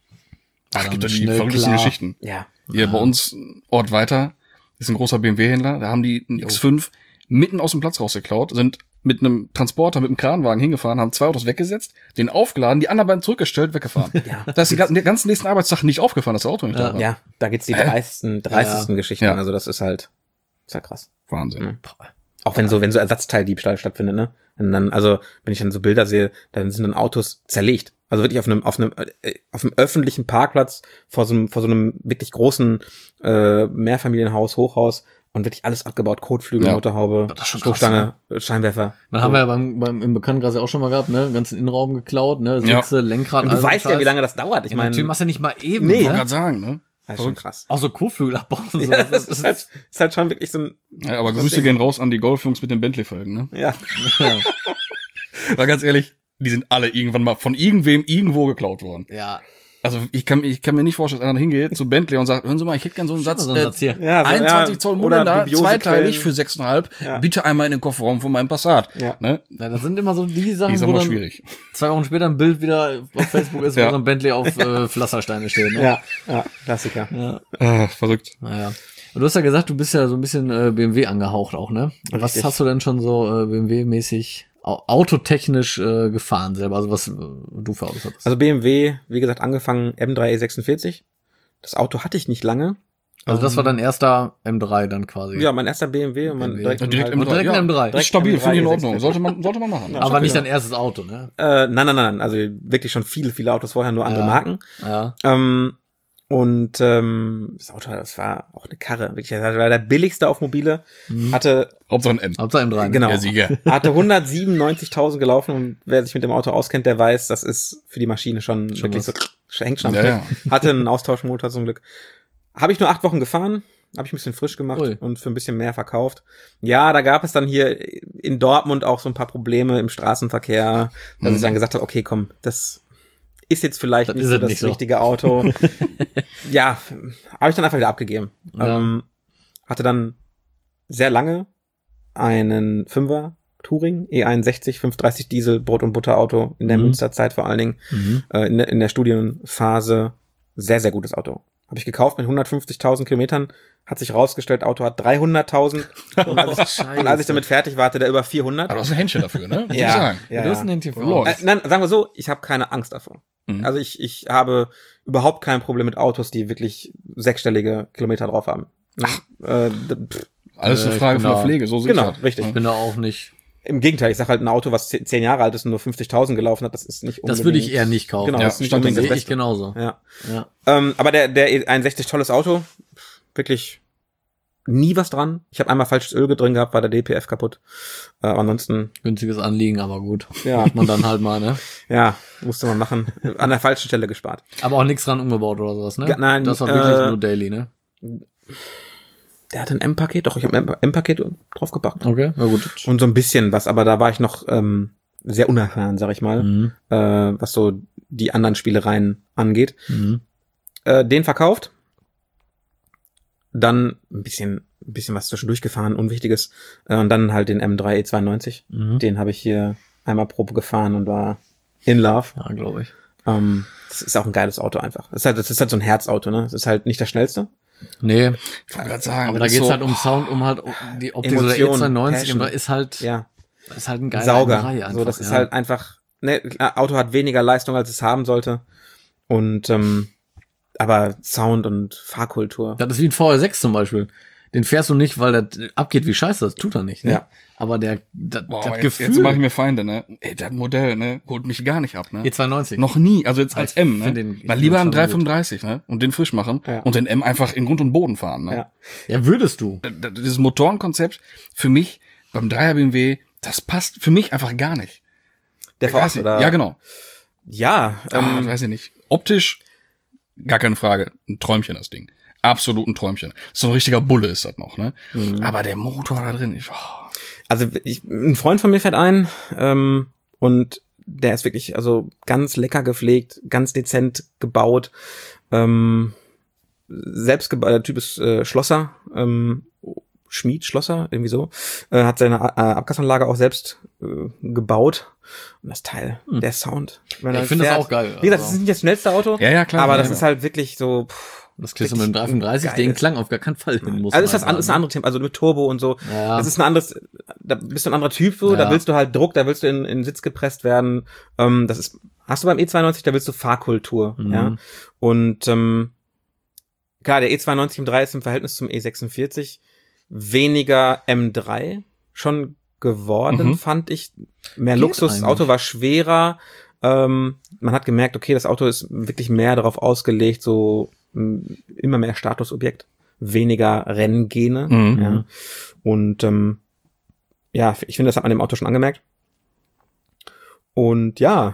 [SPEAKER 2] Ach, gibt da die
[SPEAKER 3] Ne,
[SPEAKER 2] verrücktesten
[SPEAKER 3] klar.
[SPEAKER 2] Geschichten.
[SPEAKER 4] ja.
[SPEAKER 2] Hier bei uns, Ort weiter, ist ein großer B M W-Händler, da haben die einen X fünf mitten aus dem Platz rausgeklaut, sind mit einem Transporter, mit einem Kranwagen hingefahren, haben zwei Autos weggesetzt, den aufgeladen, die anderen beiden zurückgestellt, weggefahren.
[SPEAKER 4] Ja.
[SPEAKER 2] Da ist die ganzen, den ganzen nächsten Arbeitstag nicht aufgefallen, dass das Auto nicht
[SPEAKER 3] Ja.
[SPEAKER 2] da war.
[SPEAKER 4] Ja, da gibt's die
[SPEAKER 2] Hä?
[SPEAKER 4] dreisten, dreistesten Geschichten.
[SPEAKER 2] Ja.
[SPEAKER 4] Also das ist halt, ist halt krass.
[SPEAKER 2] Wahnsinn.
[SPEAKER 4] Mhm. Auch wenn so, wenn so Ersatzteildiebstahl stattfindet, ne? Und dann, also, wenn ich dann so Bilder sehe, dann sind dann Autos zerlegt. Also wirklich auf einem, auf einem, äh, auf einem öffentlichen Parkplatz vor so einem, vor so einem wirklich großen äh, Mehrfamilienhaus, Hochhaus und wirklich alles abgebaut, Kotflügel,
[SPEAKER 2] Ja.
[SPEAKER 4] Motorhaube,
[SPEAKER 3] Das ist schon krass,
[SPEAKER 4] Stoßstange, Scheinwerfer.
[SPEAKER 3] Dann haben wir ja beim, beim im Bekanntenkreis ja auch schon mal gehabt, ne? Ganzen Innenraum geklaut, ne?
[SPEAKER 2] Ja.
[SPEAKER 3] Sitze, Lenkrad,
[SPEAKER 4] Und du
[SPEAKER 3] all so
[SPEAKER 4] weißt ja,
[SPEAKER 3] Scheiß.
[SPEAKER 4] wie lange das dauert. Ich
[SPEAKER 3] Ja,
[SPEAKER 4] meine,
[SPEAKER 3] natürlich machst du nicht mal eben,
[SPEAKER 4] Nee.
[SPEAKER 2] Ich wollte
[SPEAKER 3] ne?
[SPEAKER 2] gerade sagen, ne?
[SPEAKER 4] das ist schon krass.
[SPEAKER 3] Auch so Kotflügel abbauen und so.
[SPEAKER 4] Ja,
[SPEAKER 3] das,
[SPEAKER 4] das
[SPEAKER 3] das
[SPEAKER 4] ist halt, ist halt schon wirklich so ein,
[SPEAKER 2] Ja, aber
[SPEAKER 4] Das
[SPEAKER 2] Grüße
[SPEAKER 4] Ding.
[SPEAKER 2] gehen raus an die Golfjungs mit den Bentley-Folgen, ne?
[SPEAKER 4] ja.
[SPEAKER 3] ja.
[SPEAKER 2] Weil ganz ehrlich, die sind alle irgendwann mal von irgendwem irgendwo geklaut worden.
[SPEAKER 3] ja.
[SPEAKER 2] Also ich kann, ich kann mir nicht vorstellen, dass einer hingeht zu Bentley und sagt, hören Sie mal, ich hätte gern so einen Satz,
[SPEAKER 3] So einen
[SPEAKER 2] äh,
[SPEAKER 3] Satz hier.
[SPEAKER 4] Ja, so,
[SPEAKER 2] einundzwanzig
[SPEAKER 4] ja,
[SPEAKER 2] Zoll
[SPEAKER 4] oder
[SPEAKER 2] Munder,
[SPEAKER 4] dubiose
[SPEAKER 2] zweiteilig
[SPEAKER 4] Quellen.
[SPEAKER 2] für sechs Komma fünf,
[SPEAKER 4] Ja.
[SPEAKER 2] bitte einmal in den Kofferraum von meinem Passat.
[SPEAKER 4] Ja.
[SPEAKER 2] Ne?
[SPEAKER 3] Ja, das sind immer so die
[SPEAKER 2] Die
[SPEAKER 3] Sachen,
[SPEAKER 2] ist
[SPEAKER 3] wo
[SPEAKER 2] aber
[SPEAKER 3] dann
[SPEAKER 2] schwierig.
[SPEAKER 3] zwei Wochen später ein Bild wieder auf Facebook ist,
[SPEAKER 2] Ja.
[SPEAKER 3] wo so ein Bentley auf äh, Pflastersteine steht, ne?
[SPEAKER 4] Ja, ja, Klassiker.
[SPEAKER 3] Ja.
[SPEAKER 2] Ah, verrückt.
[SPEAKER 3] Naja. Und du hast ja gesagt, du bist ja so ein bisschen äh, B M W angehaucht auch, ne? Was
[SPEAKER 4] Richtig.
[SPEAKER 3] hast du denn schon so äh, B M W-mäßig au- autotechnisch äh, gefahren selber? Also was äh, du für Autos hattest?
[SPEAKER 4] Also B M W, wie gesagt, angefangen M drei E sechsundvierzig. Das Auto hatte ich nicht lange.
[SPEAKER 3] Also das war dein erster M drei dann quasi.
[SPEAKER 4] Ja, mein erster B M W und mein
[SPEAKER 3] B M W.
[SPEAKER 4] direkt,
[SPEAKER 2] Ja, direkt
[SPEAKER 4] halt,
[SPEAKER 2] M drei.
[SPEAKER 3] Und direkt
[SPEAKER 2] ja.
[SPEAKER 3] M drei.
[SPEAKER 2] Ist stabil,
[SPEAKER 4] M drei,
[SPEAKER 2] finde ich in
[SPEAKER 4] E
[SPEAKER 2] Ordnung.
[SPEAKER 4] sechs.
[SPEAKER 2] Sollte man, sollte man machen.
[SPEAKER 4] Ja.
[SPEAKER 3] Aber nicht
[SPEAKER 4] ja.
[SPEAKER 3] dein erstes Auto, ne?
[SPEAKER 4] Äh, nein, nein, nein, also wirklich schon viele, viele Autos vorher, nur andere
[SPEAKER 3] Ja.
[SPEAKER 4] Marken.
[SPEAKER 3] Ja.
[SPEAKER 4] Ähm, und ähm, das Auto, das war auch eine Karre, wirklich, das war der billigste auf Mobile,
[SPEAKER 3] Mhm.
[SPEAKER 4] hatte,
[SPEAKER 2] Hauptsache ein M.
[SPEAKER 3] Hauptsache M drei. Ne?
[SPEAKER 4] genau,
[SPEAKER 2] Der Sieger.
[SPEAKER 4] hatte hundertsiebenundneunzigtausend gelaufen und wer sich mit dem Auto auskennt, der weiß, das ist für die Maschine schon,
[SPEAKER 3] Schon
[SPEAKER 4] wirklich
[SPEAKER 3] was.
[SPEAKER 4] so, hängt schon am
[SPEAKER 2] Ja,
[SPEAKER 4] Fleck.
[SPEAKER 2] ja.
[SPEAKER 4] Hatte einen Austauschmotor zum Glück. Habe ich nur acht Wochen gefahren, habe ich ein bisschen frisch gemacht
[SPEAKER 3] Ui.
[SPEAKER 4] und für ein bisschen mehr verkauft. Ja, da gab es dann hier in Dortmund auch so ein paar Probleme im Straßenverkehr, dass
[SPEAKER 2] Mhm.
[SPEAKER 4] ich dann gesagt habe, okay, komm, das ist jetzt vielleicht
[SPEAKER 3] Das
[SPEAKER 4] nicht
[SPEAKER 3] ist
[SPEAKER 4] so
[SPEAKER 3] es
[SPEAKER 4] das
[SPEAKER 3] nicht so.
[SPEAKER 4] richtige Auto. Ja, habe ich dann einfach wieder abgegeben.
[SPEAKER 3] Ja.
[SPEAKER 4] Ähm, hatte dann sehr lange einen Fünfer Touring, E einundsechzig, fünfhundertdreißig Diesel, Brot- und Butterauto in der
[SPEAKER 3] Mhm.
[SPEAKER 4] Münsterzeit vor allen Dingen,
[SPEAKER 3] Mhm.
[SPEAKER 4] äh, in, der, in der Studienphase. Sehr, sehr gutes Auto. Habe ich gekauft mit hundertfünfzigtausend Kilometern, hat sich rausgestellt, Auto hat dreihunderttausend. Und als, ich, und als ich damit fertig war, hatte der über vierhundert.
[SPEAKER 2] Aber du hast ein Händchen dafür, ne? Muss ich
[SPEAKER 4] Ja.
[SPEAKER 2] sagen.
[SPEAKER 4] Ja,
[SPEAKER 3] du hast
[SPEAKER 4] ja.
[SPEAKER 3] ein Händchen für
[SPEAKER 2] Lord.
[SPEAKER 3] Autos.
[SPEAKER 4] Äh, nein, sagen wir so, ich habe keine Angst davor.
[SPEAKER 2] Mhm.
[SPEAKER 4] Also ich, ich habe überhaupt kein Problem mit Autos, die wirklich sechsstellige Kilometer drauf haben. Ach. Äh, d- pff,
[SPEAKER 2] Alles eine
[SPEAKER 3] Äh,
[SPEAKER 2] Frage
[SPEAKER 3] ich
[SPEAKER 2] von
[SPEAKER 3] bin
[SPEAKER 2] der
[SPEAKER 3] da-
[SPEAKER 2] Pflege, so sehe
[SPEAKER 4] genau,
[SPEAKER 2] ich das.
[SPEAKER 4] richtig.
[SPEAKER 3] Ich bin da auch nicht.
[SPEAKER 4] Im Gegenteil, ich sag halt ein Auto, was zehn zehn Jahre alt ist und nur fünfzigtausend gelaufen hat, das ist nicht unbedingt.
[SPEAKER 3] Das würde ich eher nicht kaufen.
[SPEAKER 4] Genau,
[SPEAKER 2] Ja,
[SPEAKER 4] das ist nicht
[SPEAKER 2] stand
[SPEAKER 4] unbedingt
[SPEAKER 3] Sehe
[SPEAKER 4] das
[SPEAKER 3] ich
[SPEAKER 4] Beste.
[SPEAKER 3] genauso.
[SPEAKER 4] Ja.
[SPEAKER 3] Ja.
[SPEAKER 4] Ähm, aber der, der E einundsechzig, tolles Auto. Wirklich nie was dran. Ich habe einmal falsches Öl drin gehabt, war der D P F kaputt. Äh, aber ansonsten,
[SPEAKER 3] Günstiges Anliegen, aber gut.
[SPEAKER 4] ja,
[SPEAKER 3] Macht man dann halt mal, ne?
[SPEAKER 4] ja, musste man machen. An der falschen Stelle gespart.
[SPEAKER 3] Aber auch nichts dran umgebaut oder sowas, ne?
[SPEAKER 4] Ja, nein,
[SPEAKER 3] Das war wirklich
[SPEAKER 4] äh,
[SPEAKER 3] nur Daily, ne?
[SPEAKER 4] Der hatte ein M-Paket, doch, ich habe ein M-Paket draufgepackt.
[SPEAKER 3] Okay, na gut.
[SPEAKER 4] Und so ein bisschen was, aber da war ich noch ähm, sehr unerfahren, sag ich mal,
[SPEAKER 3] Mhm.
[SPEAKER 4] äh, was so die anderen Spielereien angeht.
[SPEAKER 3] Mhm.
[SPEAKER 4] Äh, den verkauft. dann ein bisschen, ein bisschen was zwischendurch gefahren, Unwichtiges. Äh, und dann halt den M drei E zweiundneunzig.
[SPEAKER 3] Mhm.
[SPEAKER 4] Den habe ich hier einmal Probe gefahren und war in love.
[SPEAKER 3] Ja, glaube ich.
[SPEAKER 4] Ähm, das ist auch ein geiles Auto einfach. Das ist halt, das ist halt so ein Herzauto, ne? Das ist halt nicht das schnellste.
[SPEAKER 3] Nee,
[SPEAKER 2] Ich wollte gerade sagen,
[SPEAKER 3] aber da
[SPEAKER 2] das
[SPEAKER 3] geht's
[SPEAKER 2] ist so,
[SPEAKER 3] halt um Sound, um halt um die Optik. So der E
[SPEAKER 4] Emotion,
[SPEAKER 3] zweiundneunzig
[SPEAKER 4] Passion.
[SPEAKER 3] ist halt,
[SPEAKER 4] Ja,
[SPEAKER 3] ist halt ein geiler
[SPEAKER 4] Sauger.
[SPEAKER 3] Reihe einfach,
[SPEAKER 4] so, das
[SPEAKER 3] ja.
[SPEAKER 4] ist halt einfach, ne, klar, Auto hat weniger Leistung, als es haben sollte. Und, ähm, aber Sound und Fahrkultur.
[SPEAKER 3] Das ist wie ein V R sechs zum Beispiel. Den fährst du nicht, weil das abgeht wie scheiße, das tut er nicht. Ne?
[SPEAKER 4] Ja.
[SPEAKER 3] Aber der, das,
[SPEAKER 2] boah,
[SPEAKER 3] das
[SPEAKER 2] aber jetzt,
[SPEAKER 3] Gefühl.
[SPEAKER 2] jetzt mache ich mir Feinde, ne? Ey, das Modell, ne? Holt mich gar nicht ab, ne?
[SPEAKER 3] E zweiundneunzig.
[SPEAKER 2] Noch nie, also jetzt als
[SPEAKER 3] Ich
[SPEAKER 2] M, ne?
[SPEAKER 3] find den- ich
[SPEAKER 2] Mal
[SPEAKER 3] find
[SPEAKER 2] lieber
[SPEAKER 3] den
[SPEAKER 2] einen
[SPEAKER 3] schon
[SPEAKER 2] drei
[SPEAKER 3] gut.
[SPEAKER 2] fünfunddreißig, ne? Und den frisch machen
[SPEAKER 4] Ja.
[SPEAKER 2] und den M einfach in Grund und Boden fahren, ne?
[SPEAKER 4] Ja.
[SPEAKER 3] Ja, würdest du.
[SPEAKER 2] D- d- Dieses Motorenkonzept für mich beim Dreier B M W, das passt für mich einfach gar nicht.
[SPEAKER 4] Der
[SPEAKER 2] Ich
[SPEAKER 4] V
[SPEAKER 2] weiß
[SPEAKER 4] acht,
[SPEAKER 2] nicht.
[SPEAKER 4] oder?
[SPEAKER 2] Ja, genau.
[SPEAKER 4] Ja,
[SPEAKER 2] Ähm,
[SPEAKER 4] ähm,
[SPEAKER 2] weiß ich nicht. Optisch, gar keine Frage. Ein Träumchen, das Ding. Absolut ein Träumchen. So ein richtiger Bulle ist das noch, ne?
[SPEAKER 4] Mhm.
[SPEAKER 2] Aber der Motor da drin, ich, oh.
[SPEAKER 4] also ich, ein Freund von mir fährt ein, ähm, und der ist wirklich, also ganz lecker gepflegt, ganz dezent gebaut, ähm, selbst gebaut, der Typ ist äh, Schlosser, ähm, Schmied, Schlosser, irgendwie so, äh, hat seine äh, Abgasanlage auch selbst äh, gebaut. Und das Teil,
[SPEAKER 3] Hm.
[SPEAKER 4] der Sound. Wenn
[SPEAKER 3] Ja,
[SPEAKER 4] er
[SPEAKER 3] ich finde das
[SPEAKER 4] fährt-
[SPEAKER 3] auch geil.
[SPEAKER 4] Wie gesagt, das
[SPEAKER 3] Also,
[SPEAKER 4] ist nicht das schnellste Auto,
[SPEAKER 2] Ja, ja, klar.
[SPEAKER 4] aber
[SPEAKER 2] ja,
[SPEAKER 4] das
[SPEAKER 2] ja.
[SPEAKER 4] ist halt wirklich so, pff,
[SPEAKER 3] das kriegst du mit dem drei fünfunddreißig,
[SPEAKER 4] Geil.
[SPEAKER 3] den Klang auf gar keinen Fall hin, muss
[SPEAKER 4] also ist
[SPEAKER 3] man
[SPEAKER 4] das an,
[SPEAKER 3] sagen,
[SPEAKER 4] ist ein anderes Thema, also mit Turbo und so.
[SPEAKER 3] Ja.
[SPEAKER 4] Das ist ein anderes, da bist du ein anderer Typ, so,
[SPEAKER 3] Ja.
[SPEAKER 4] da willst du halt Druck, da willst du in, in den Sitz gepresst werden. Ähm, das ist, hast du beim E zweiundneunzig, da willst du Fahrkultur,
[SPEAKER 3] Mhm.
[SPEAKER 4] ja. Und ähm, klar, der E zweiundneunzig M drei ist im Verhältnis zum E sechsundvierzig weniger M drei schon geworden,
[SPEAKER 2] Mhm.
[SPEAKER 4] fand ich. Mehr
[SPEAKER 3] Geht
[SPEAKER 4] Luxus, das
[SPEAKER 3] eigentlich.
[SPEAKER 4] Auto war schwerer. Ähm, man hat gemerkt, okay, das Auto ist wirklich mehr darauf ausgelegt, so m, immer mehr Statusobjekt, weniger Renngene.
[SPEAKER 2] Mhm.
[SPEAKER 4] Ja. Und ähm, ja, ich finde, das hat man dem Auto schon angemerkt. Und ja,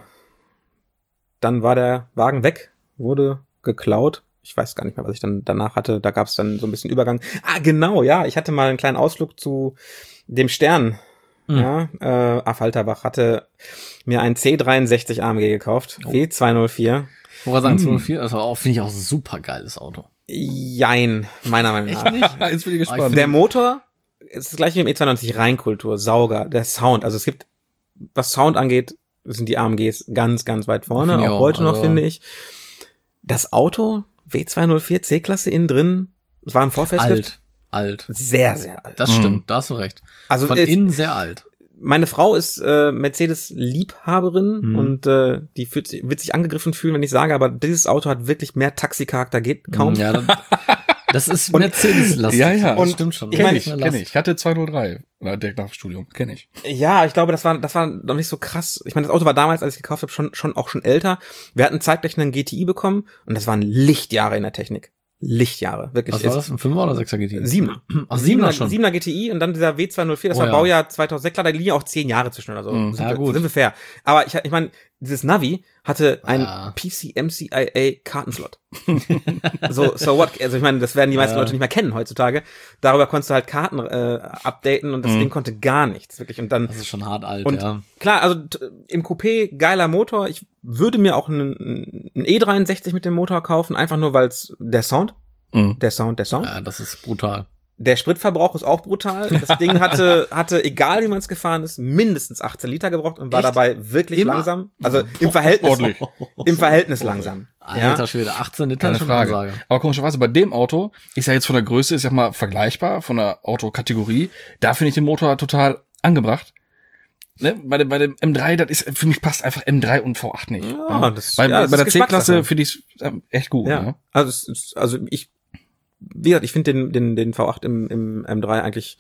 [SPEAKER 4] dann war der Wagen weg, wurde geklaut. Ich weiß gar nicht mehr, was ich dann danach hatte. Da gab es dann so ein bisschen Übergang. Ah, genau, ja. Ich hatte mal einen kleinen Ausflug zu dem Stern.
[SPEAKER 3] Mhm.
[SPEAKER 4] Ja, äh, Affalterbach hatte mir einen C dreiundsechzig A M G gekauft.
[SPEAKER 3] Oh.
[SPEAKER 4] W zweihundertvierer.
[SPEAKER 3] Wo wir sagen,
[SPEAKER 2] Hm.
[SPEAKER 3] zweihundertvier, das war auch, finde ich auch ein super geiles Auto.
[SPEAKER 4] Jein, meiner Meinung nach.
[SPEAKER 3] nicht?
[SPEAKER 2] Jetzt bin ich
[SPEAKER 3] Ah,
[SPEAKER 2] gespannt.
[SPEAKER 3] ich
[SPEAKER 4] Der Motor ist das gleiche wie im E zweiundneunzig, Reinkultur, Sauger, der Sound. Also es gibt, was Sound angeht, sind die A M Gs ganz, ganz weit vorne,
[SPEAKER 3] Finde ich
[SPEAKER 4] auch
[SPEAKER 3] auch,
[SPEAKER 4] heute noch,
[SPEAKER 3] also-
[SPEAKER 4] finde ich. Das Auto, W zweihundertvier C-Klasse innen drin, es war ein Vorfacelift.
[SPEAKER 3] Alt, alt.
[SPEAKER 4] Sehr, sehr alt.
[SPEAKER 3] Das
[SPEAKER 2] Mhm.
[SPEAKER 3] stimmt, da hast du recht.
[SPEAKER 4] Also
[SPEAKER 3] Von
[SPEAKER 4] ist,
[SPEAKER 3] innen sehr alt.
[SPEAKER 4] meine Frau ist äh, Mercedes-Liebhaberin
[SPEAKER 3] Mhm.
[SPEAKER 4] und äh, die fühlt sich, wird sich angegriffen fühlen, wenn ich sage, aber dieses Auto hat wirklich mehr Taxicharakter, geht kaum.
[SPEAKER 3] Ja, das, das ist
[SPEAKER 4] Und-
[SPEAKER 3] Mercedes-lastig.
[SPEAKER 2] Ja, ja.
[SPEAKER 3] Das
[SPEAKER 4] Und
[SPEAKER 3] stimmt schon.
[SPEAKER 4] ich
[SPEAKER 2] Kenn
[SPEAKER 4] meine,
[SPEAKER 2] ich, kenn ich. Ich hatte zweihundertdrei, oder direkt nach dem Studium. Kenn ich.
[SPEAKER 4] Ja, ich glaube, das war, das war noch nicht so krass. Ich meine, das Auto war damals, als ich gekauft habe, schon, schon auch schon älter. Wir hatten zeitgleich einen G T I bekommen und das waren Lichtjahre in der Technik. Lichtjahre, wirklich.
[SPEAKER 3] Was war das? Ein Fünfer oder Sechser G T I?
[SPEAKER 4] Siebener.
[SPEAKER 3] Ach, Siebener schon.
[SPEAKER 4] Siebener G T I und dann dieser W zweihundertvier, das
[SPEAKER 3] Oh
[SPEAKER 4] war
[SPEAKER 3] ja.
[SPEAKER 4] Baujahr zweitausendsechs, klar, da liegen ja auch zehn Jahre zwischen oder so.
[SPEAKER 2] Mhm.
[SPEAKER 4] Sind,
[SPEAKER 3] Ja,
[SPEAKER 4] wir,
[SPEAKER 3] gut.
[SPEAKER 4] sind wir fair. Aber ich, ich meine, dieses Navi hatte ein
[SPEAKER 3] Ja.
[SPEAKER 4] P C M C I A Kartenslot. so, so what? Also ich meine, das werden die meisten
[SPEAKER 3] Ja.
[SPEAKER 4] Leute nicht mehr kennen heutzutage. Darüber konntest du halt Karten äh, updaten und das
[SPEAKER 2] Mhm.
[SPEAKER 4] Ding konnte gar nichts, wirklich. Und dann
[SPEAKER 3] Das ist schon hart alt,
[SPEAKER 4] Und
[SPEAKER 3] ja.
[SPEAKER 4] klar, also t- im Coupé geiler Motor. Ich würde mir auch einen, einen E dreiundsechzig mit dem Motor kaufen, einfach nur weil es der Sound,
[SPEAKER 2] Mhm.
[SPEAKER 4] der Sound, der Sound.
[SPEAKER 3] Ja, das ist brutal.
[SPEAKER 4] Der Spritverbrauch ist auch brutal. Das Ding hatte, hatte, egal wie man es gefahren ist, mindestens achtzehn Liter gebraucht und war
[SPEAKER 3] Echt?
[SPEAKER 4] dabei wirklich
[SPEAKER 3] Immer?
[SPEAKER 4] langsam. Also im Verhältnis,
[SPEAKER 2] Ordentlich.
[SPEAKER 4] im Verhältnis langsam.
[SPEAKER 3] Alter
[SPEAKER 4] Ja?
[SPEAKER 3] Schwede, achtzehn Liter
[SPEAKER 2] Keine
[SPEAKER 3] ist schon
[SPEAKER 2] Frage.
[SPEAKER 3] eine Ansage.
[SPEAKER 2] Aber komischerweise, bei dem Auto ist ja jetzt von der Größe, ich sag mal, vergleichbar, von der Autokategorie. Da finde ich den Motor total angebracht. Ne? Bei dem, bei dem M drei, das ist, für mich passt einfach M drei und V acht nicht.
[SPEAKER 4] Ja, das-
[SPEAKER 2] bei
[SPEAKER 4] ja, das
[SPEAKER 2] bei der
[SPEAKER 4] ist
[SPEAKER 2] C-Klasse
[SPEAKER 4] Geschmackssache.
[SPEAKER 2] finde ich es echt gut.
[SPEAKER 4] Ja.
[SPEAKER 2] Ne?
[SPEAKER 4] Also, es ist, also ich, wie gesagt, ich finde den, den, den V acht im, im M drei eigentlich,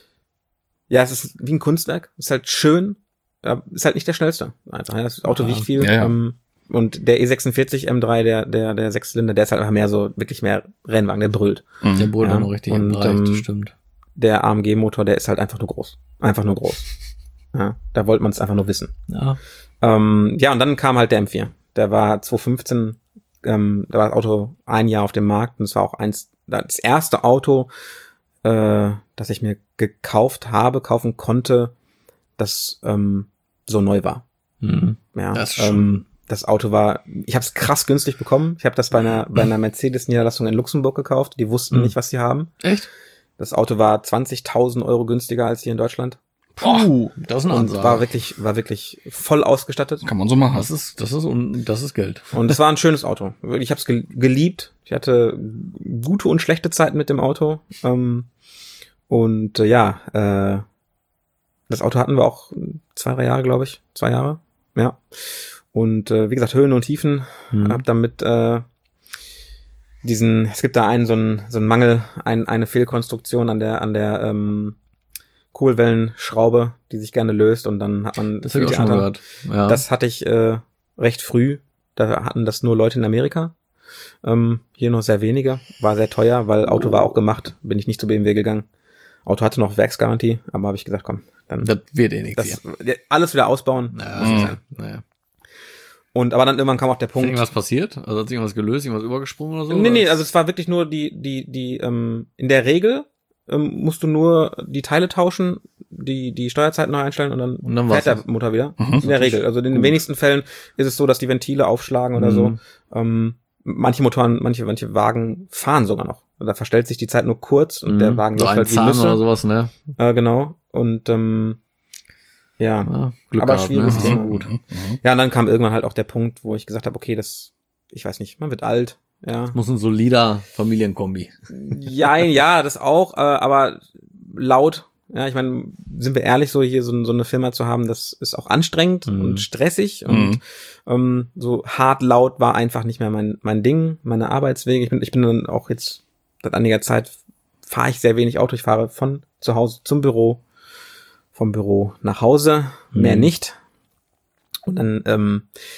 [SPEAKER 4] ja, es ist wie ein Kunstwerk. Ist halt schön, ja, ist halt nicht der schnellste. Einfach, ja, das Auto
[SPEAKER 3] Ja.
[SPEAKER 4] wiegt viel.
[SPEAKER 2] Ja, ja.
[SPEAKER 4] Ähm, und der E sechsundvierzig M drei, der, der, der Sechszylinder, der ist halt einfach mehr so, wirklich mehr Rennwagen, der brüllt.
[SPEAKER 2] Mhm.
[SPEAKER 3] Der wurde
[SPEAKER 4] Ja,
[SPEAKER 3] noch richtig
[SPEAKER 4] und,
[SPEAKER 3] im Bereich,
[SPEAKER 4] ähm,
[SPEAKER 3] das stimmt.
[SPEAKER 4] Der A M G-Motor, der ist halt einfach nur groß. Einfach nur groß. Ja, da wollte man es einfach nur wissen.
[SPEAKER 3] Ja.
[SPEAKER 4] Ähm, ja, und dann kam halt der M vier. Der war zweitausendfünfzehn, ähm, da war das Auto ein Jahr auf dem Markt und es war auch eins, das erste Auto, äh, das ich mir gekauft habe, kaufen konnte, das ähm, so neu war.
[SPEAKER 3] Mhm.
[SPEAKER 4] Ja,
[SPEAKER 3] Das ist
[SPEAKER 4] ähm,
[SPEAKER 3] schon
[SPEAKER 4] das Auto war, ich habe es krass günstig bekommen. Ich habe das bei einer bei einer Mercedes-Niederlassung in Luxemburg gekauft. Die wussten
[SPEAKER 3] Mhm.
[SPEAKER 4] nicht, was sie haben.
[SPEAKER 3] Echt?
[SPEAKER 4] Das Auto war zwanzigtausend Euro günstiger als hier in Deutschland.
[SPEAKER 3] Puh, das ist eine
[SPEAKER 4] Und
[SPEAKER 3] Ansage.
[SPEAKER 4] war wirklich, war wirklich voll ausgestattet.
[SPEAKER 2] Kann man so machen.
[SPEAKER 3] Das ist, das ist, un- das ist Geld.
[SPEAKER 4] Und es war ein schönes Auto. Ich habe es ge- geliebt. Ich hatte gute und schlechte Zeiten mit dem Auto. Ähm, und äh, ja, äh, das Auto hatten wir auch zwei, drei Jahre, glaube ich. Zwei Jahre. Ja. Und äh, wie gesagt, Höhen und Tiefen.
[SPEAKER 3] Mhm.
[SPEAKER 4] Hab damit äh, diesen, es gibt da einen so einen so einen Mangel, ein, eine Fehlkonstruktion an der an der ähm, Kohlwellenschraube, die sich gerne löst und dann hat man
[SPEAKER 3] Das habe ich auch schon
[SPEAKER 4] Theater.
[SPEAKER 3] gehört. Ja.
[SPEAKER 4] Das hatte ich äh, recht früh. Da hatten das nur Leute in Amerika. Ähm, hier noch sehr wenige. War sehr teuer, weil Auto war auch gemacht. Bin ich nicht zu B M W gegangen. Auto hatte noch Werksgarantie, aber habe ich gesagt, komm, dann
[SPEAKER 3] das wird eh nichts
[SPEAKER 4] das,
[SPEAKER 3] hier.
[SPEAKER 4] alles wieder ausbauen.
[SPEAKER 3] Naja,
[SPEAKER 4] Muss nicht sein.
[SPEAKER 3] naja.
[SPEAKER 4] Und aber dann irgendwann kam auch der
[SPEAKER 3] Ist
[SPEAKER 4] Punkt.
[SPEAKER 3] irgendwas passiert? Also hat sich irgendwas gelöst, irgendwas übergesprungen oder so?
[SPEAKER 4] Nee,
[SPEAKER 3] oder?
[SPEAKER 4] nee, also es war wirklich nur die, die, die, ähm, in der Regel ähm, musst du nur die Teile tauschen, die, die Steuerzeit neu einstellen und dann,
[SPEAKER 3] Und dann war's
[SPEAKER 4] fährt
[SPEAKER 3] das.
[SPEAKER 4] der Motor wieder.
[SPEAKER 2] Mhm.
[SPEAKER 4] In der Regel. Also in den
[SPEAKER 3] Gut.
[SPEAKER 4] wenigsten Fällen ist es so, dass die Ventile aufschlagen oder
[SPEAKER 3] Mhm.
[SPEAKER 4] so. Ähm, manche Motoren, manche, manche Wagen fahren sogar noch. Da verstellt sich die Zeit nur kurz und
[SPEAKER 3] Mhm.
[SPEAKER 4] der Wagen
[SPEAKER 3] so
[SPEAKER 4] läuft
[SPEAKER 3] ein
[SPEAKER 4] halt wie
[SPEAKER 3] Zahn
[SPEAKER 4] Nüsse.
[SPEAKER 3] oder sowas, ne?
[SPEAKER 4] Äh, genau. Und ähm, ja.
[SPEAKER 3] Ja, Glück
[SPEAKER 4] Aber
[SPEAKER 3] gehabt,
[SPEAKER 4] schwieriges
[SPEAKER 3] ne?
[SPEAKER 4] Thema.
[SPEAKER 3] Ja, gut.
[SPEAKER 2] Mhm.
[SPEAKER 4] Ja, und dann kam irgendwann halt auch der Punkt, wo ich gesagt habe, okay, das, ich weiß nicht, man wird alt. Ja.
[SPEAKER 3] Muss ein solider Familienkombi.
[SPEAKER 4] Ja, ja, das auch, äh, aber laut. Ja, ich meine, sind wir ehrlich, so hier so, so eine Firma zu haben, das ist auch anstrengend
[SPEAKER 3] Mhm.
[SPEAKER 4] und stressig und
[SPEAKER 2] Mhm.
[SPEAKER 4] ähm, so hart laut war einfach nicht mehr mein mein Ding, meine Arbeitswege. Ich bin ich bin dann auch jetzt seit einiger Zeit fahre ich sehr wenig Auto. Ich fahre von zu Hause zum Büro, vom Büro nach Hause, mehr
[SPEAKER 3] Mhm.
[SPEAKER 4] nicht. Und dann ähm,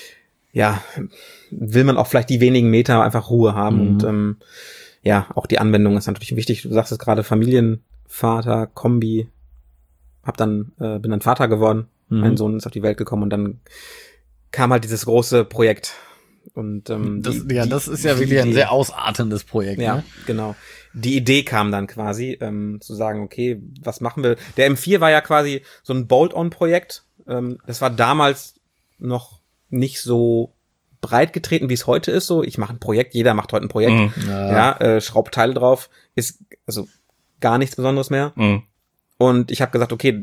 [SPEAKER 4] ja will man auch vielleicht die wenigen Meter einfach Ruhe haben
[SPEAKER 3] Mhm.
[SPEAKER 4] und ähm, ja, auch die Anwendung ist natürlich wichtig. Du sagst es gerade, Familienvater, Kombi. Hab dann, äh, bin dann Vater geworden.
[SPEAKER 3] Mhm.
[SPEAKER 4] Mein Sohn ist auf die Welt gekommen und dann kam halt dieses große Projekt. Und ähm,
[SPEAKER 3] Das,
[SPEAKER 4] die,
[SPEAKER 3] ja,
[SPEAKER 4] die,
[SPEAKER 3] das ist ja
[SPEAKER 4] die
[SPEAKER 3] wirklich ein
[SPEAKER 4] Idee-
[SPEAKER 3] sehr ausartendes Projekt.
[SPEAKER 4] ja,
[SPEAKER 3] Ne?
[SPEAKER 4] genau. Die Idee kam dann quasi, ähm, zu sagen, okay, was machen wir? Der M vier war ja quasi so ein Bolt-on-Projekt. Ähm, das war damals noch nicht so breit getreten, wie es heute ist. So, ich mache ein Projekt, jeder macht heute ein Projekt.
[SPEAKER 2] Mhm.
[SPEAKER 3] Ja.
[SPEAKER 4] Ja, äh, schraubt Teile drauf, ist also gar nichts Besonderes mehr.
[SPEAKER 2] Mhm.
[SPEAKER 4] Und ich habe gesagt, okay,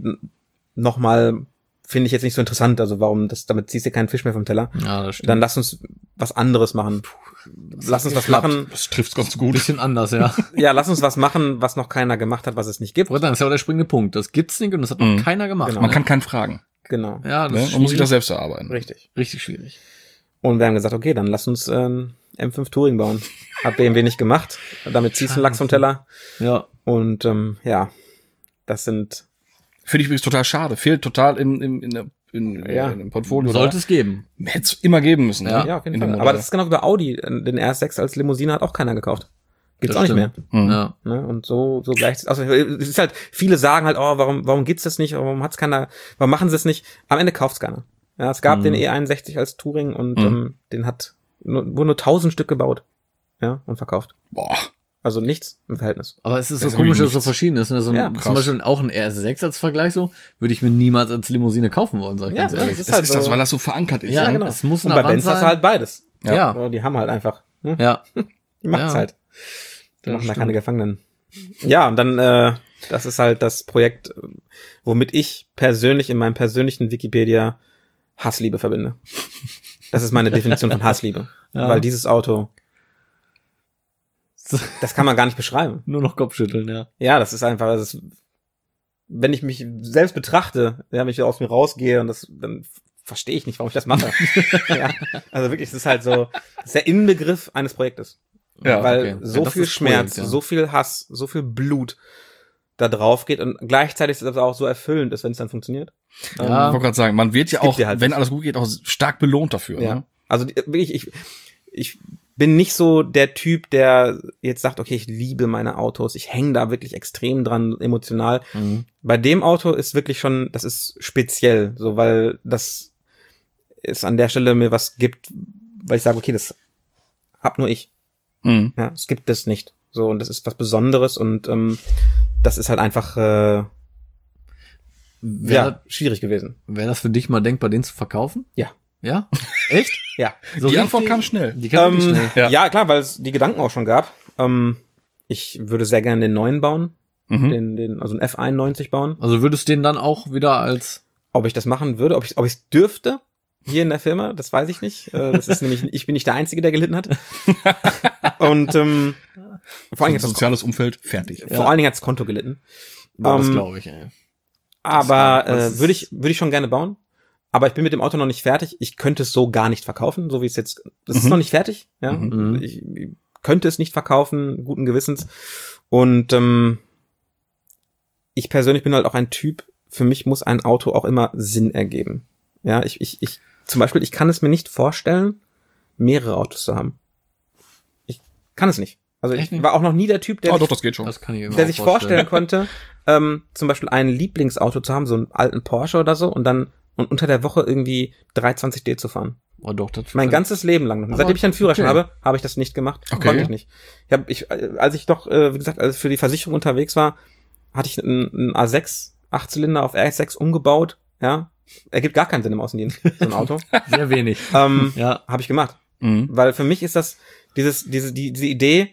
[SPEAKER 4] nochmal finde ich jetzt nicht so interessant. Also warum, das, damit ziehst du keinen Fisch mehr vom Teller.
[SPEAKER 3] ja, das stimmt.
[SPEAKER 4] Dann lass uns was anderes machen. Lass uns was
[SPEAKER 3] geklappt.
[SPEAKER 4] machen.
[SPEAKER 2] Das trifft's ganz gut.
[SPEAKER 3] Bisschen anders, ja.
[SPEAKER 4] Ja, lass uns was machen, was noch keiner gemacht hat, was es nicht gibt.
[SPEAKER 3] Das ist ja auch der springende Punkt. Das gibt's nicht und das hat noch
[SPEAKER 2] Mhm.
[SPEAKER 3] keiner gemacht.
[SPEAKER 4] Genau.
[SPEAKER 2] Man
[SPEAKER 3] ne?
[SPEAKER 2] kann keinen fragen.
[SPEAKER 4] Genau.
[SPEAKER 3] Ja, das
[SPEAKER 2] Ne?
[SPEAKER 3] ist
[SPEAKER 2] Man muss sich das
[SPEAKER 3] schwierig.
[SPEAKER 2] selbst erarbeiten.
[SPEAKER 4] Richtig.
[SPEAKER 3] Richtig schwierig.
[SPEAKER 4] Und wir haben gesagt, okay, dann lass uns ähm, M fünf Touring bauen. Hat B M W nicht gemacht. Damit ziehst du einen Lachs vom Teller.
[SPEAKER 3] Ja.
[SPEAKER 4] Und ähm, ja, das sind
[SPEAKER 2] Finde ich übrigens total schade. Fehlt total in, in, in, der, in,
[SPEAKER 4] Ja.
[SPEAKER 2] in dem Portfolio.
[SPEAKER 3] Sollte es geben.
[SPEAKER 2] Hätte es immer geben müssen.
[SPEAKER 3] Ja.
[SPEAKER 2] ne?
[SPEAKER 4] ja auf jeden
[SPEAKER 2] In dem
[SPEAKER 4] Fall.
[SPEAKER 2] Modell.
[SPEAKER 4] Aber das ist genau wie bei Audi. Den R S sechs als Limousine hat auch keiner gekauft. Gibt's
[SPEAKER 3] Das
[SPEAKER 4] auch nicht mehr.
[SPEAKER 3] stimmt.
[SPEAKER 2] Mhm.
[SPEAKER 3] Ja.
[SPEAKER 4] Ne? Und so, so gleich, also es ist halt, viele sagen halt, oh, warum, warum gibt's das nicht, warum hat's keiner, warum machen sie es nicht? Am Ende kauft's keiner. Ja, es gab
[SPEAKER 3] Mhm.
[SPEAKER 4] den E einundsechzig als Touring und
[SPEAKER 2] Mhm.
[SPEAKER 4] ähm, den hat nur, wurden nur tausend Stück gebaut. Ja, und verkauft.
[SPEAKER 2] Boah.
[SPEAKER 4] Also nichts im Verhältnis.
[SPEAKER 3] Aber es ist so
[SPEAKER 2] Das ist
[SPEAKER 3] komisch, dass
[SPEAKER 2] wirklich
[SPEAKER 3] es so
[SPEAKER 2] nichts.
[SPEAKER 3] verschieden ist. Ne? So ein,
[SPEAKER 4] Ja,
[SPEAKER 3] zum
[SPEAKER 2] krass.
[SPEAKER 3] Beispiel auch ein R S sechs als Vergleich so, würde ich mir niemals als Limousine kaufen wollen, sag ich
[SPEAKER 4] Ja,
[SPEAKER 3] ganz
[SPEAKER 4] ja,
[SPEAKER 3] ehrlich.
[SPEAKER 4] das
[SPEAKER 2] Das ist
[SPEAKER 4] halt
[SPEAKER 2] das,
[SPEAKER 4] so.
[SPEAKER 2] weil das so verankert ist.
[SPEAKER 3] Ja,
[SPEAKER 2] ne?
[SPEAKER 3] genau. Es muss
[SPEAKER 4] Und
[SPEAKER 3] eine
[SPEAKER 4] bei
[SPEAKER 3] Wand
[SPEAKER 4] Benz hast du
[SPEAKER 3] sein.
[SPEAKER 4] halt beides.
[SPEAKER 3] Ja. Ja.
[SPEAKER 4] Ja, die haben halt einfach, ne?
[SPEAKER 3] Ja.
[SPEAKER 4] Die machen's
[SPEAKER 3] Ja.
[SPEAKER 4] halt. Die
[SPEAKER 3] Das
[SPEAKER 4] machen da
[SPEAKER 3] stimmt.
[SPEAKER 4] keine Gefangenen. Ja, und dann, äh, das ist halt das Projekt, äh, womit ich persönlich in meinem persönlichen Wikipedia Hassliebe verbinde. Das ist meine Definition von Hassliebe.
[SPEAKER 3] Ja.
[SPEAKER 4] Weil dieses Auto, das kann man gar nicht beschreiben.
[SPEAKER 3] Nur noch Kopfschütteln, ja.
[SPEAKER 4] Ja, das ist einfach, das ist, wenn ich mich selbst betrachte, ja, wenn ich aus mir rausgehe und das, dann verstehe ich nicht, warum ich das mache. Ja, also wirklich, es ist halt so, es ist der Inbegriff eines Projektes.
[SPEAKER 2] Ja,
[SPEAKER 4] weil
[SPEAKER 3] okay.
[SPEAKER 4] so
[SPEAKER 3] Ja, das
[SPEAKER 4] viel
[SPEAKER 3] ist
[SPEAKER 4] Schmerz,
[SPEAKER 3] Projekt, ja.
[SPEAKER 4] so viel Hass, so viel Blut da drauf geht und gleichzeitig ist es auch so erfüllend ist, wenn es dann funktioniert.
[SPEAKER 3] Ja.
[SPEAKER 2] Ich wollte gerade sagen, man wird ja
[SPEAKER 4] gibt
[SPEAKER 2] auch,
[SPEAKER 4] dir halt
[SPEAKER 2] wenn
[SPEAKER 4] was.
[SPEAKER 2] alles gut geht, auch stark belohnt dafür.
[SPEAKER 4] Ja.
[SPEAKER 2] Ne?
[SPEAKER 4] Also die- wirklich, ich, ich bin nicht so der Typ, der jetzt sagt, okay, ich liebe meine Autos, ich hänge da wirklich extrem dran, emotional.
[SPEAKER 3] Mhm.
[SPEAKER 4] Bei dem Auto ist wirklich schon, das ist speziell, so, weil das es an der Stelle mir was gibt, weil ich sage, okay, das hab nur ich.
[SPEAKER 2] Mhm.
[SPEAKER 4] Ja, es gibt das nicht. So, und das ist was Besonderes und ähm, das ist halt einfach äh,
[SPEAKER 3] Wäre
[SPEAKER 4] ja, schwierig gewesen.
[SPEAKER 3] wär das für dich mal denkbar, den zu verkaufen?
[SPEAKER 4] Ja,
[SPEAKER 3] Ja? Echt?
[SPEAKER 4] Ja.
[SPEAKER 3] So
[SPEAKER 2] Die
[SPEAKER 3] richtig-
[SPEAKER 2] Antwort kam schnell.
[SPEAKER 3] Die kam wirklich
[SPEAKER 4] Ähm,
[SPEAKER 3] schnell.
[SPEAKER 2] Ja.
[SPEAKER 4] ja. klar, weil es die Gedanken auch schon gab. Ähm, ich würde sehr gerne den neuen bauen.
[SPEAKER 2] Mhm.
[SPEAKER 4] Den, den, also einen F einundneunzig bauen.
[SPEAKER 3] Also würdest du den dann auch wieder als...
[SPEAKER 4] Ob ich das machen würde, ob ich ob ich es dürfte hier in der Firma, das weiß ich nicht. Äh, Das ist nämlich, ich bin nicht der Einzige, der gelitten hat. Und ähm, vor allen Dingen hat das,
[SPEAKER 2] Soziales Umfeld, fertig.
[SPEAKER 4] vor allen Dingen hat's Konto gelitten.
[SPEAKER 3] Boah, das
[SPEAKER 4] Ähm,
[SPEAKER 3] glaube ich, ey.
[SPEAKER 4] Aber
[SPEAKER 3] das
[SPEAKER 4] äh,
[SPEAKER 3] ist-
[SPEAKER 4] würde ich würde ich schon gerne bauen. Aber ich bin mit dem Auto noch nicht fertig. Ich könnte es so gar nicht verkaufen, so wie es jetzt. Das ist
[SPEAKER 2] Mhm.
[SPEAKER 4] noch nicht fertig. Ja,
[SPEAKER 3] Mhm.
[SPEAKER 4] ich, ich könnte es nicht verkaufen, guten Gewissens. Und ähm, ich persönlich bin halt auch ein Typ. Für mich muss ein Auto auch immer Sinn ergeben. Ja, ich ich ich zum Beispiel, ich kann es mir nicht vorstellen, mehrere Autos zu haben. Ich kann es nicht. Also
[SPEAKER 3] Echt
[SPEAKER 4] ich
[SPEAKER 3] nicht?
[SPEAKER 4] war auch noch nie der Typ, der
[SPEAKER 2] Oh,
[SPEAKER 4] sich
[SPEAKER 2] doch, das geht schon.
[SPEAKER 3] Das kann ich mir
[SPEAKER 4] der
[SPEAKER 3] auch
[SPEAKER 4] sich vorstellen
[SPEAKER 3] vorstellen.
[SPEAKER 4] konnte, ähm, zum Beispiel ein Lieblingsauto zu haben, so einen alten Porsche oder so, und dann und unter der Woche irgendwie dreihundertzwanzig D zu fahren.
[SPEAKER 3] Oh, doch, das
[SPEAKER 4] Mein ganzes Leben lang.
[SPEAKER 3] Aber
[SPEAKER 4] Seitdem ich einen Führerschein
[SPEAKER 3] okay.
[SPEAKER 4] habe, habe ich das nicht gemacht.
[SPEAKER 2] Okay.
[SPEAKER 4] Konnte ich nicht. Ich hab, ich, äh, als ich doch, äh, wie gesagt, als ich für die Versicherung unterwegs war, hatte ich einen, einen A sechs, Achtzylinder auf R S sechs umgebaut. Ja, ergibt gar keinen Sinn im Außendienst, so ein Auto.
[SPEAKER 3] sehr wenig.
[SPEAKER 4] ähm,
[SPEAKER 3] Ja.
[SPEAKER 4] habe ich gemacht.
[SPEAKER 2] Mhm.
[SPEAKER 4] Weil für mich ist das, dieses, diese, die, diese Idee,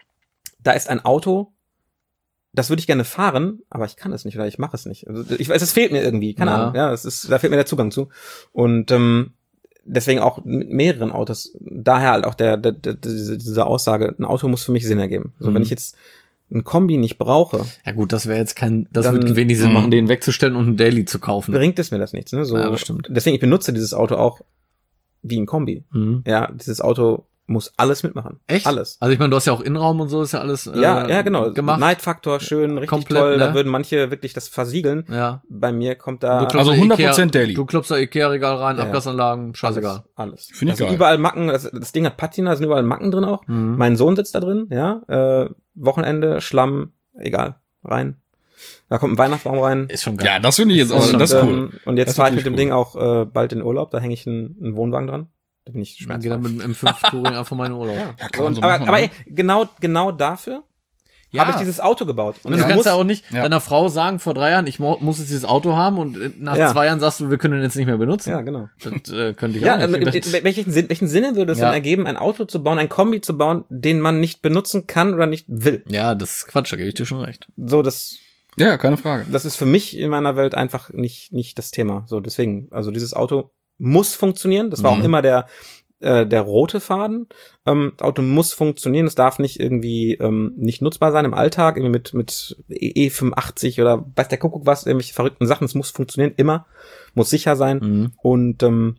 [SPEAKER 4] da ist ein Auto, das würde ich gerne fahren, aber ich kann es nicht oder ich mache es nicht. Also ich weiß, es fehlt mir irgendwie, keine
[SPEAKER 3] Ja.
[SPEAKER 4] Ahnung. Ja, es ist, da fehlt mir der Zugang zu. Und ähm, deswegen auch mit mehreren Autos. Daher halt auch der, der, der diese, diese Aussage, ein Auto muss für mich Sinn ergeben. So,
[SPEAKER 3] Mhm.
[SPEAKER 4] wenn ich jetzt ein Kombi nicht brauche,
[SPEAKER 3] Ja gut, das wäre jetzt kein, das
[SPEAKER 4] Dann-
[SPEAKER 3] würde wenig Sinn
[SPEAKER 2] Mhm.
[SPEAKER 3] machen, den wegzustellen und einen Daily zu kaufen.
[SPEAKER 4] bringt es mir das nichts. Ne? So,
[SPEAKER 3] Ja, das stimmt.
[SPEAKER 4] Deswegen, ich benutze dieses Auto auch wie ein Kombi.
[SPEAKER 3] Mhm.
[SPEAKER 4] Ja, dieses Auto muss alles mitmachen.
[SPEAKER 3] Echt?
[SPEAKER 4] Alles.
[SPEAKER 3] Also ich meine, du hast ja auch Innenraum und so, ist ja alles äh,
[SPEAKER 4] Ja, ja, genau.
[SPEAKER 3] gemacht.
[SPEAKER 4] Neidfaktor schön, richtig
[SPEAKER 3] Komplett,
[SPEAKER 4] toll.
[SPEAKER 3] ne?
[SPEAKER 4] Da würden manche wirklich das versiegeln.
[SPEAKER 3] Ja.
[SPEAKER 4] Bei mir kommt da
[SPEAKER 3] Du klopfst
[SPEAKER 2] Also
[SPEAKER 3] da
[SPEAKER 2] hundert
[SPEAKER 3] Ikea-
[SPEAKER 2] Prozent Daily.
[SPEAKER 3] Du klopfst da Ikea-Regal rein,
[SPEAKER 4] Ja, ja.
[SPEAKER 3] Abgasanlagen, scheißegal.
[SPEAKER 4] alles. alles.
[SPEAKER 2] Finde ich
[SPEAKER 4] da sind
[SPEAKER 2] geil.
[SPEAKER 4] überall Macken. Das, das Ding hat Patina, da sind überall Macken drin auch.
[SPEAKER 3] Mhm.
[SPEAKER 4] Mein Sohn sitzt da drin, ja. Äh, Wochenende, Schlamm, egal, rein. Da kommt ein Weihnachtsbaum rein.
[SPEAKER 3] Ist schon geil.
[SPEAKER 2] Ja, das finde ich jetzt
[SPEAKER 3] Das ist
[SPEAKER 2] auch,
[SPEAKER 3] schon
[SPEAKER 2] das ist
[SPEAKER 4] und,
[SPEAKER 2] cool.
[SPEAKER 4] ähm, und jetzt
[SPEAKER 2] Das ist
[SPEAKER 4] fahre ich mit
[SPEAKER 2] natürlich
[SPEAKER 4] dem
[SPEAKER 2] cool.
[SPEAKER 4] Ding auch äh, bald in den Urlaub. Da hänge ich einen, einen Wohnwagen dran. Da bin ich
[SPEAKER 3] Ich gehe dann
[SPEAKER 4] schmerzfrei.
[SPEAKER 3] mit dem M fünf Touring einfach mal in den Urlaub.
[SPEAKER 4] Ja,
[SPEAKER 2] Ja, kann man so
[SPEAKER 4] aber,
[SPEAKER 2] machen,
[SPEAKER 4] aber
[SPEAKER 2] ne?
[SPEAKER 4] ey, genau, genau dafür
[SPEAKER 3] Ja.
[SPEAKER 4] habe ich dieses Auto gebaut.
[SPEAKER 3] Und du
[SPEAKER 4] es
[SPEAKER 3] kannst
[SPEAKER 4] muss-
[SPEAKER 3] ja auch nicht
[SPEAKER 2] Ja.
[SPEAKER 3] deiner Frau sagen, vor drei Jahren, ich mo- muss jetzt dieses Auto haben und äh, nach
[SPEAKER 4] Ja.
[SPEAKER 3] zwei Jahren sagst du, wir können den jetzt nicht mehr benutzen.
[SPEAKER 4] Ja, genau.
[SPEAKER 3] Das äh, könnte ich
[SPEAKER 4] Ja,
[SPEAKER 3] auch
[SPEAKER 4] also,
[SPEAKER 3] nicht.
[SPEAKER 4] in- in- welchen, Sinn, welchen Sinne würde es
[SPEAKER 3] Ja.
[SPEAKER 4] dann ergeben, ein Auto zu bauen, ein Kombi zu bauen, den man nicht benutzen kann oder nicht will?
[SPEAKER 3] Ja, das ist Quatsch, da gebe ich dir schon recht.
[SPEAKER 4] So, das,
[SPEAKER 2] Ja, keine Frage.
[SPEAKER 4] das ist für mich in meiner Welt einfach nicht, nicht das Thema. So, deswegen, also dieses Auto muss funktionieren. Das war
[SPEAKER 2] Mhm.
[SPEAKER 4] auch immer der, äh, der rote Faden. Ähm, das Auto muss funktionieren. Es darf nicht irgendwie ähm, nicht nutzbar sein im Alltag, irgendwie mit, mit E fünfundachtzig oder weiß der Kuckuck was, irgendwelche verrückten Sachen. Es muss funktionieren, immer. Muss sicher sein.
[SPEAKER 3] Mhm.
[SPEAKER 4] Und, ähm,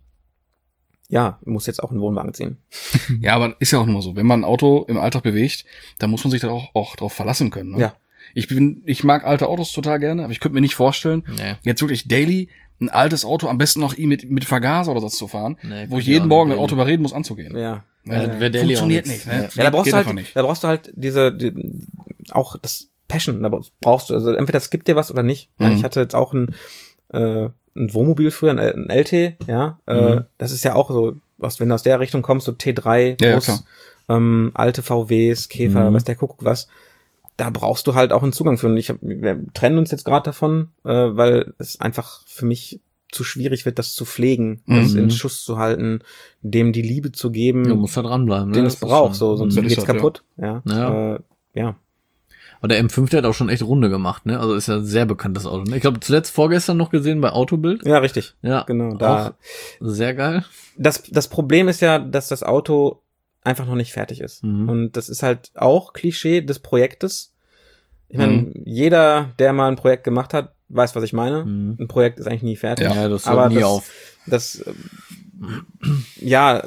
[SPEAKER 4] ja, muss jetzt auch einen Wohnwagen ziehen.
[SPEAKER 2] Ja, aber ist ja auch immer so. Wenn man ein Auto im Alltag bewegt, dann muss man sich da auch, auch drauf verlassen können. Ne?
[SPEAKER 4] Ja.
[SPEAKER 2] Ich bin, ich mag alte Autos total gerne, aber ich könnte mir nicht vorstellen,
[SPEAKER 3] Nee.
[SPEAKER 2] jetzt wirklich daily ein altes Auto, am besten noch mit, mit Vergaser oder so zu fahren,
[SPEAKER 3] Nee,
[SPEAKER 2] wo
[SPEAKER 3] kann
[SPEAKER 2] ich
[SPEAKER 3] ich
[SPEAKER 2] jeden
[SPEAKER 3] auch
[SPEAKER 2] Morgen
[SPEAKER 3] nicht
[SPEAKER 2] das Auto überreden muss, anzugehen.
[SPEAKER 4] Ja.
[SPEAKER 3] Ja,
[SPEAKER 2] Äh,
[SPEAKER 3] wär Daily
[SPEAKER 2] funktioniert
[SPEAKER 3] auch
[SPEAKER 2] nicht.
[SPEAKER 3] nix.
[SPEAKER 2] Ne?
[SPEAKER 4] Ja, da brauchst
[SPEAKER 2] Geht
[SPEAKER 4] du halt,
[SPEAKER 2] einfach nicht.
[SPEAKER 4] da brauchst du halt diese, die, auch das Passion, da brauchst du, also entweder es gibt dir was oder nicht. Ja,
[SPEAKER 2] Mhm.
[SPEAKER 4] ich hatte jetzt auch ein, äh, ein Wohnmobil früher, ein, ein L T, ja, äh,
[SPEAKER 3] Mhm.
[SPEAKER 4] das ist ja auch so, was, wenn du aus der Richtung kommst, so T drei,
[SPEAKER 2] Ja, ja,
[SPEAKER 4] Bus,
[SPEAKER 2] klar.
[SPEAKER 4] ähm, alte V Ws, Käfer,
[SPEAKER 3] Mhm.
[SPEAKER 4] was der Kuckuck was, da brauchst du halt auch einen Zugang für. Und ich hab, wir trennen uns jetzt gerade davon, äh, weil es einfach für mich zu schwierig wird, das zu pflegen, das
[SPEAKER 2] Mhm.
[SPEAKER 4] in Schuss zu halten, dem die Liebe zu geben,
[SPEAKER 3] Du musst da dranbleiben. Ne?
[SPEAKER 4] den
[SPEAKER 3] Das
[SPEAKER 4] es
[SPEAKER 3] ist
[SPEAKER 4] braucht,
[SPEAKER 3] schon-
[SPEAKER 4] so, sonst
[SPEAKER 2] Mhm.
[SPEAKER 4] geht's
[SPEAKER 2] Ist das,
[SPEAKER 4] kaputt. Ja.
[SPEAKER 3] Ja.
[SPEAKER 4] Äh, ja.
[SPEAKER 3] Aber der M fünf, der hat auch schon echt Runde gemacht, ne? Also ist ja ein sehr bekanntes Auto. Ne? Ich glaube, zuletzt vorgestern noch gesehen bei Autobild.
[SPEAKER 4] Ja, richtig.
[SPEAKER 3] Ja,
[SPEAKER 4] Genau. Da.
[SPEAKER 3] auch sehr geil.
[SPEAKER 4] Das, das Problem ist ja, dass das Auto einfach noch nicht fertig ist.
[SPEAKER 3] Mhm.
[SPEAKER 4] Und das ist halt auch Klischee des Projektes. Ich meine,
[SPEAKER 2] Mhm.
[SPEAKER 4] jeder, der mal ein Projekt gemacht hat, weiß, was ich meine.
[SPEAKER 3] Mhm.
[SPEAKER 4] Ein Projekt ist eigentlich nie fertig.
[SPEAKER 3] Ja, das
[SPEAKER 4] aber
[SPEAKER 3] hört nie
[SPEAKER 4] das,
[SPEAKER 3] auf.
[SPEAKER 4] Das, ähm, ja,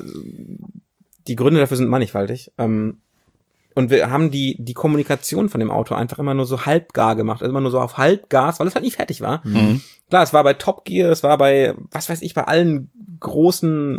[SPEAKER 4] die Gründe dafür sind mannigfaltig. Ähm, und wir haben die, die Kommunikation von dem Auto einfach immer nur so halbgar gemacht. Also immer nur so auf Halbgas, weil es halt nicht fertig war.
[SPEAKER 2] Mhm.
[SPEAKER 4] Klar, es war bei Top Gear, es war bei, was weiß ich, bei allen großen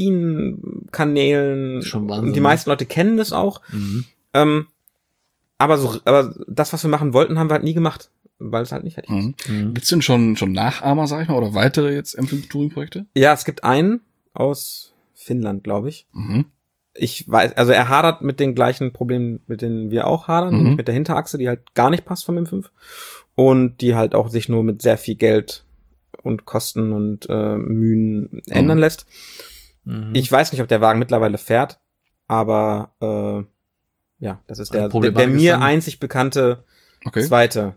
[SPEAKER 4] Magazinkanälen.
[SPEAKER 3] Schon Wahnsinn,
[SPEAKER 4] Und die
[SPEAKER 3] ne?
[SPEAKER 4] meisten Leute kennen das auch.
[SPEAKER 3] Mhm.
[SPEAKER 4] Ähm, aber so, aber das, was wir machen wollten, haben wir halt nie gemacht, weil es halt nicht fertig ist.
[SPEAKER 2] Mhm.
[SPEAKER 3] Mhm.
[SPEAKER 2] Gibt's denn schon, schon Nachahmer, sag ich mal, oder weitere jetzt M fünf Touring-Projekte?
[SPEAKER 4] Ja, es gibt einen aus Finnland, glaube ich.
[SPEAKER 2] Mhm.
[SPEAKER 4] Ich weiß, also er hadert mit den gleichen Problemen, mit denen wir auch hadern,
[SPEAKER 2] Mhm.
[SPEAKER 4] nämlich mit der Hinterachse, die halt gar nicht passt vom M fünf und die halt auch sich nur mit sehr viel Geld und Kosten und äh, Mühen ändern
[SPEAKER 2] Mhm.
[SPEAKER 4] lässt.
[SPEAKER 3] Mhm.
[SPEAKER 4] Ich weiß nicht, ob der Wagen mittlerweile fährt, aber äh, ja, das ist
[SPEAKER 3] Also
[SPEAKER 4] der, der,
[SPEAKER 3] Problematik
[SPEAKER 4] der
[SPEAKER 3] ist
[SPEAKER 4] mir
[SPEAKER 3] dann-
[SPEAKER 4] einzig bekannte
[SPEAKER 2] Okay.
[SPEAKER 4] zweite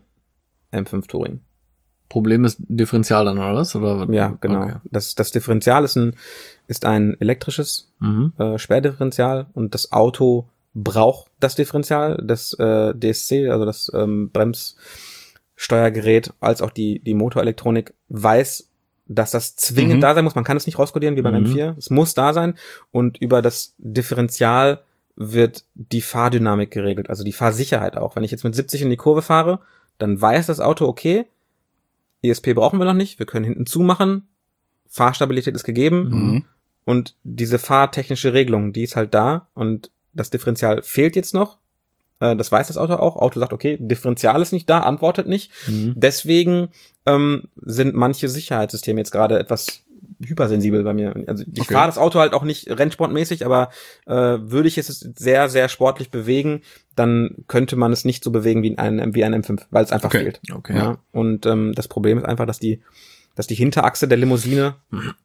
[SPEAKER 4] M fünf Touring.
[SPEAKER 3] Problem ist Differential dann, oder was? Oder?
[SPEAKER 4] Ja, genau.
[SPEAKER 3] Okay.
[SPEAKER 4] Das, das Differential ist ein, ist ein elektrisches
[SPEAKER 3] Mhm.
[SPEAKER 4] äh, Sperrdifferential und das Auto braucht das Differential, das äh, D S C, also das ähm, Bremssteuergerät, als auch die, die Motorelektronik weiß, dass das zwingend
[SPEAKER 2] Mhm.
[SPEAKER 4] da sein muss. Man kann es nicht rauskodieren wie beim
[SPEAKER 3] Mhm.
[SPEAKER 4] M vier. Es muss da sein und über das Differential wird die Fahrdynamik geregelt, also die Fahrsicherheit auch. Wenn ich jetzt mit siebzig in die Kurve fahre, dann weiß das Auto, okay, E S P brauchen wir noch nicht, wir können hinten zumachen, Fahrstabilität ist gegeben
[SPEAKER 2] Mhm.
[SPEAKER 4] und diese fahrtechnische Regelung, die ist halt da und das Differential fehlt jetzt noch. Äh, das weiß das Auto auch. Auto sagt, okay, Differential ist nicht da, antwortet nicht.
[SPEAKER 3] Mhm.
[SPEAKER 4] Deswegen ähm, sind manche Sicherheitssysteme jetzt gerade etwas hypersensibel bei mir. Also ich
[SPEAKER 2] Okay.
[SPEAKER 4] fahre das Auto halt auch nicht rennsportmäßig, aber äh, würde ich es sehr, sehr sportlich bewegen, dann könnte man es nicht so bewegen wie ein, wie ein M fünf, weil es einfach
[SPEAKER 2] Okay.
[SPEAKER 4] fehlt.
[SPEAKER 3] Okay.
[SPEAKER 4] Ja. Und ähm, das Problem ist einfach, dass die, dass die Hinterachse der Limousine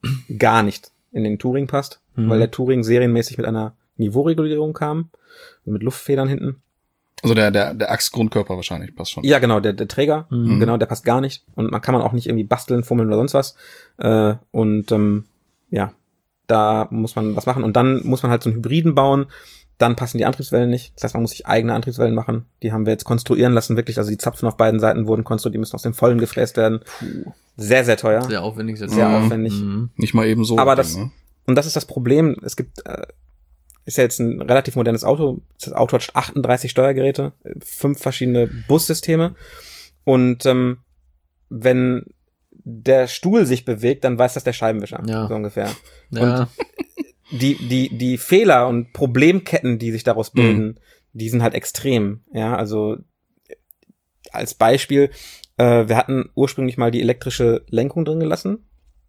[SPEAKER 4] gar nicht in den Touring passt,
[SPEAKER 3] Mhm.
[SPEAKER 4] weil der Touring serienmäßig mit einer Niveauregulierung kam, mit Luftfedern hinten.
[SPEAKER 2] Also der, der, der Achsgrundkörper wahrscheinlich passt schon.
[SPEAKER 4] Ja, genau, der, der Träger,
[SPEAKER 3] Mhm.
[SPEAKER 4] genau, der passt gar nicht. Und man kann man auch nicht irgendwie basteln, fummeln oder sonst was. Äh, und ähm, ja, da muss man was machen. Und dann muss man halt so einen Hybriden bauen. Dann passen die Antriebswellen nicht. Das heißt, man muss sich eigene Antriebswellen machen. Die haben wir jetzt konstruieren lassen, wirklich. Also die Zapfen auf beiden Seiten wurden konstruiert, die müssen aus dem Vollen gefräst werden.
[SPEAKER 2] Puh.
[SPEAKER 4] Sehr, sehr teuer.
[SPEAKER 3] Sehr aufwendig. Sehr,
[SPEAKER 4] Sehr
[SPEAKER 2] Mhm.
[SPEAKER 4] aufwendig.
[SPEAKER 3] Mhm.
[SPEAKER 2] Nicht mal eben so.
[SPEAKER 4] Aber
[SPEAKER 2] Ding,
[SPEAKER 4] das-
[SPEAKER 2] ne?
[SPEAKER 4] Und das ist das Problem. Es gibt, äh, ist ja jetzt ein relativ modernes Auto. Das Auto hat achtunddreißig Steuergeräte, äh, fünf verschiedene Bussysteme. Und ähm, wenn der Stuhl sich bewegt, dann weiß das der Scheibenwischer,
[SPEAKER 3] Ja.
[SPEAKER 4] so ungefähr.
[SPEAKER 3] Ja.
[SPEAKER 4] Die, die, die Fehler und Problemketten, die sich daraus bilden, die sind halt extrem. Ja, also als Beispiel, äh, wir hatten ursprünglich mal die elektrische Lenkung drin gelassen.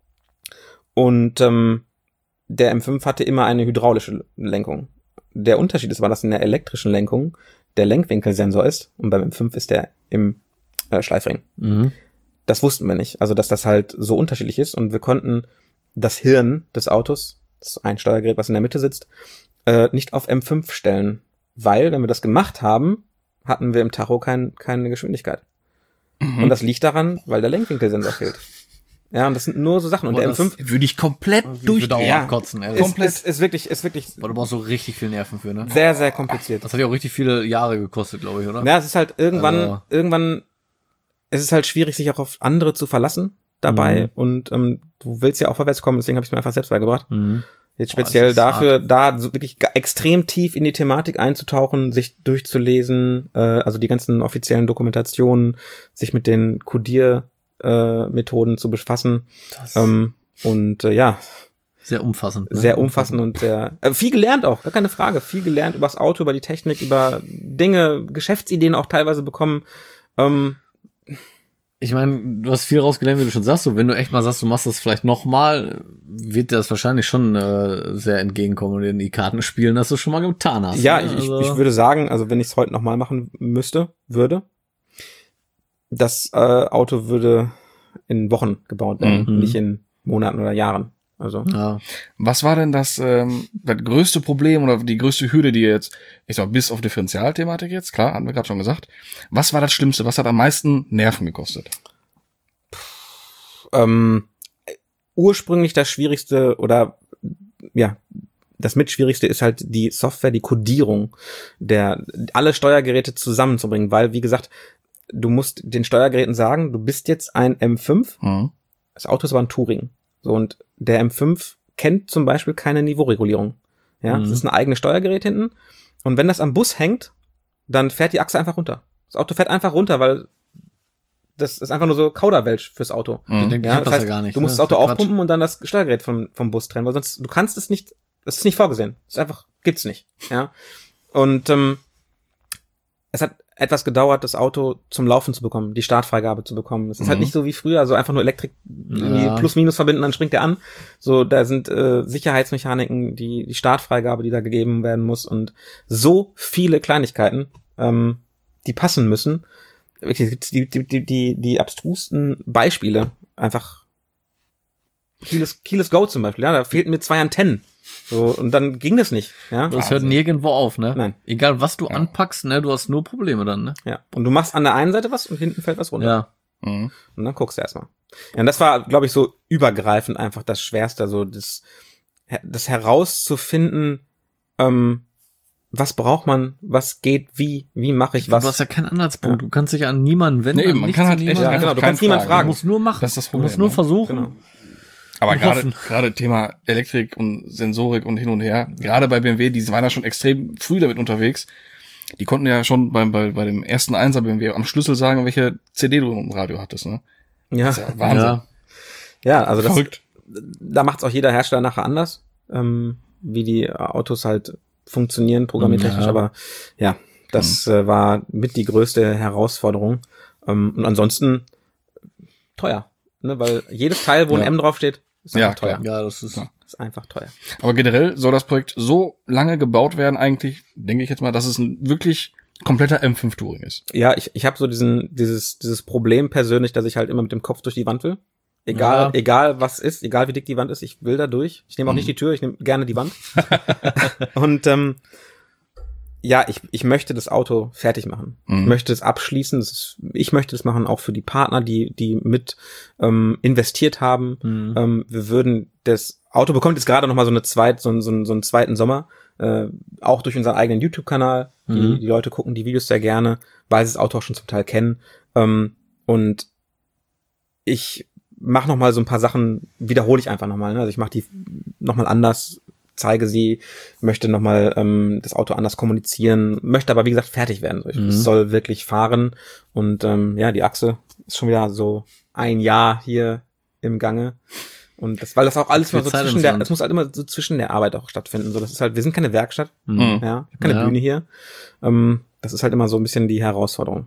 [SPEAKER 4] Und ähm, der M fünf hatte immer eine hydraulische Lenkung. Der Unterschied ist, war, dass in der elektrischen Lenkung der Lenkwinkelsensor ist und beim M fünf ist der im äh, Schleifring.
[SPEAKER 3] Mhm.
[SPEAKER 4] Das wussten wir nicht. Also, dass das halt so unterschiedlich ist und wir konnten das Hirn des Autos, das ist ein Steuergerät, was in der Mitte sitzt, äh, nicht auf M fünf stellen. Weil, wenn wir das gemacht haben, hatten wir im Tacho kein, keine Geschwindigkeit.
[SPEAKER 2] Mhm.
[SPEAKER 4] Und das liegt daran, weil der Lenkwinkelsensor fehlt. Ja, und das sind nur so Sachen. Und
[SPEAKER 3] Boah,
[SPEAKER 4] der
[SPEAKER 3] das-
[SPEAKER 4] M fünf
[SPEAKER 2] Würde ich komplett
[SPEAKER 3] Ich
[SPEAKER 2] durch.
[SPEAKER 3] würde auch
[SPEAKER 4] Ja.
[SPEAKER 3] abkotzen, ey.
[SPEAKER 4] ist,
[SPEAKER 2] komplett.
[SPEAKER 4] ist, ist wirklich, ist wirklich
[SPEAKER 3] Aber du brauchst so richtig viel Nerven für, ne?
[SPEAKER 4] sehr, sehr kompliziert.
[SPEAKER 3] Das hat ja auch richtig viele Jahre gekostet, glaube ich, oder?
[SPEAKER 4] Ja, es ist halt irgendwann,
[SPEAKER 3] Also-
[SPEAKER 4] irgendwann, es ist halt schwierig, sich auch auf andere zu verlassen dabei.
[SPEAKER 3] Mhm.
[SPEAKER 4] Und ähm, du willst ja auch vorwärts kommen, deswegen habe ich mir einfach selbst beigebracht.
[SPEAKER 3] Mhm.
[SPEAKER 4] Jetzt
[SPEAKER 3] Boah,
[SPEAKER 4] speziell
[SPEAKER 3] das ist
[SPEAKER 4] dafür, da so wirklich ga- extrem tief in die Thematik einzutauchen, sich durchzulesen, äh, also die ganzen offiziellen Dokumentationen, sich mit den Codiermethoden äh, Methoden zu befassen.
[SPEAKER 3] Das ist
[SPEAKER 4] Ähm, und äh, ja,
[SPEAKER 3] sehr umfassend. Ne?
[SPEAKER 4] sehr umfassend und sehr äh, viel gelernt auch, gar keine Frage. Viel gelernt über das Auto, über die Technik, über Dinge, Geschäftsideen auch teilweise bekommen. Ähm,
[SPEAKER 3] Ich meine, du hast viel rausgelernt, wie du schon sagst. So, wenn du echt mal sagst, du machst das vielleicht nochmal, wird dir das wahrscheinlich schon äh, sehr entgegenkommen und in die Karten spielen, dass du schon mal getan hast.
[SPEAKER 4] ja,
[SPEAKER 3] ne?
[SPEAKER 4] ich,
[SPEAKER 3] Also-
[SPEAKER 4] ich, ich würde sagen, also wenn ich es heute nochmal machen müsste, würde, das äh, Auto würde in Wochen gebaut werden,
[SPEAKER 3] Mhm.
[SPEAKER 4] nicht in Monaten oder Jahren. Also
[SPEAKER 3] Ja.
[SPEAKER 2] Was war denn das, ähm, das größte Problem oder die größte Hürde, die ihr jetzt, ich sag, bis auf Differentialthematik jetzt, klar, hatten wir gerade schon gesagt. Was war das Schlimmste? Was hat am meisten Nerven gekostet?
[SPEAKER 4] ähm, ursprünglich das Schwierigste oder ja, das mitschwierigste ist halt die Software, die Codierung der alle Steuergeräte zusammenzubringen, weil wie gesagt, du musst den Steuergeräten sagen, du bist jetzt ein M fünf,
[SPEAKER 2] Mhm.
[SPEAKER 4] das Auto ist aber ein Touring. So, und der M fünf kennt zum Beispiel keine Niveauregulierung. Ja,
[SPEAKER 3] Mhm.
[SPEAKER 4] das ist ein eigenes Steuergerät hinten. Und wenn das am Bus hängt, dann fährt die Achse einfach runter. Das Auto fährt einfach runter, weil das ist einfach nur so Kauderwelsch fürs Auto.
[SPEAKER 3] Ich
[SPEAKER 2] Mhm.
[SPEAKER 3] denke, ich
[SPEAKER 4] Ja,
[SPEAKER 3] hab
[SPEAKER 4] das
[SPEAKER 3] das
[SPEAKER 4] heißt,
[SPEAKER 3] ja gar nicht.
[SPEAKER 4] du musst
[SPEAKER 3] ne?
[SPEAKER 4] das Auto
[SPEAKER 3] ist ja Quatsch.
[SPEAKER 4] aufpumpen und dann das Steuergerät vom, vom Bus trennen, weil sonst, du kannst es nicht, das ist nicht vorgesehen. Das ist einfach, gibt's nicht. Ja. Und ähm, es hat etwas gedauert, das Auto zum Laufen zu bekommen, die Startfreigabe zu bekommen. Es ist halt
[SPEAKER 2] Mhm.
[SPEAKER 4] nicht so wie früher, also einfach nur Elektrik irgendwie
[SPEAKER 3] Ja.
[SPEAKER 4] plus-minus verbinden, dann springt der an. So, da sind äh, Sicherheitsmechaniken, die, die Startfreigabe, die da gegeben werden muss und so viele Kleinigkeiten, ähm, die passen müssen. Wirklich, die, die, die, die, die abstrusten Beispiele einfach Keyless, Keyless Go zum Beispiel, ja, da fehlten mir zwei Antennen. So, und dann ging das nicht, ja.
[SPEAKER 3] Das hört nirgendwo auf, ne?
[SPEAKER 4] Nein.
[SPEAKER 3] Egal, was du ja. anpackst, ne, du hast nur Probleme dann, ne?
[SPEAKER 4] Ja. Und du machst an der einen Seite was und hinten fällt was runter.
[SPEAKER 3] Ja.
[SPEAKER 2] Mhm.
[SPEAKER 4] Und dann guckst du erstmal. Ja, und das war, glaube ich, so übergreifend einfach das Schwerste, so das, das herauszufinden, ähm, was braucht man, was geht, wie, wie mache ich was.
[SPEAKER 3] Du hast ja keinen Anhaltspunkt, ja. du kannst dich an niemanden wenden.
[SPEAKER 2] Nee, man kann halt echt,
[SPEAKER 4] ja, genau, du kannst niemanden fragen.
[SPEAKER 3] Du musst nur machen,
[SPEAKER 2] das ist das Problem,
[SPEAKER 3] du musst nur
[SPEAKER 2] ne?
[SPEAKER 3] versuchen.
[SPEAKER 4] Genau.
[SPEAKER 2] Aber gerade gerade Thema Elektrik und Sensorik und hin und her, gerade bei B M W, die waren ja schon extrem früh damit unterwegs. Die konnten ja schon beim bei, bei dem ersten Einser B M W am Schlüssel sagen, welche C D du im Radio hattest, ne?
[SPEAKER 4] Ja,
[SPEAKER 2] das ist ja Wahnsinn.
[SPEAKER 3] Ja,
[SPEAKER 4] ja also das,
[SPEAKER 2] verrückt.
[SPEAKER 4] Da macht's auch jeder Hersteller nachher anders, ähm, wie die Autos halt funktionieren, programmiertechnisch,
[SPEAKER 3] ja.
[SPEAKER 4] aber ja, das mhm. äh, war mit die größte Herausforderung. Ähm, und ansonsten teuer, ne, weil jedes Teil, wo ein
[SPEAKER 2] ja.
[SPEAKER 4] M draufsteht, ist einfach
[SPEAKER 2] ja,
[SPEAKER 4] teuer.
[SPEAKER 3] Ja, das ist,
[SPEAKER 2] ja.
[SPEAKER 4] ist einfach teuer.
[SPEAKER 2] Aber generell soll das Projekt so lange gebaut werden, eigentlich, denke ich jetzt mal, dass es ein wirklich kompletter M fünf Touring ist.
[SPEAKER 4] Ja, ich ich habe so diesen dieses dieses Problem persönlich, dass ich halt immer mit dem Kopf durch die Wand will. Egal,
[SPEAKER 3] ja.
[SPEAKER 4] egal was ist, egal wie dick die Wand ist, ich will da durch. Ich nehme auch mhm. nicht die Tür, ich nehme gerne die Wand. Und ähm, ja, ich ich möchte das Auto fertig machen. Mhm. Ich möchte es abschließen. Das ist, ich möchte das machen, auch für die Partner, die die mit ähm, investiert haben. Mhm. Ähm, wir würden das Auto bekommt jetzt gerade noch mal so eine zweit so, so, so einen zweiten Sommer, äh, auch durch unseren eigenen YouTube-Kanal. Die,
[SPEAKER 3] mhm.
[SPEAKER 4] die Leute gucken die Videos sehr gerne, weil sie das Auto auch schon zum Teil kennen. Ähm, und ich mache noch mal so ein paar Sachen, wiederhole ich einfach noch mal. Ne? Also ich mache die noch mal anders, zeige sie, möchte noch mal ähm, das Auto anders kommunizieren, möchte aber wie gesagt fertig werden. Es mhm. soll wirklich fahren und ähm, ja, die Achse ist schon wieder so ein Jahr hier im Gange. Und das, weil das auch alles mal so zwischen der, es muss halt immer so zwischen der Arbeit auch stattfinden. So, das ist halt, wir sind keine Werkstatt,
[SPEAKER 3] Mhm.
[SPEAKER 4] ja, keine
[SPEAKER 3] Ja.
[SPEAKER 4] Bühne hier. Ähm, das ist halt immer so ein bisschen die Herausforderung.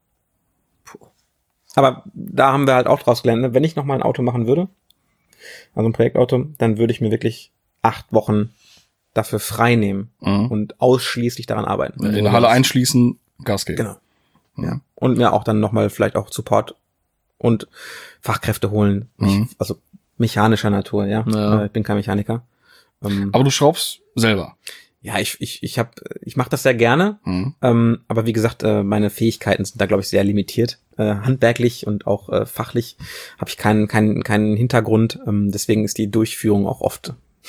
[SPEAKER 4] Puh. Aber da haben wir halt auch draus gelernt, ne? Wenn ich noch mal ein Auto machen würde, also ein Projektauto, dann würde ich mir wirklich acht Wochen dafür frei nehmen
[SPEAKER 2] Mhm.
[SPEAKER 4] und ausschließlich daran arbeiten.
[SPEAKER 2] In der Halle einschließen, Gas geben.
[SPEAKER 4] Genau. Ja. Und mir auch dann noch mal vielleicht auch Support und Fachkräfte holen.
[SPEAKER 2] Mhm.
[SPEAKER 4] Ich, also mechanischer Natur, ja.
[SPEAKER 3] Ja.
[SPEAKER 4] Äh, Ich bin kein Mechaniker. Ähm,
[SPEAKER 2] Aber du schraubst selber.
[SPEAKER 4] ja, ich ich ich habe ich mache das sehr gerne,
[SPEAKER 2] Mhm.
[SPEAKER 4] ähm, aber wie gesagt, äh, meine Fähigkeiten sind da glaube ich sehr limitiert. Äh, handwerklich und auch äh, fachlich habe ich keinen keinen keinen Hintergrund, ähm, deswegen ist die Durchführung auch oft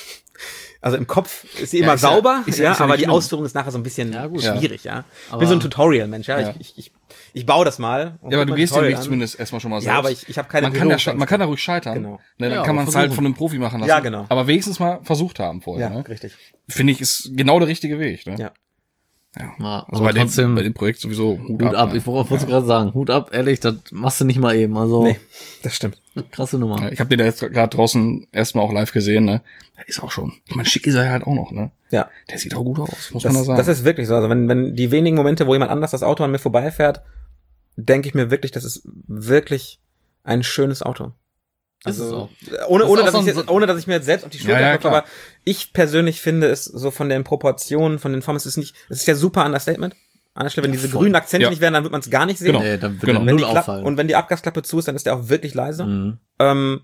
[SPEAKER 4] also im Kopf ist sie
[SPEAKER 2] Ja,
[SPEAKER 4] immer
[SPEAKER 2] ist ja-
[SPEAKER 4] sauber,
[SPEAKER 2] ist
[SPEAKER 4] ja,
[SPEAKER 2] ja- ist ja
[SPEAKER 4] aber
[SPEAKER 2] nicht
[SPEAKER 4] die
[SPEAKER 2] schlimm.
[SPEAKER 4] Ausführung ist nachher so ein bisschen
[SPEAKER 3] Ja, gut.
[SPEAKER 4] schwierig, ja. Ich
[SPEAKER 3] Aber-
[SPEAKER 4] bin so ein Tutorial-Mensch, ja.
[SPEAKER 2] Ja.
[SPEAKER 4] Ich, ich, ich, ich baue das mal. und
[SPEAKER 2] Ja, aber
[SPEAKER 4] guck
[SPEAKER 2] du
[SPEAKER 4] mal
[SPEAKER 2] gehst den
[SPEAKER 4] Tutorial
[SPEAKER 2] Weg
[SPEAKER 4] an.
[SPEAKER 2] zumindest erstmal schon mal selbst.
[SPEAKER 4] Ja, aber ich, ich habe keine
[SPEAKER 2] man kann, ja,
[SPEAKER 4] Berührungsängste.
[SPEAKER 2] man kann da ruhig scheitern.
[SPEAKER 4] Genau.
[SPEAKER 2] Ne, dann
[SPEAKER 3] Ja,
[SPEAKER 2] kann
[SPEAKER 3] aber
[SPEAKER 2] man es halt
[SPEAKER 3] versuchen.
[SPEAKER 2] von einem Profi machen lassen.
[SPEAKER 4] Ja, genau.
[SPEAKER 2] Aber wenigstens mal versucht haben vorher.
[SPEAKER 4] Ja,
[SPEAKER 2] Ne?
[SPEAKER 4] richtig.
[SPEAKER 2] Finde ich, ist genau der richtige Weg. Ne?
[SPEAKER 4] Ja.
[SPEAKER 2] Ja.
[SPEAKER 3] Ja,
[SPEAKER 2] Also
[SPEAKER 3] aber
[SPEAKER 2] bei dem,
[SPEAKER 3] trotzdem-
[SPEAKER 2] bei dem Projekt sowieso Hut,
[SPEAKER 3] Hut ab,
[SPEAKER 2] ne?
[SPEAKER 3] ich wollte wollte gerade sagen, Hut ab, ehrlich, das machst du nicht mal eben, also
[SPEAKER 4] Nee, das stimmt.
[SPEAKER 3] krasse Nummer.
[SPEAKER 2] Ja, ich habe den da jetzt gerade draußen erstmal auch live gesehen. Ne? Der ist auch schon, ich meine, schick ist er halt auch noch. Ne?
[SPEAKER 4] Ja.
[SPEAKER 2] Der sieht auch gut aus, muss
[SPEAKER 4] Das,
[SPEAKER 2] man da sagen.
[SPEAKER 4] das ist wirklich so. Also wenn, wenn die wenigen Momente, wo jemand anders das Auto an mir vorbeifährt, denke ich mir wirklich, das ist wirklich ein schönes Auto.
[SPEAKER 3] Ist es
[SPEAKER 4] Also,
[SPEAKER 3] auch.
[SPEAKER 4] ohne,
[SPEAKER 3] Das ist
[SPEAKER 4] ohne,
[SPEAKER 3] auch
[SPEAKER 4] dass
[SPEAKER 3] so
[SPEAKER 4] ich
[SPEAKER 3] ein-
[SPEAKER 4] jetzt, ohne dass ich mir jetzt selbst auf die Schulter
[SPEAKER 2] Ja, ja,
[SPEAKER 4] klopfe,
[SPEAKER 2] klar.
[SPEAKER 4] aber ich persönlich finde es so von den Proportionen, von den Formen, es ist nicht, es ist ja super Understatement. An der Stelle, wenn diese
[SPEAKER 3] voll.
[SPEAKER 4] grünen Akzente
[SPEAKER 2] Ja.
[SPEAKER 4] nicht wären, dann wird man es gar nicht sehen.
[SPEAKER 2] Genau.
[SPEAKER 3] Nee, dann wird
[SPEAKER 2] Genau.
[SPEAKER 3] er
[SPEAKER 4] Wenn
[SPEAKER 3] null
[SPEAKER 4] die Klapp-
[SPEAKER 3] auffallen.
[SPEAKER 4] und wenn die Abgasklappe zu ist, dann ist der auch wirklich leise.
[SPEAKER 3] mhm.
[SPEAKER 4] Ähm,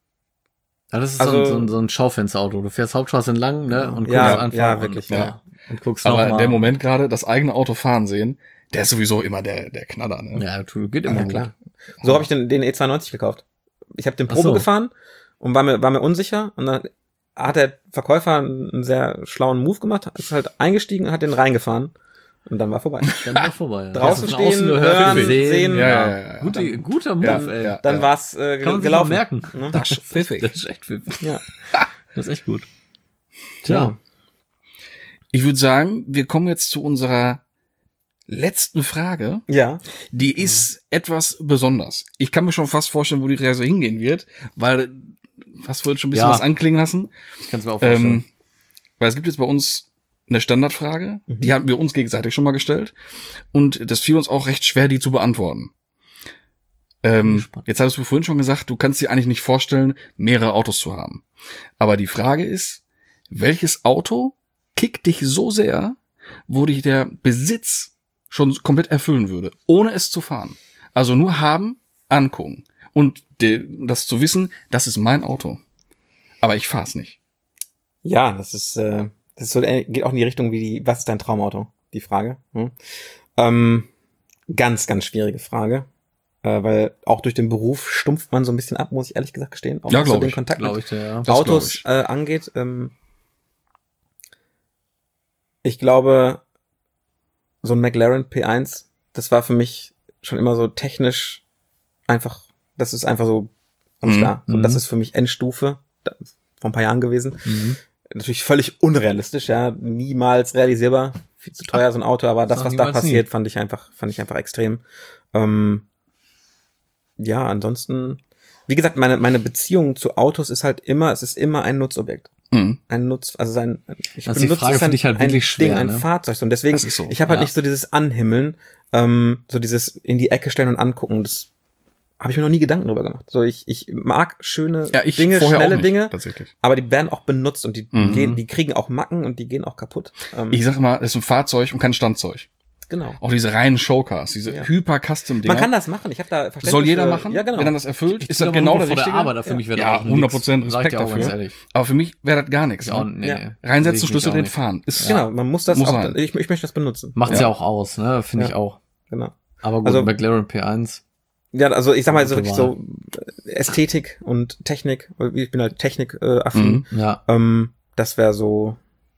[SPEAKER 3] Ja, das ist
[SPEAKER 4] Also-
[SPEAKER 3] so, ein, so, ein, so ein Schaufensterauto. Du fährst Hauptstraße entlang, ne, und guckst
[SPEAKER 4] Ja,
[SPEAKER 3] einfach
[SPEAKER 4] ja,
[SPEAKER 3] und,
[SPEAKER 4] wirklich,
[SPEAKER 3] ja.
[SPEAKER 2] ja.
[SPEAKER 3] und guckst
[SPEAKER 2] Aber
[SPEAKER 3] noch mal.
[SPEAKER 2] der Moment gerade, das eigene Auto fahren sehen, der ist sowieso immer der, der Knaller. Ne?
[SPEAKER 3] Ja, tu- geht immer
[SPEAKER 4] ja,
[SPEAKER 3] gut.
[SPEAKER 4] klar. So habe ich den, den E zweiundneunzig gekauft. Ich habe den
[SPEAKER 3] Ach
[SPEAKER 4] Probe
[SPEAKER 3] so.
[SPEAKER 4] gefahren und war mir, war mir unsicher. Und dann hat der Verkäufer einen sehr schlauen Move gemacht, ist halt eingestiegen und hat den reingefahren. Und dann war vorbei.
[SPEAKER 3] Dann war vorbei. Ja.
[SPEAKER 4] Draußen
[SPEAKER 3] Hast du von außen
[SPEAKER 4] stehen,
[SPEAKER 3] gehört,
[SPEAKER 4] hören,
[SPEAKER 3] gesehen.
[SPEAKER 4] sehen.
[SPEAKER 2] Ja, ja, ja, ja.
[SPEAKER 3] Gute, guter Move,
[SPEAKER 2] Ja,
[SPEAKER 3] ey.
[SPEAKER 2] ja.
[SPEAKER 4] Dann war's äh,
[SPEAKER 3] Kann man sich
[SPEAKER 4] gelaufen.
[SPEAKER 3] mal merken.
[SPEAKER 4] Ne?
[SPEAKER 2] Das ist pfiffig.
[SPEAKER 3] Das ist echt pfiffig.
[SPEAKER 4] Ja.
[SPEAKER 3] Das ist echt gut.
[SPEAKER 4] Ja.
[SPEAKER 2] Ich würde sagen, wir kommen jetzt zu unserer letzten Frage.
[SPEAKER 4] Ja.
[SPEAKER 2] Die ist etwas besonders. Ich kann mir schon fast vorstellen, wo die Reise hingehen wird, weil fast vorhin schon ein bisschen
[SPEAKER 3] Ja.
[SPEAKER 2] was anklingen lassen.
[SPEAKER 3] Ich kann es mir auch vorstellen.
[SPEAKER 2] Ähm, weil es gibt jetzt bei uns eine Standardfrage,
[SPEAKER 4] Mhm.
[SPEAKER 2] die hatten wir uns gegenseitig schon mal gestellt und das fiel uns auch recht schwer, die zu beantworten. Ähm,
[SPEAKER 3] gespannt.
[SPEAKER 2] jetzt hattest du vorhin schon gesagt, du kannst dir eigentlich nicht vorstellen, mehrere Autos zu haben. Aber die Frage ist, welches Auto kickt dich so sehr, wo dich der Besitz schon komplett erfüllen würde, ohne es zu fahren? Also nur haben, angucken und de, das zu wissen, das ist mein Auto. aber ich fahr's nicht.
[SPEAKER 4] Ja, das ist, äh, das ist so, äh, geht auch in die Richtung wie die, was ist dein Traumauto? Die Frage. Hm? Ähm, ganz, ganz schwierige Frage. Äh, weil auch durch den Beruf stumpft man so ein bisschen ab, muss ich ehrlich gesagt gestehen. Auch
[SPEAKER 2] Ja,
[SPEAKER 4] was so
[SPEAKER 2] glaub
[SPEAKER 4] den
[SPEAKER 2] ich.
[SPEAKER 4] Kontakt
[SPEAKER 3] Glaube
[SPEAKER 4] mit
[SPEAKER 3] ich, ja.
[SPEAKER 2] Das
[SPEAKER 4] Autos
[SPEAKER 2] glaub
[SPEAKER 4] äh, angeht. Ähm, ich glaube, so ein McLaren P eins, das war für mich schon immer so technisch einfach, das ist einfach so, ganz
[SPEAKER 2] Mhm.
[SPEAKER 4] klar. So,
[SPEAKER 3] Mhm.
[SPEAKER 4] das ist für mich Endstufe, da, vor ein paar Jahren gewesen.
[SPEAKER 3] Mhm.
[SPEAKER 4] Natürlich völlig unrealistisch, ja, niemals realisierbar, viel zu teuer so ein Auto, aber das,
[SPEAKER 3] Sag
[SPEAKER 4] was da
[SPEAKER 3] niemals
[SPEAKER 4] passiert,
[SPEAKER 3] nie.
[SPEAKER 4] fand ich einfach, fand ich einfach extrem. Ähm, ja, ansonsten, wie gesagt, meine meine Beziehung zu Autos ist halt immer, es ist immer ein Nutzobjekt,
[SPEAKER 2] Mhm.
[SPEAKER 4] ein Nutz, also sein, ich
[SPEAKER 3] Das ist die
[SPEAKER 4] benutze
[SPEAKER 3] Frage
[SPEAKER 4] es
[SPEAKER 3] für
[SPEAKER 4] ein,
[SPEAKER 3] dich halt
[SPEAKER 4] ein
[SPEAKER 3] wirklich schwer,
[SPEAKER 4] Ding, ein
[SPEAKER 3] ne?
[SPEAKER 4] Fahrzeug, und deswegen,
[SPEAKER 2] Das ist so,
[SPEAKER 4] ich habe halt
[SPEAKER 3] ja.
[SPEAKER 4] nicht so dieses Anhimmeln, ähm, so dieses in die Ecke stellen und angucken, das habe ich mir noch nie Gedanken drüber gemacht. So, ich ich mag schöne
[SPEAKER 2] Ja, ich
[SPEAKER 4] Dinge,
[SPEAKER 2] vorher auch
[SPEAKER 4] schnelle
[SPEAKER 2] nicht,
[SPEAKER 4] Dinge.
[SPEAKER 2] tatsächlich.
[SPEAKER 4] Aber die werden auch benutzt und die
[SPEAKER 2] Mhm.
[SPEAKER 4] gehen, die kriegen auch Macken und die gehen auch kaputt. Ähm,
[SPEAKER 2] Ich sag mal, es ist ein Fahrzeug und kein Standzeug.
[SPEAKER 4] genau.
[SPEAKER 2] Auch diese reinen Showcars, diese
[SPEAKER 4] Ja.
[SPEAKER 2] Hyper-Custom-Dinger.
[SPEAKER 4] Man kann das machen. Ich habe da Verständnis
[SPEAKER 2] Soll jeder
[SPEAKER 4] für-
[SPEAKER 2] machen,
[SPEAKER 4] Ja, genau.
[SPEAKER 2] wenn er das erfüllt,
[SPEAKER 3] Ich
[SPEAKER 2] ist
[SPEAKER 3] zieh
[SPEAKER 2] das
[SPEAKER 3] aber
[SPEAKER 2] genau
[SPEAKER 3] nur
[SPEAKER 2] das
[SPEAKER 3] vor der
[SPEAKER 2] Richtige.
[SPEAKER 3] Arbeit, für mich wäre
[SPEAKER 2] Ja,
[SPEAKER 3] das auch
[SPEAKER 2] hundert Prozent
[SPEAKER 3] nix. Sag ich
[SPEAKER 2] Respekt
[SPEAKER 3] dir auch ganz
[SPEAKER 2] dafür.
[SPEAKER 3] ehrlich.
[SPEAKER 2] Aber für mich wäre das gar nichts.
[SPEAKER 3] Ja,
[SPEAKER 2] Ne?
[SPEAKER 3] nee,
[SPEAKER 4] Ja.
[SPEAKER 3] nee. Sehe
[SPEAKER 2] Reinsetzen,
[SPEAKER 3] ich mich
[SPEAKER 2] Schlüssel
[SPEAKER 3] auch
[SPEAKER 2] drin,
[SPEAKER 3] nicht.
[SPEAKER 2] fahren. Ist
[SPEAKER 4] Genau, man muss das
[SPEAKER 2] Muss
[SPEAKER 4] auch,
[SPEAKER 2] sein.
[SPEAKER 4] ich, ich möchte das benutzen.
[SPEAKER 3] Macht's
[SPEAKER 2] Ja.
[SPEAKER 3] ja auch aus, ne? Finde ich
[SPEAKER 4] Ja.
[SPEAKER 3] auch.
[SPEAKER 4] Genau.
[SPEAKER 3] Aber gut,
[SPEAKER 4] Also-
[SPEAKER 3] McLaren P eins.
[SPEAKER 4] Ja, also ich sag mal so
[SPEAKER 3] Gute
[SPEAKER 4] wirklich so äh, Ästhetik und Technik, weil ich bin halt Technik-affin. Äh, affin.
[SPEAKER 2] Mhm.
[SPEAKER 3] Ja.
[SPEAKER 4] ähm, das wäre so,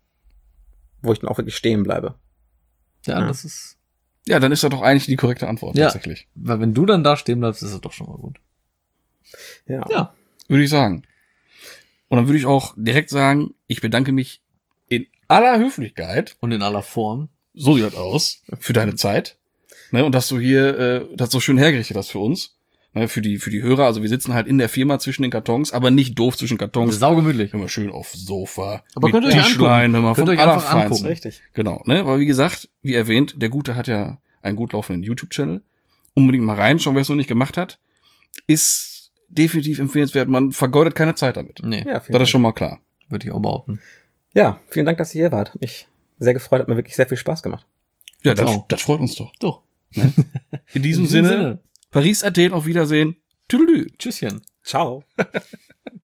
[SPEAKER 4] wo ich dann auch wirklich stehen bleibe.
[SPEAKER 3] Ja,
[SPEAKER 4] Ja.
[SPEAKER 3] das ist.
[SPEAKER 2] Ja, dann ist das doch eigentlich die korrekte Antwort,
[SPEAKER 3] Ja.
[SPEAKER 2] tatsächlich.
[SPEAKER 3] Weil wenn du dann da stehen bleibst, ist es doch schon mal gut.
[SPEAKER 4] Ja.
[SPEAKER 3] Ja.
[SPEAKER 2] Würde ich sagen. Und dann würde ich auch direkt sagen, ich bedanke mich in aller Höflichkeit,
[SPEAKER 3] Und in aller Form.
[SPEAKER 2] so sieht das aus, für deine Zeit. Ne, und dass du hier äh, das so schön hergerichtet hast für uns. Ne, für die für die Hörer. Also wir sitzen halt in der Firma zwischen den Kartons, aber nicht doof zwischen Kartons.
[SPEAKER 3] Saugemütlich.
[SPEAKER 2] Immer schön auf Sofa.
[SPEAKER 3] Aber
[SPEAKER 2] mit
[SPEAKER 3] könnt ihr euch
[SPEAKER 2] Tischlein,
[SPEAKER 3] angucken.
[SPEAKER 2] immer
[SPEAKER 3] Könnt
[SPEAKER 2] von
[SPEAKER 3] ihr euch einfach
[SPEAKER 2] allerfeinsten.
[SPEAKER 3] angucken.
[SPEAKER 4] Richtig.
[SPEAKER 2] Genau, ne? Aber wie gesagt, wie erwähnt, der Gute hat ja einen gut laufenden YouTube-Channel. Unbedingt mal reinschauen, wer es noch nicht gemacht hat. Ist definitiv empfehlenswert. Man vergeudet keine Zeit damit.
[SPEAKER 3] Nee,
[SPEAKER 4] Ja, vielen
[SPEAKER 2] Das ist
[SPEAKER 4] Dank.
[SPEAKER 2] schon mal klar.
[SPEAKER 3] würde ich auch behaupten.
[SPEAKER 4] Ja, vielen Dank, dass ihr hier wart. Hat mich sehr gefreut, hat mir wirklich sehr viel Spaß gemacht.
[SPEAKER 2] Ja,
[SPEAKER 3] Uns
[SPEAKER 2] das,
[SPEAKER 3] auch.
[SPEAKER 2] das freut uns doch.
[SPEAKER 3] Doch.
[SPEAKER 2] In diesem Sinne, Paris, Athen, auf Wiedersehen. Tüdelü.
[SPEAKER 3] Tschüsschen.
[SPEAKER 4] Ciao.